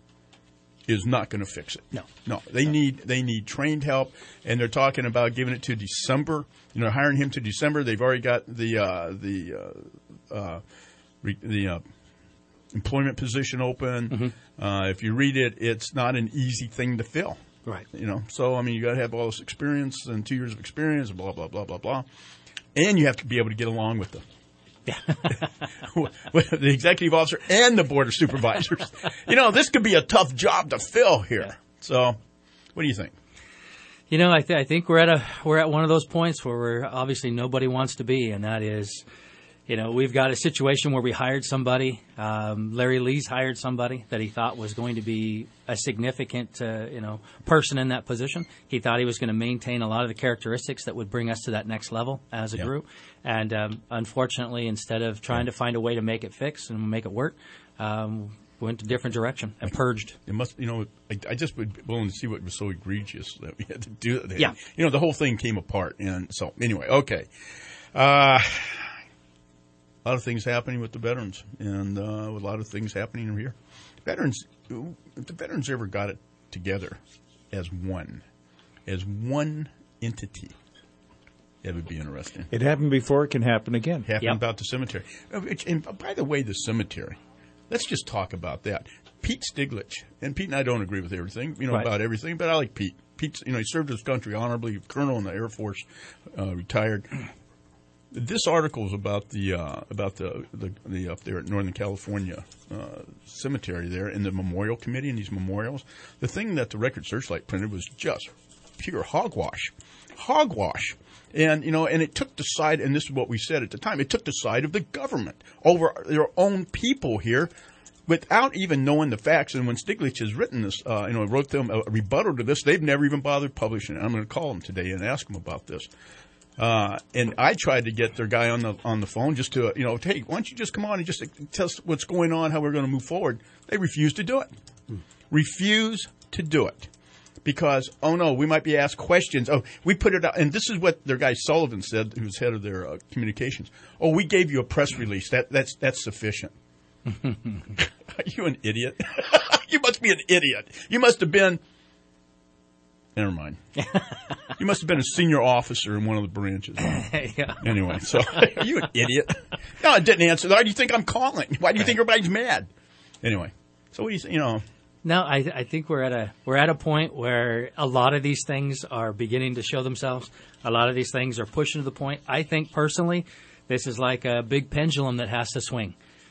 is not going to fix it. No. No. They no. need they need trained help, and they're talking about giving it to December. You know, hiring him to December. They've already got the uh, the uh, uh, re- the uh, employment position open. Mm-hmm. Uh, if you read it, it's not an easy thing to fill. Right. You know, so I mean, you got to have all this experience and two years of experience, blah blah blah blah blah. And you have to be able to get along with them. Yeah. With the executive officer and the board of supervisors. You know, this could be a tough job to fill here. Yeah. So, what do you think? You know, I, th- I think we're at a we're at one of those points where we're obviously nobody wants to be, and that is, you know, we've got a situation where we hired somebody. Um, Larry Lees hired somebody that he thought was going to be a significant, uh, you know, person in that position. He thought he was going to maintain a lot of the characteristics that would bring us to that next level as a yep. group. And um, unfortunately, instead of trying to find a way to make it fix and make it work, um, went a different direction and purged. It must, you know, I, I just would be willing to see what was so egregious that we had to do that. Yeah. You know, the whole thing came apart. And so, anyway, okay. Uh, a lot of things happening with the veterans, and uh, a lot of things happening over here. Veterans, if the veterans ever got it together as one, as one entity, that would be interesting. It happened before; it can happen again. Happened yep. about the cemetery. And by the way, the cemetery. Let's just talk about that. Pete Stiglich, and Pete and I don't agree with everything, you know, right. about everything, but I like Pete. Pete's, you know, he served his country honorably, colonel in the Air Force, uh, retired. This article is about the uh, about the, the the up there at Northern California uh, cemetery there in the memorial committee and these memorials. The thing that the Record Searchlight printed was just pure hogwash, hogwash, and you know, and it took the side. And this is what we said at the time. It took the side of the government over their own people here, without even knowing the facts. And when Stiglich has written this, uh, you know, wrote them a rebuttal to this, they've never even bothered publishing it. I'm going to call them today and ask them about this. Uh, and I tried to get their guy on the on the phone just to, you know, hey, why don't you just come on and just tell us what's going on, how we're going to move forward. They refused to do it. Hmm. Refuse to do it. Because, oh, no, we might be asked questions. Oh, we put it out. And this is what their guy Sullivan said, who's head of their uh, communications. Oh, we gave you a press release. That That's that's sufficient. Are you an idiot? You must be an idiot. You must have been... Never mind. You must have been a senior officer in one of the branches. Yeah. Anyway, so are you an idiot? No, I didn't answer. Why do you think I'm calling? Why do you think everybody's mad? Anyway, so what do you, you know. No, I, I think we're at a we're at a point where a lot of these things are beginning to show themselves. A lot of these things are pushing to the point. I think personally, this is like a big pendulum that has to swing.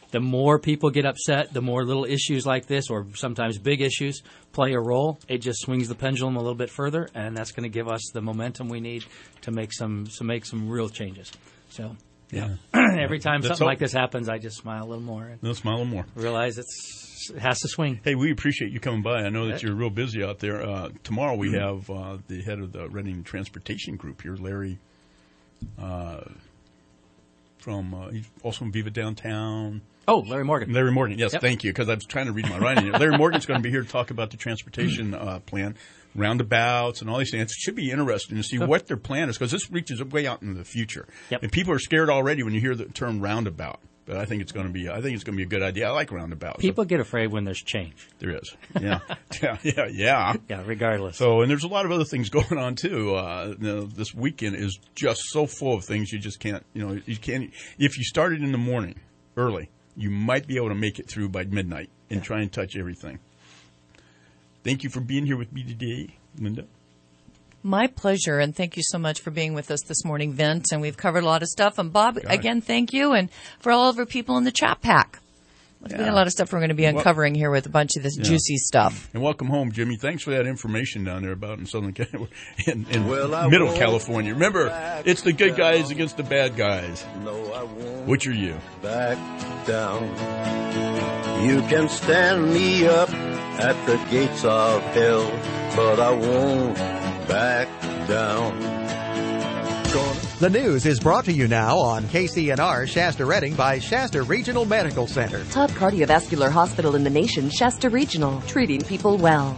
the more people get upset, the more little issues like this, or sometimes big issues, play a role. It just swings the pendulum a little bit further, and that's going to give us the momentum we need to make some to make some real changes. So, yeah, every time That's something all. like this happens, I just smile a little more. And No, smile a little more. Realize it's it has to swing. Hey, we appreciate you coming by. I know that Yeah. you're real busy out there. Uh, tomorrow we Mhm. have uh, the head of the Reading Transportation Group here, Larry, uh, from uh, he's also from Viva Downtown. Oh, Larry Morgan. Larry Morgan, yes, Yep. thank you, because I was trying to read my writing. Larry Morgan's going to be here to talk about the transportation uh, plan, roundabouts, and all these things. It should be interesting to see Sure. what their plan is, because this reaches way out into the future. Yep. And people are scared already when you hear the term roundabout. But I think it's going to be. I think it's going to be a good idea. I like roundabouts. People get afraid when there's change. There is. Yeah. yeah. Yeah. Yeah. Yeah. Regardless. So, and there's a lot of other things going on too. Uh, you know, this weekend is just so full of things you just can't. You know, you can't. If you started in the morning early, you might be able to make it through by midnight and try and touch everything. Thank you for being here with me today, Linda. My pleasure, and thank you so much for being with us this morning, Vint. And we've covered a lot of stuff. And Bob, Got it. again, thank you, and for all of our people in the chat pack. There's been Yeah. a lot of stuff we're going to be Well- uncovering here with a bunch of this Yeah. juicy stuff. And welcome home, Jimmy. Thanks for that information down there about in Southern California, in, in Well, I Middle won't California. Remember, it's the good guys against the bad guys. No, I won't Which are you? back down. You can stand me up at the gates of hell, but I won't back down. Gonna The news is brought to you now on K C N R Shasta Redding by Shasta Regional Medical Center. Top cardiovascular hospital in the nation, Shasta Regional, treating people well.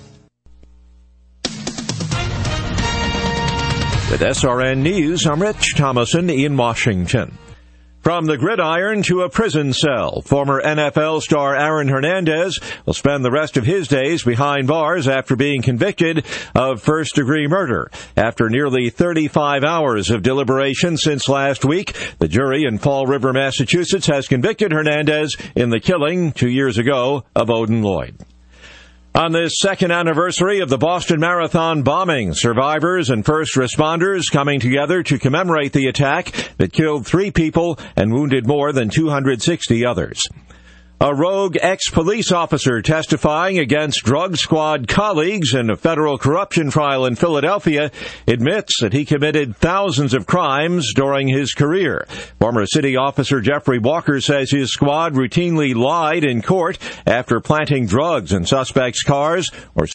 With S R N News, I'm Rich Thomason in Washington. From the gridiron to a prison cell, former N F L star Aaron Hernandez will spend the rest of his days behind bars after being convicted of first-degree murder. After nearly thirty-five hours of deliberation since last week, the jury in Fall River, Massachusetts, has convicted Hernandez in the killing two years ago of Odin Lloyd. On this second anniversary of the Boston Marathon bombing, survivors and first responders coming together to commemorate the attack that killed three people and wounded more than two hundred sixty others. A rogue ex-police officer testifying against drug squad colleagues in a federal corruption trial in Philadelphia admits that he committed thousands of crimes during his career. Former city officer Jeffrey Walker says his squad routinely lied in court after planting drugs in suspects' cars or